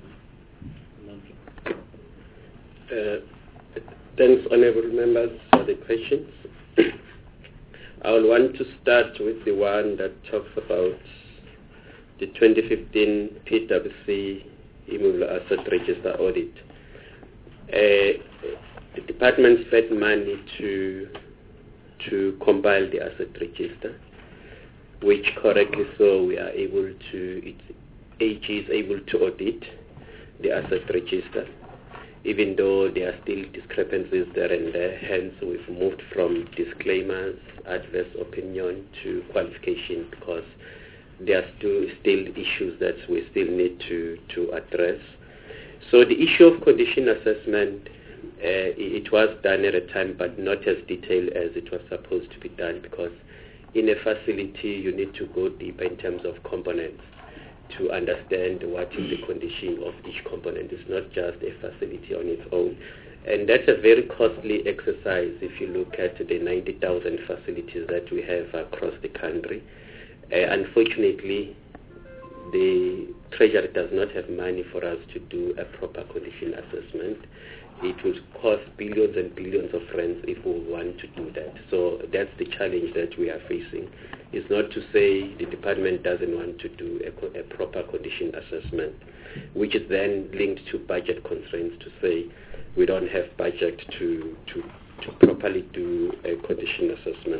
sir. Uh, thanks, honourable members, for the questions. I will want to start with the one that talks about the twenty fifteen P W C Immovable Asset Register audit. Uh, the department spent money to to compile the asset register, which correctly so we are able to, it, A G is able to audit the asset register, even though there are still discrepancies there and there. Hence, we've moved from disclaimers, adverse opinion to qualification, because there are still, still issues that we still need to, to address. So the issue of condition assessment, uh, it was done at a time, but not as detailed as it was supposed to be done, because in a facility you need to go deeper in terms of components to understand what is the condition of each component. It's not just a facility on its own. And that's a very costly exercise if you look at the ninety thousand facilities that we have across the country. Uh, unfortunately, the Treasury does not have money for us to do a proper condition assessment. It would cost billions and billions of rands if we want to do that. So that's the challenge that we are facing. It's not to say the department doesn't want to do a, a proper condition assessment, which is then linked to budget constraints, to say we don't have budget to, to, to properly do a condition assessment.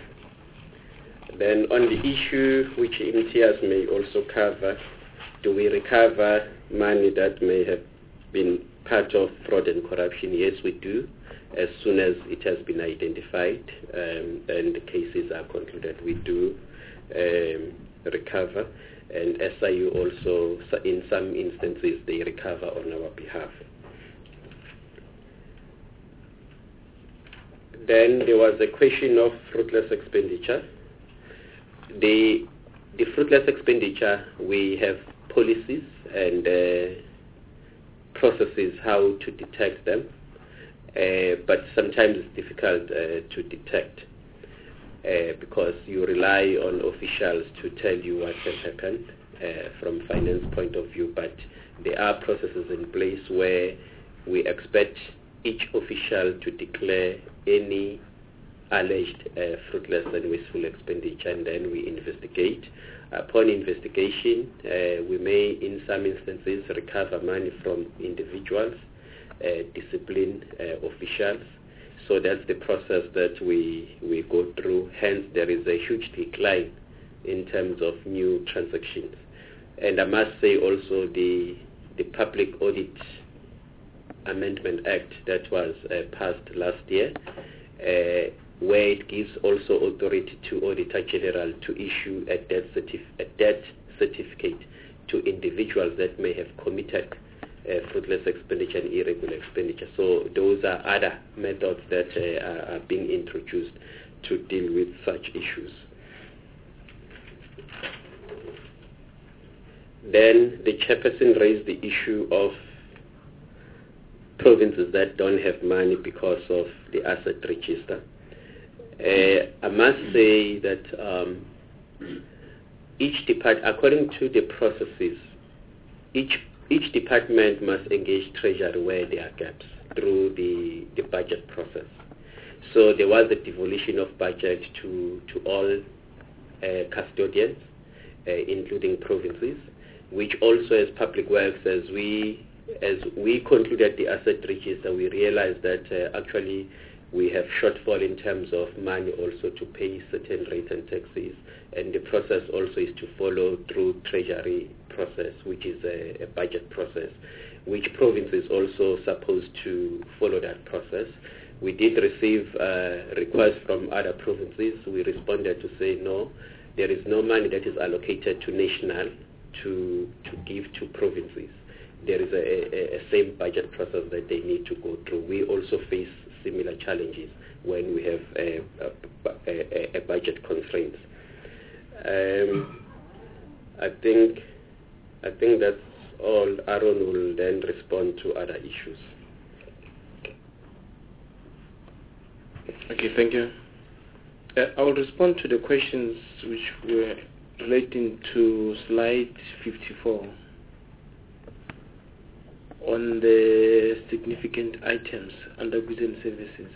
Then on the issue which Imtiaz may also cover, do we recover money that may have been part of fraud and corruption? Yes, we do, as soon as it has been identified um, and the cases are concluded. We do um, recover, and S I U also, in some instances, they recover on our behalf. Then there was a question of fruitless expenditure. The, the fruitless expenditure, we have policies and uh, processes how to detect them, uh, but sometimes it's difficult uh, to detect. uh, because you rely on officials to tell you what has happened uh, from finance point of view, but there are processes in place where we expect each official to declare any alleged uh, fruitless and wasteful expenditure, and then we investigate. Upon investigation, uh, we may, in some instances, recover money from individuals, uh, discipline uh, officials. So that's the process that we, we go through. Hence, there is a huge decline in terms of new transactions. And I must say also the, the Public Audit Amendment Act that was uh, passed last year, uh, where it gives also authority to Auditor General to issue a debt, certif- a debt certificate to individuals that may have committed uh, fruitless expenditure and irregular expenditure. So those are other methods that uh, are, are being introduced to deal with such issues. Then the chairperson raised the issue of provinces that don't have money because of the asset register. Uh, I must say that um, each department, according to the processes, each each department must engage Treasury where there are gaps through the, the budget process. So there was a devolution of budget to to all uh, custodians, uh, including provinces, which also as Public Works, as we as we concluded the asset register, we realized that uh, actually we have shortfall in terms of money also to pay certain rates and taxes, and the process also is to follow through Treasury process, which is a, a budget process, which province is also supposed to follow that process. We did receive uh, requests from other provinces. We responded to say no, there is no money that is allocated to national to to give to provinces. There is a, a, a same budget process that they need to go through. We also face similar challenges when we have a, a, a, a budget constraints. Um, I think I think that's all. Aaron will then respond to other issues. Okay, thank you. Uh, I will respond to the questions which were relating to slide fifty-four on the significant items under goods and services.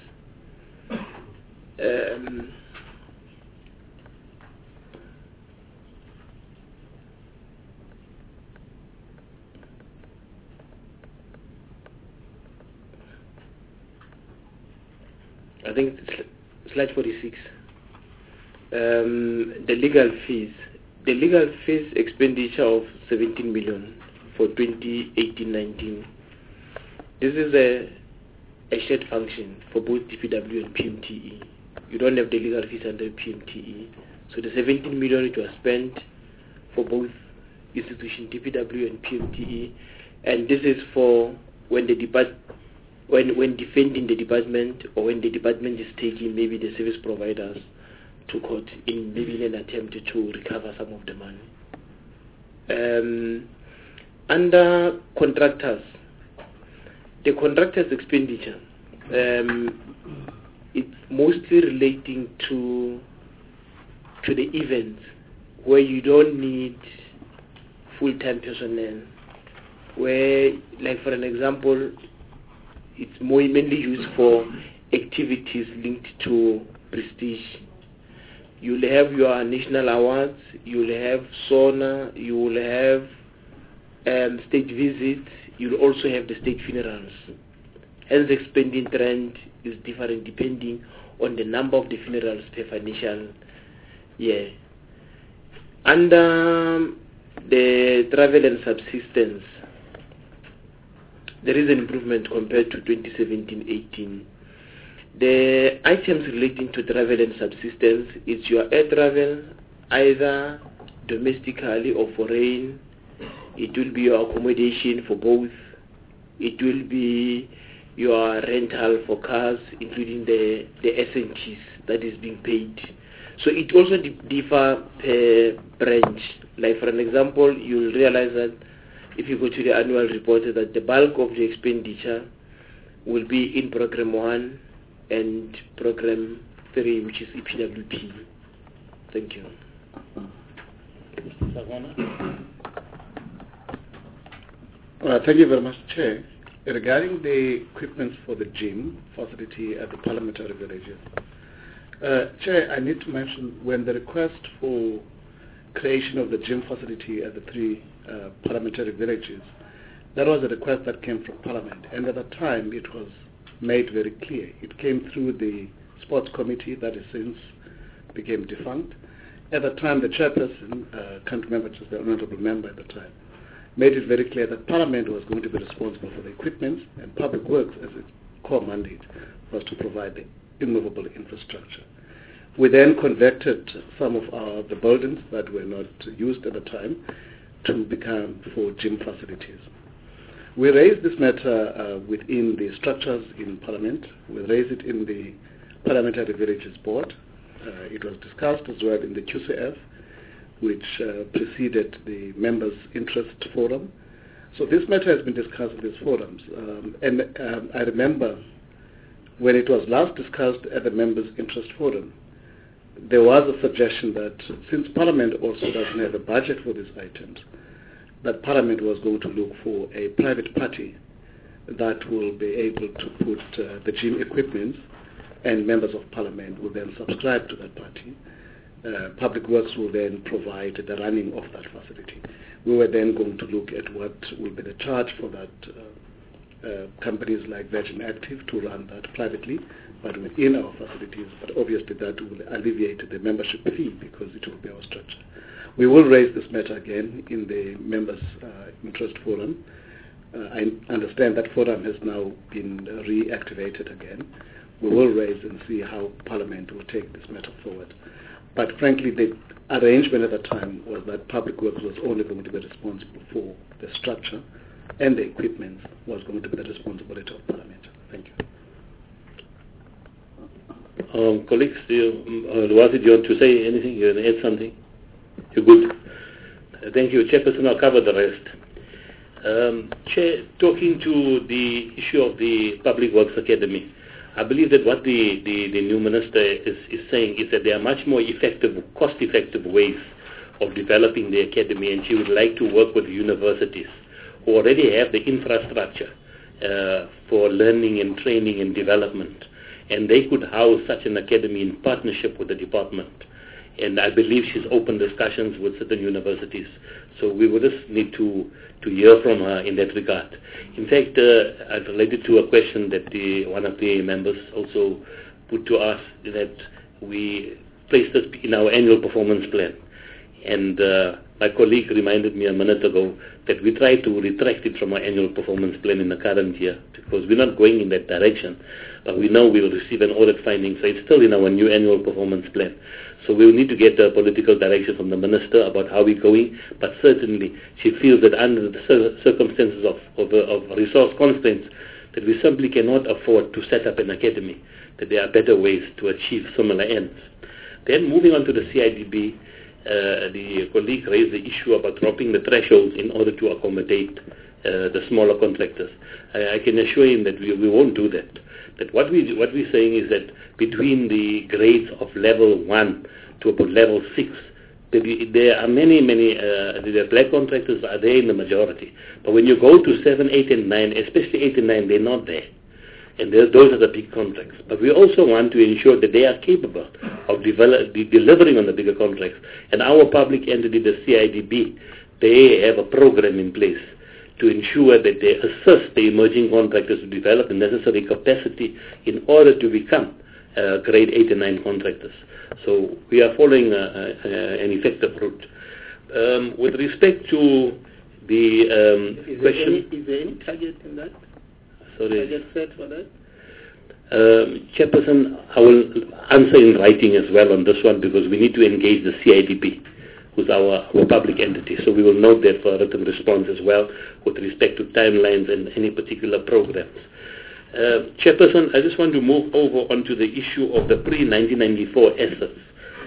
Um, I think it's slide forty-six. Um, the legal fees. The legal fees expenditure of seventeen million for twenty eighteen nineteen. This is a, a shared function for both D P W and P M T E. You don't have the legal fees under P M T E. So the seventeen million which was spent for both institutions, D P W and P M T E, and this is for when the depart when when defending the department, or when the department is taking maybe the service providers to court in maybe in an attempt to recover some of the money. Um, under contractors, the contractors' expenditure, um, it's mostly relating to to the events where you don't need full-time personnel, where, like for an example, it's more mainly used for activities linked to prestige. You'll have your national awards, you'll have sauna, you will have um, state visits, you'll also have the state funerals. Hence the spending trend is different depending on the number of the funerals per financial year. Under um, the travel and subsistence, there is an improvement compared to twenty seventeen eighteen. The items relating to travel and subsistence is your air travel, either domestically or foreign. It will be your accommodation for both. It will be your rental for cars, including the, the S N Ts that is being paid. So it also differ per branch. Like for an example, you'll realize that if you go to the annual report, that the bulk of the expenditure will be in program one and program three, which is E P W P. Thank you. Uh, thank you very much, Chair. Regarding the equipment for the gym facility at the parliamentary villages, uh, Chair, I need to mention when the request for creation of the gym facility at the three uh, parliamentary villages, that was a request that came from Parliament, and at the time it was made very clear. It came through the sports committee that has since became defunct. At the time, the chairperson, uh, can't remember, just the honourable member at the time, made it very clear that Parliament was going to be responsible for the equipment, and Public Works, as its core mandate, was to provide the immovable infrastructure. We then converted some of our, the buildings that were not used at the time to become for gym facilities. We raised this matter uh, within the structures in Parliament. We raised it in the Parliamentary Villages Board. Uh, it was discussed as well in the Q C F, which uh, preceded the Members' Interest Forum. So this matter has been discussed in these forums. Um, and um, I remember when it was last discussed at the Members' Interest Forum, there was a suggestion that since Parliament also doesn't have a budget for these items, that Parliament was going to look for a private party that will be able to put uh, the gym equipment, and members of Parliament will then subscribe to that party. Uh, Public Works will then provide the running of that facility. We were then going to look at what will be the charge for that uh, uh, companies like Virgin Active to run that privately, but within our facilities. But obviously that will alleviate the membership fee because it will be our structure. We will raise this matter again in the Members' uh, Interest Forum. Uh, I understand that forum has now been uh, reactivated again. We will raise and see how Parliament will take this matter forward. But frankly, the arrangement at the time was that Public Works was only going to be responsible for the structure, and the equipment was going to be the responsibility of Parliament. Thank you. Um, colleagues, do you, uh, Luwazi, do you want to say anything? You want to add something? You're good. Uh, thank you. Chairperson, I'll cover the rest. Um, Chair, talking to the issue of the Public Works Academy, I believe that what the, the, the new minister is, is saying is that there are much more effective, cost-effective ways of developing the academy, and she would like to work with universities who already have the infrastructure uh, for learning and training and development, and they could house such an academy in partnership with the department. And I believe she's opened discussions with certain universities. So we will just need to, to hear from her in that regard. In fact, uh, I've related to a question that the, one of the members also put to us, that we placed this in our annual performance plan. And uh, my colleague reminded me a minute ago that we try to retract it from our annual performance plan in the current year because we're not going in that direction. But we know we will receive an audit finding, so it's still in our new annual performance plan. So we will need to get a political direction from the minister about how we're going, but certainly she feels that under the cir- circumstances of, of, uh, of resource constraints, that we simply cannot afford to set up an academy, that there are better ways to achieve similar ends. Then moving on to the C I D B, uh, the colleague raised the issue about dropping the thresholds in order to accommodate uh, the smaller contractors. I, I can assure him that we, we won't do that. That what we what we're saying is that between the grades of level one to about level six, there, there are many many uh, the black contractors are there in the majority. But when you go to seven, eight, and nine, especially eight and nine, they're not there, and those are the big contracts. But we also want to ensure that they are capable of develop, de- delivering on the bigger contracts. And our public entity, the C I D B, they have a program in place to ensure that they assist the emerging contractors to develop the necessary capacity in order to become uh, grade eight and nine contractors. So we are following uh, uh, an effective route. Um, with respect to the um, is question... There any, is there any target in that? Sorry. Target set for that? Um, Chairperson, I will answer in writing as well on this one because we need to engage the C I D B, who's our, our public entity. So we will note that for a written response as well with respect to timelines and any particular programs. Uh, Chairperson, I just want to move over onto the issue of the pre nineteen ninety-four assets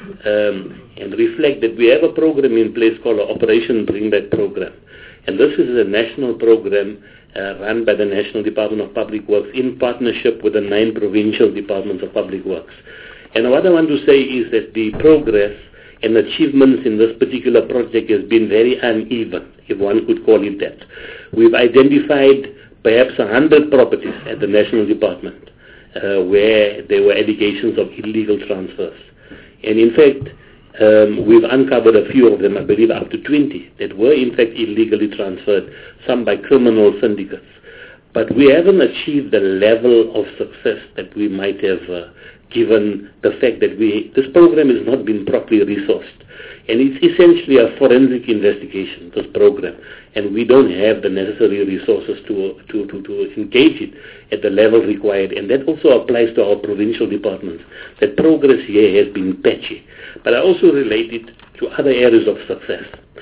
um, and reflect that we have a program in place called Operation Bring Back Program. And this is a national program uh, run by the National Department of Public Works in partnership with the nine provincial departments of public works. And what I want to say is that the progress and achievements in this particular project has been very uneven, if one could call it that. We've identified perhaps one hundred properties at the National Department uh, where there were allegations of illegal transfers. And in fact, um, we've uncovered a few of them, I believe up to twenty, that were in fact illegally transferred, some by criminal syndicates. But we haven't achieved the level of success that we might have uh, given the fact that we this program has not been properly resourced. And it's essentially a forensic investigation, this program. And we don't have the necessary resources to, to, to, to engage it at the level required. And that also applies to our provincial departments. That progress here has been patchy. But I also relate it to other areas of success.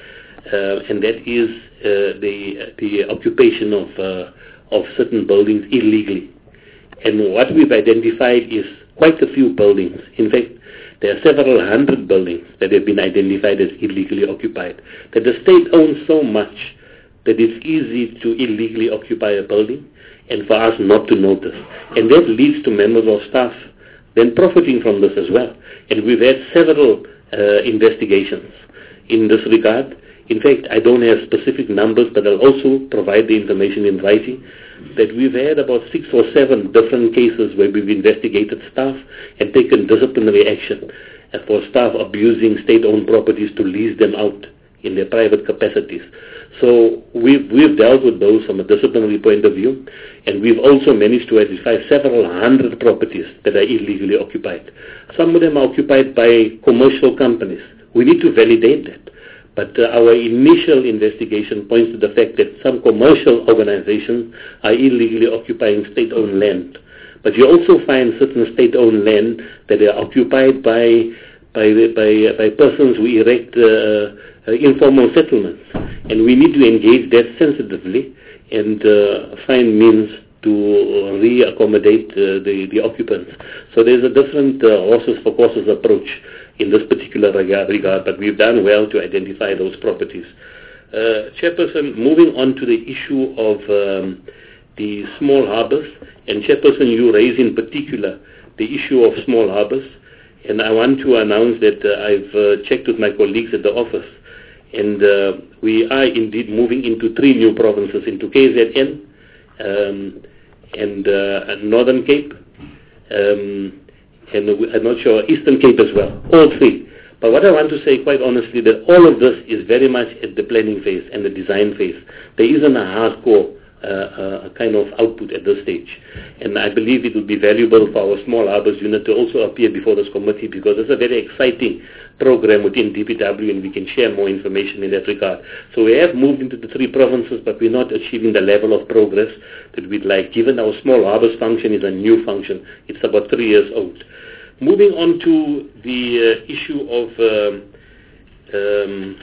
Uh, and that is uh, the, the occupation of, uh, of certain buildings illegally. And what we've identified is quite a few buildings. In fact, there are several hundred buildings that have been identified as illegally occupied. That the state owns so much that it's easy to illegally occupy a building and for us not to notice. And that leads to members of staff then profiting from this as well. And we've had several uh, investigations in this regard. In fact, I don't have specific numbers, but I'll also provide the information in writing that we've had about six or seven different cases where we've investigated staff and taken disciplinary action for staff abusing state-owned properties to lease them out in their private capacities. So we've, we've dealt with those from a disciplinary point of view, and we've also managed to identify several hundred properties that are illegally occupied. Some of them are occupied by commercial companies. We need to validate that. But uh, our initial investigation points to the fact that some commercial organizations are illegally occupying state-owned land. But you also find certain state-owned land that are occupied by by by, by persons who erect uh, uh, informal settlements. And we need to engage that sensitively and uh, find means to re-accommodate uh, the, the occupants. So there's a different uh, horses for courses approach in this particular regard, but we've done well to identify those properties. Uh, Chairperson, moving on to the issue of um, the small harbours, and Chairperson, you raise in particular the issue of small harbours, and I want to announce that uh, I've uh, checked with my colleagues at the office, and uh, we are indeed moving into three new provinces, into K Z N um, and uh, Northern Cape, um, and I'm not sure, Eastern Cape as well, all three. But what I want to say quite honestly, that all of this is very much at the planning phase and the design phase. There isn't a hardcore uh, uh, kind of output at this stage. And I believe it will be valuable for our small harbours unit to also appear before this committee, because it's a very exciting program within D P W and we can share more information in that regard. So we have moved into the three provinces, but we're not achieving the level of progress that we'd like, given our small harbours function is a new function. It's about three years old. Moving on to the uh, issue of um, um,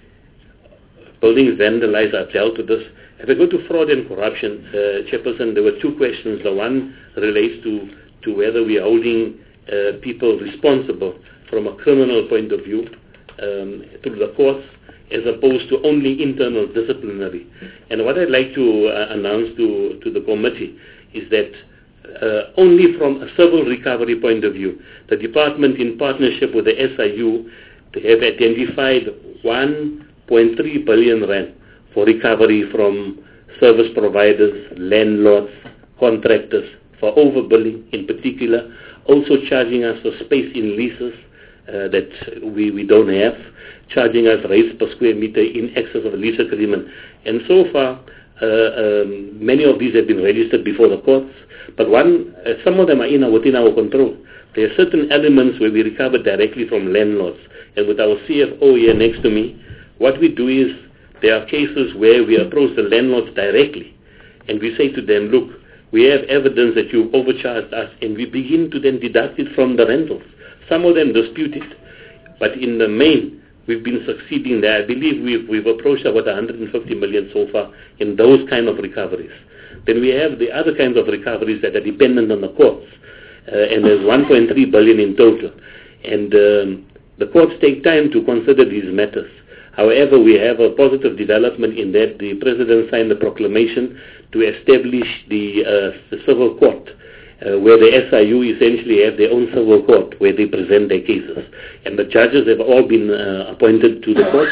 buildings vandalized, I've dealt with this. If I go to fraud and corruption, uh, Chairperson, there were two questions. The one relates to, to whether we are holding uh, people responsible from a criminal point of view um, through the courts, as opposed to only internal disciplinary. And what I'd like to uh, announce to, to the committee is that Uh, only from a civil recovery point of view, the department in partnership with the S I U, they have identified one point three billion rand for recovery from service providers, landlords, contractors, for overbilling in particular, also charging us for space in leases uh, that we, we don't have, charging us rates per square meter in excess of a lease agreement. And so far, uh, um, many of these have been registered before the courts. But one, uh, some of them are in our, within our control. There are certain elements where we recover directly from landlords. And with our C F O here next to me, what we do is there are cases where we approach the landlords directly. And we say to them, look, we have evidence that you overcharged us, and we begin to then deduct it from the rentals. Some of them dispute it. But in the main, we've been succeeding there. I believe we've, we've approached about one hundred fifty million so far in those kind of recoveries. Then we have the other kinds of recoveries that are dependent on the courts, uh, and there's one point three billion in total. And um, the courts take time to consider these matters. However, we have a positive development in that the President signed the proclamation to establish the, uh, the civil court uh, where the S I U essentially have their own civil court where they present their cases. And the judges have all been uh, appointed to the court.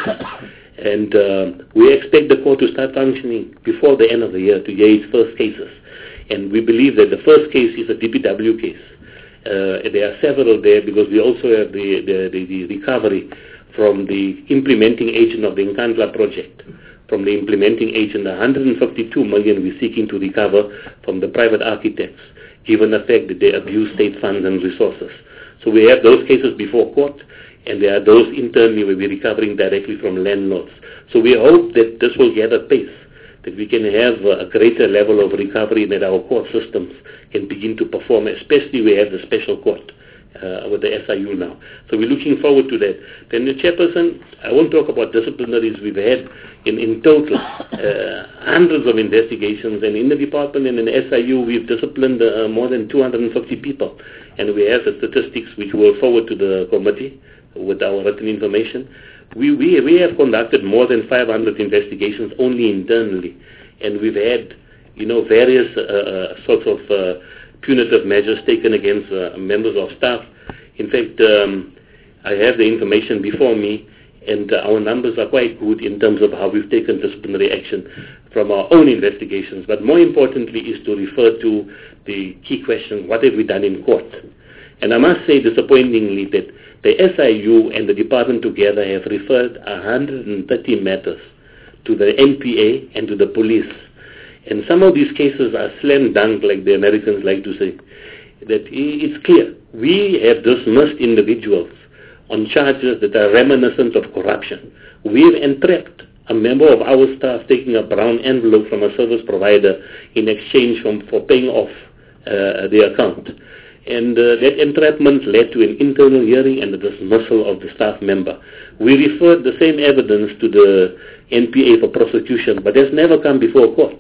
And uh, we expect the court to start functioning before the end of the year to hear its first cases. And we believe that the first case is a D P W case. Uh, there are several there because we also have the, the, the, the recovery from the implementing agent of the Nkandla project. From the implementing agent, one hundred fifty-two million we're seeking to recover from the private architects, given the fact that they abuse state funds and resources. So we have those cases before court, and there are those internally where we're recovering directly from landlords. So we hope that this will gather pace, that we can have a greater level of recovery, and that our court systems can begin to perform, especially we have the special court uh, with the S I U now. So we're looking forward to that. Then the chairperson, I won't talk about disciplinaries. We've had in, in total uh, hundreds of investigations, and in the department and in the S I U we've disciplined uh, more than two hundred fifty people, and we have the statistics which we'll forward to the committee with our written information. We, we, we have conducted more than five hundred investigations only internally, and we've had, you know, various uh, uh, sorts of uh, punitive measures taken against uh, members of staff. In fact, um, I have the information before me, and uh, our numbers are quite good in terms of how we've taken disciplinary action from our own investigations. But more importantly is to refer to the key question, what have we done in court? And I must say disappointingly that the S I U and the department together have referred one hundred thirty matters to the N P A and to the police. And some of these cases are slam dunk, like the Americans like to say. That it's clear. We have dismissed individuals on charges that are reminiscent of corruption. We've entrapped a member of our staff taking a brown envelope from a service provider in exchange from, for paying off uh, the account. And uh, that entrapment led to an internal hearing and the dismissal of the staff member. We referred the same evidence to the N P A for prosecution, but that's never come before court.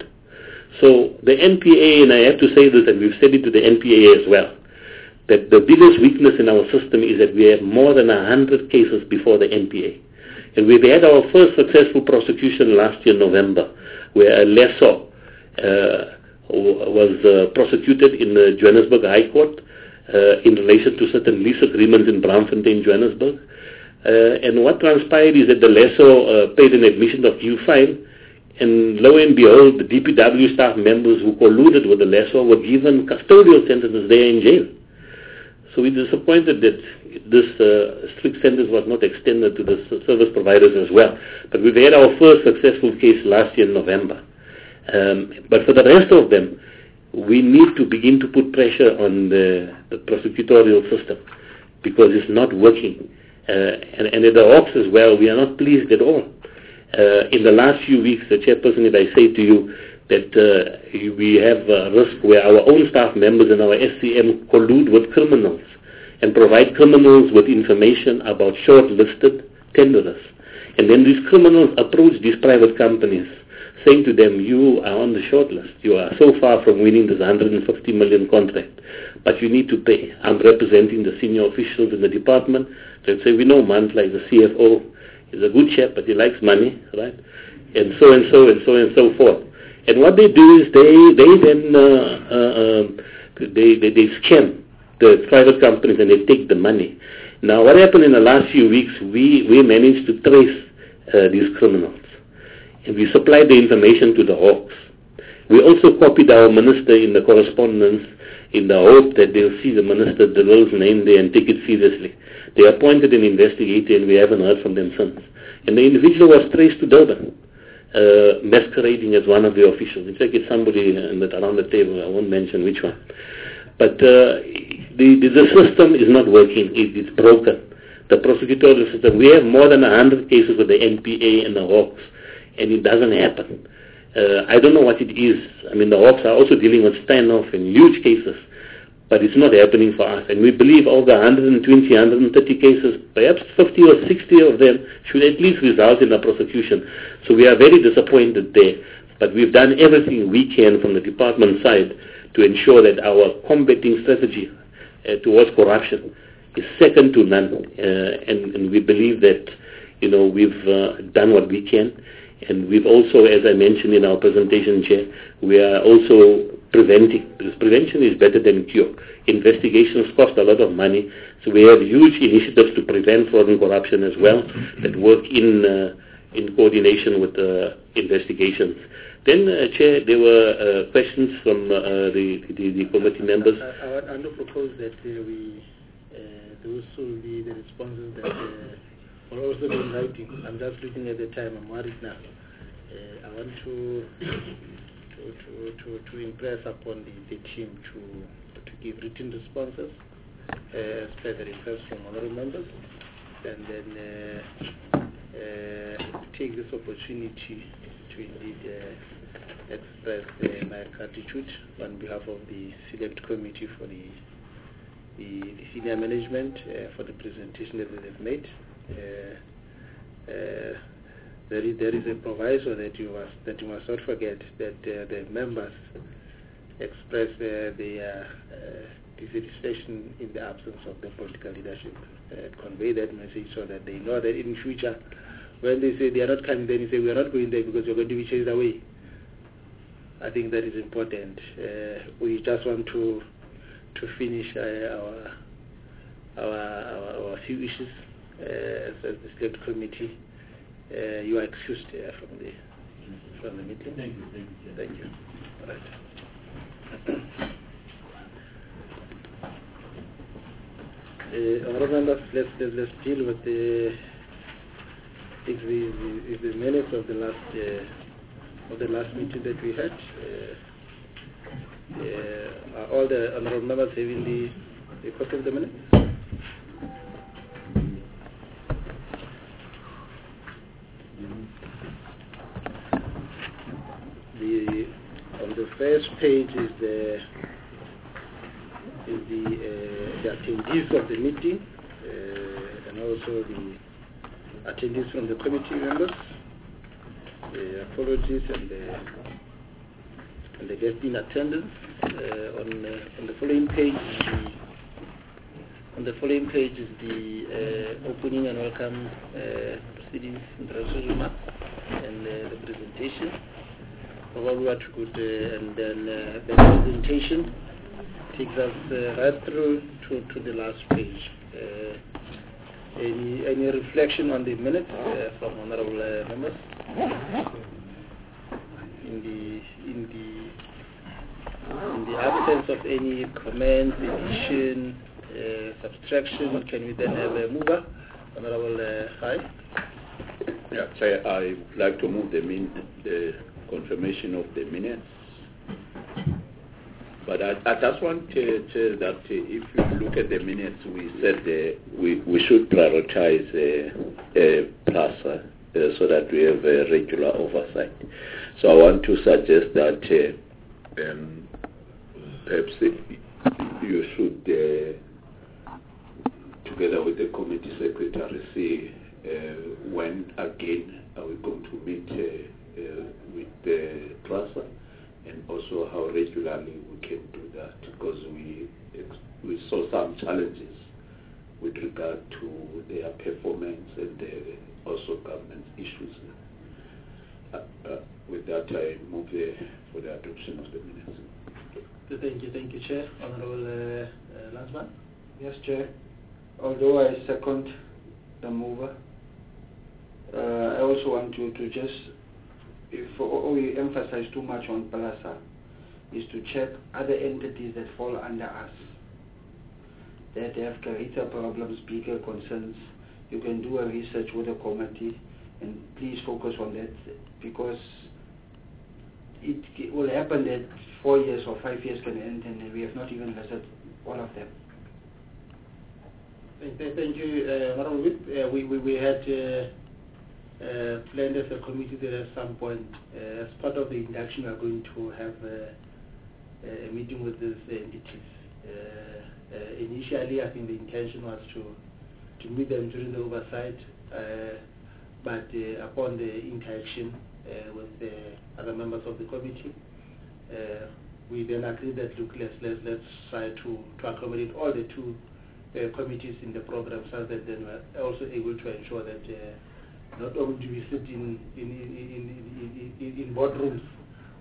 So the N P A, and I have to say this, and we've said it to the N P A as well, that the biggest weakness in our system is that we have more than one hundred cases before the N P A. And we've had our first successful prosecution last year, November, where a lessor uh, was uh, prosecuted in the Johannesburg High Court uh, in relation to certain lease agreements in Braamfontein, Johannesburg. Uh, and what transpired is that the lessor uh, paid an admission of due fine, and lo and behold, the D P W staff members who colluded with the lessor were given custodial sentences there in jail. So we're disappointed that this uh, strict sentence was not extended to the service providers as well. But we've had our first successful case last year in November. Um, but for the rest of them, we need to begin to put pressure on the, the prosecutorial system because it's not working. Uh, and, and at the Hawks as well, we are not pleased at all. Uh, in the last few weeks, the chairperson, if I say to you that uh, we have a risk where our own staff members and our S C M collude with criminals and provide criminals with information about shortlisted tenderers. And then these criminals approach these private companies saying to them, you are on the shortlist. You are so far from winning this one hundred fifty million contract, but you need to pay. I'm representing the senior officials in the department. They'll say, we know Mans, like the C F O, is a good chap, but he likes money, right? And so and so and so and so forth. And what they do is they they then uh, uh, um, they, they they scam the private companies and they take the money. Now, what happened in the last few weeks? We we managed to trace uh, these criminals, and we supplied the information to the Hawks. We also copied our minister in the correspondence in the hope that they'll see the minister, the Lord's name there, and take it seriously. They appointed an investigator, and we haven't heard from them since. And the individual was traced to Durban, uh, masquerading as one of the officials. In fact, it's somebody uh, that around the table. I won't mention which one. But uh, the, the the system is not working. It, it's broken. The prosecutorial system. We have more than one hundred cases with the N P A and the Hawks, and it doesn't happen. Uh, I don't know what it is. I mean, the Hawks are also dealing with standoff and huge cases, but it's not happening for us. And we believe all the one hundred twenty, one hundred thirty cases, perhaps fifty or sixty of them should at least result in a prosecution. So we are very disappointed there. But we've done everything we can from the department side to ensure that our combating strategy uh, towards corruption is second to none. Uh, and, and we believe that, you know, we've uh, done what we can. And we've also, as I mentioned in our presentation, Chair, we are also preventing, because prevention is better than cure. Investigations cost a lot of money, so we have huge initiatives to prevent fraud and corruption as well that work in uh, in coordination with uh, investigations. Then, uh, Chair, there were uh, questions from uh, the, the the committee members. I, I, I want to propose that uh, we uh, those will be the responses that uh, will also be in writing. I'm just looking at the time. I'm worried now. Uh, I want to. To, to, to impress upon the, the team to to give written responses uh, as per the request from honorable members, and then uh, uh, take this opportunity to indeed uh, express uh, my gratitude on behalf of the select committee for the the, the senior management uh, for the presentation that they've made. Uh, uh, There is, there is a proviso that you must that you must not forget that uh, the members express uh, their uh, dissatisfaction in the absence of the political leadership. Uh, convey that message so that they know that in future, when they say they are not coming, then you say we are not going there because you're going to be chased away. I think that is important. Uh, we just want to to finish uh, our, our our our few issues uh, as, as the select committee. Uh, you are excused uh, from the from the meeting. Thank you. Thank you. Thank you. All right. Uh, honorable members, let's, let's let's deal with the if the, the if the minutes of the last uh, of the last meeting that we had. Uh, uh, are all the honorable members having the the copy of the minutes? The on the first page is the is the, uh, the attendees of the meeting uh, and also the attendees from the committee members. The apologies and the and the guests in attendance. Uh, on uh, on the following page, the, on the following page is the uh, opening and welcome uh, proceedings, introductory remarks, and uh, the presentation. All what good, uh, and then uh, the presentation takes us uh, right through to, to the last page. Uh, any any reflection on the minutes uh, from honourable uh, members? In the in the in the absence of any comments, addition, uh, subtraction, can we then have a mover? Honourable uh, Khai? Yeah, so I would like to move the min the confirmation of the minutes. But I, I just want to say that uh, if you look at the minutes, we said uh, we, we should prioritize uh, uh, PLASA uh, so that we have a regular oversight. So I want to suggest that uh, um, perhaps uh, you should, uh, together with the committee secretary, see uh, when again are we going to meet uh, uh, with the PLASA, and also how regularly we can do that, because we we saw some challenges with regard to their performance and uh, also governance issues. Uh, uh, with that, I move the, for the adoption of the minutes. Thank you, thank you, Chair. Honourable uh, uh, Landsman. Yes, Chair. Although I second the mover, uh, I also want to, to just, if we emphasize too much on PLASA, is to check other entities that fall under us, that have greater problems, bigger concerns. You can do a research with a committee, and please focus on that, because it will happen that four years or five years can end and we have not even visited all of them. Thank, thank you, uh, Madam Whip. Uh, we, we, we had uh, uh, planned as a committee that at some point, uh, as part of the induction, we are going to have uh, a meeting with these entities. Uh, uh, initially, I think the intention was to, to meet them during the oversight, uh, but uh, upon the interaction uh, with the other members of the committee, uh, we then agreed that, look, let's, let's, let's try to, to accommodate all the two uh, committees in the program, so that then we're also able to ensure that uh, not only do we sit in, in, in, in, in, in boardrooms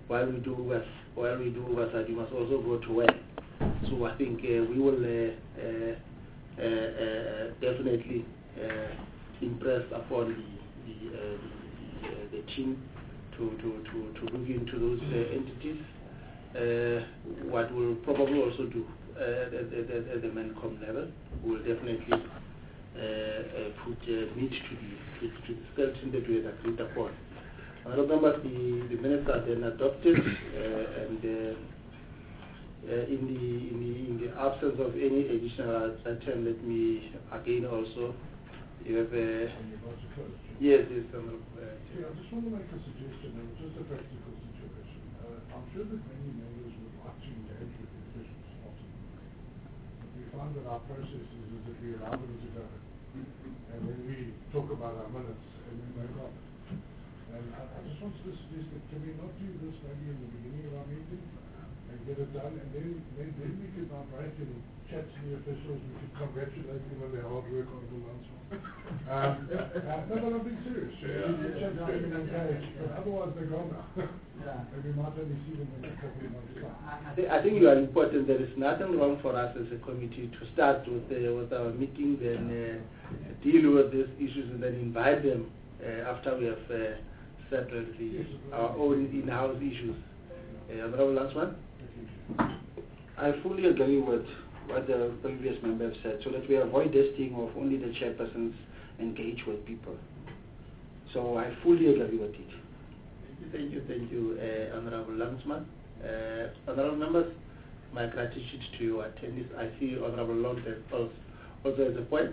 while we do was while we do oversight, you must also go to work. So I think uh, we will uh, uh, uh, uh, definitely uh, impress upon the the, uh, the, uh, the team to, to, to, to look into those uh, entities. Uh, what we'll probably also do uh, at, at, at the MANCOM level, we'll definitely uh, uh, put uh, meat to the to, to the skeleton that we had agreed upon. I remember the, the minutes are then adopted, uh, and uh, uh, in the in the in the absence of any additional item, let me again also you have a yes, yes. Um, uh, yeah, I just want to make a suggestion, and just a practical situation. Uh, I'm sure that many members would like to engage with the officials often. But we find that our process is that we allow them to go, and then we talk about our minutes, and then they go. And I, I just want to suggest that can we not do this maybe in the beginning of our meeting and get it done, and then, then, then we could now break and chat to the officials, we could congratulate them on their hard work on the months. um, uh, no, but I'm being serious. Yeah. You chat to them and engage, but otherwise they're gone now. Yeah. And we might only see them in a couple of months' time. I, th I think you are important. There is nothing wrong for us as a committee to start with, uh, with our meeting, then uh, deal with these issues, and then invite them uh, after we have uh, settled the, our own in-house issues. Uh, Honorable Landsman? I fully agree with what the previous member have said, so that we avoid this thing of only the chairpersons engage with people. So I fully agree with it. Thank you, thank you, uh, Honorable Landsman. Uh, honorable members, my gratitude to your attendees. I see Honorable Lord also, also as a point.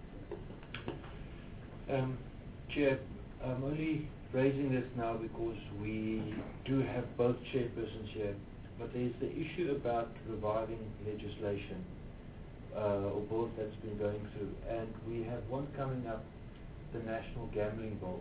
Um, Chair, I'm only raising this now because we do have both chairpersons here, but there's the issue about reviving legislation uh, or bills that's been going through, and we have one coming up, the National Gambling Bill.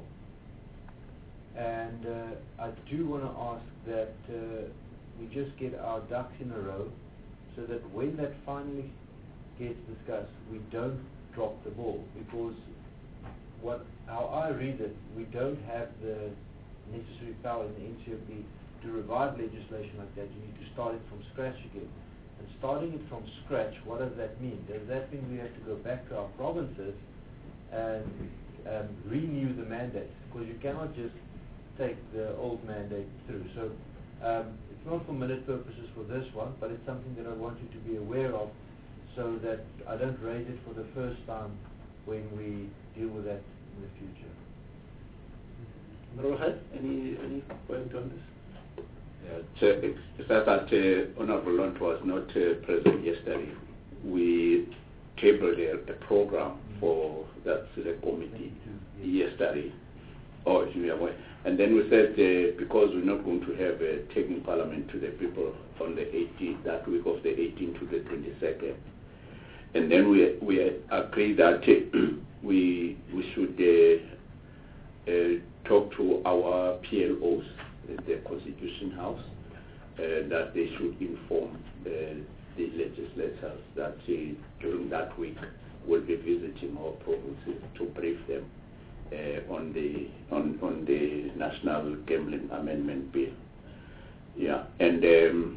And uh, I do want to ask that uh, we just get our ducks in a row so that when that finally gets discussed, we don't drop the ball, because what how I read it, we don't have the necessary power in the N C O P to revive legislation like that. You need to start it from scratch again. And starting it from scratch, what does that mean? Does that mean we have to go back to our provinces and um, renew the mandates? Because you cannot just take the old mandate through. So um, it's not for minute purposes for this one, but it's something that I want you to be aware of, so that I don't raise it for the first time when we deal with that in the future. Rohit, any any point on this? Yeah, Chair, it's that uh, Honorable Lund was not uh, present yesterday. We tabled a, a program for that select committee yesterday. Oh, yeah, and then we said uh, because we're not going to have uh, taking Parliament to the people on the eighteenth, that week of the eighteenth to the twenty-second, and then we we agreed that uh, we we should uh, uh, talk to our P L Os, the Constitution House, uh, that they should inform uh, the legislators that uh, during that week we'll be visiting our provinces to brief them uh, on the on on the National Gambling Amendment Bill. Yeah, and um,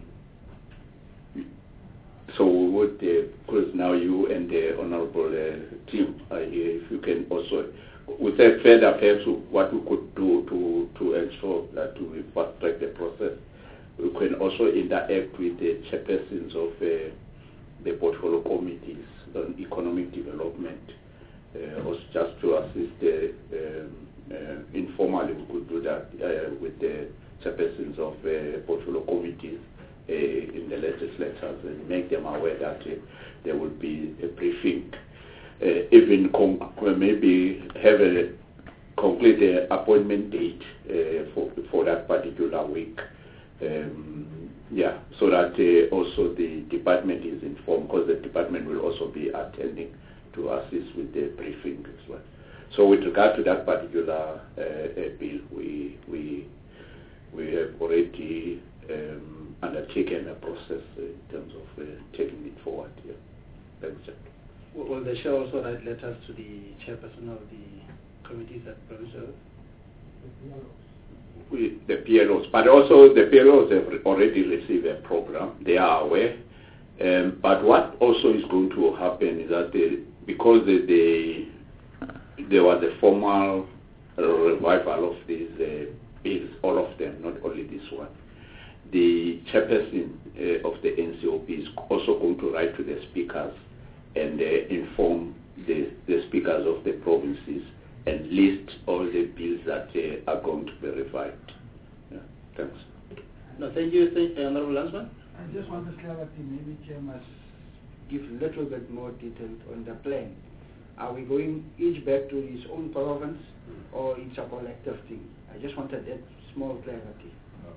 so we would, because uh, now you and the Honourable uh, team are here, if you can also, with that further perhaps what we could do to, to ensure that we fast track the process, we can also interact with the chairpersons of uh, the portfolio committees on economic development, uh, also just to assist the, um, uh, informally we could do that uh, with the chairpersons of uh, portfolio committees Uh, in the legislatures, and make them aware that uh, there will be a briefing, uh, even maybe have a complete uh, appointment date uh, for for that particular week. Um, yeah, so that uh, also the department is informed, because the department will also be attending to assist with the briefing as well. So with regard to that particular uh, uh, bill, we we we have already um, undertaken a process uh, in terms of uh, taking it forward. Yeah. Thanks, Jack. Will the chair also write letters to the chairperson of the committees at provincial? with the P L Os. But also the P L Os have already received a program. They are aware. Um, but what also is going to happen is that they, because they, they, there was a formal revival of these uh, bills, all of them, not only this one, the chairperson uh, of the N C O P is also going to write to the speakers and uh, inform the, the speakers of the provinces and list all the bills that uh, are going to be revived. Yeah, thanks. No, thank you, thank, uh, Honorable Landsman. I just want to clarify, maybe Chair must give a little bit more detail on the plan. Are we going each back to his own province or it's a collective thing? I just wanted that small clarity.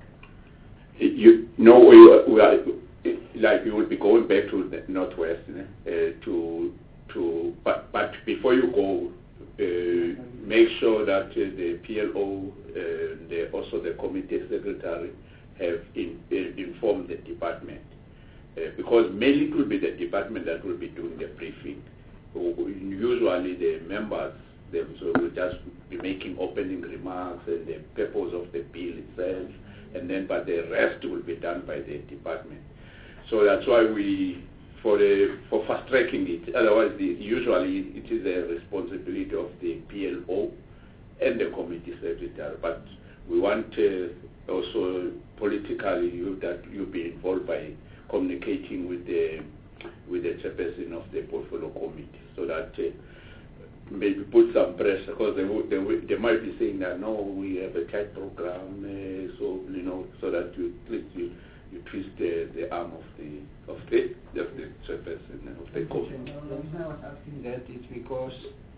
You know, we, we are, like you will be going back to the northwest uh, to to but but before you go, uh, make sure that uh, the P L O uh, the, also the committee secretary have in, uh, informed the department uh, because mainly it will be the department that will be doing the briefing. Usually the members themselves will just be making opening remarks and the purpose of the bill itself, and then but the rest will be done by the department. So that's why we, for the for fast tracking it, otherwise the, usually it is the responsibility of the P L O and the committee secretary. But we want uh, also politically you, that you be involved by communicating with the with the chairperson of the portfolio committee, so that uh, maybe put some pressure, because they, they, they might be saying that no, we have a tight program, uh, so you know, so that you you, you twist the, the arm of the of the of the chairperson of the committee. The reason I was asking that is because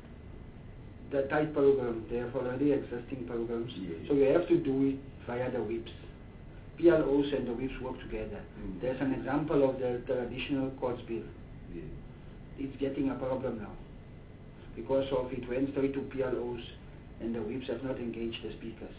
the tight program, they have already existing programs, yeah. So you have to do it via the whips. P L Os and the whips work together. Mm. There's an example of the traditional courts bill. Yeah. It's getting a problem now. Because of it went straight to P L Os and the whips have not engaged the speakers.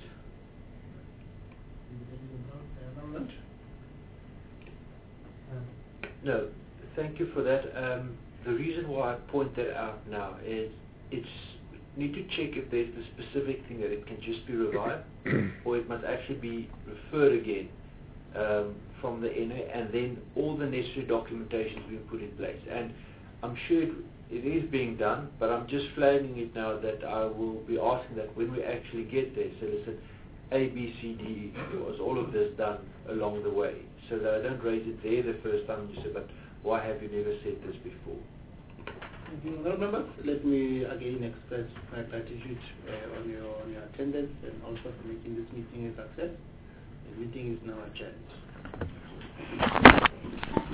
No, thank you for that. Um, the reason why I point that out now is it's need to check if there's the specific thing that it can just be revived or it must actually be referred again um, from the N A, and then all the necessary documentation is being put in place. And I'm sure it, it is being done, but I'm just flagging it now that I will be asking that when we actually get there, so listen, A, B, C, D, was all of this done along the way, so that I don't raise it there the first time and you say, but why have you never said this before? Thank you, honourable members. Let me again express my gratitude uh, on your on your attendance and also for making this meeting a success. The meeting is now adjourned.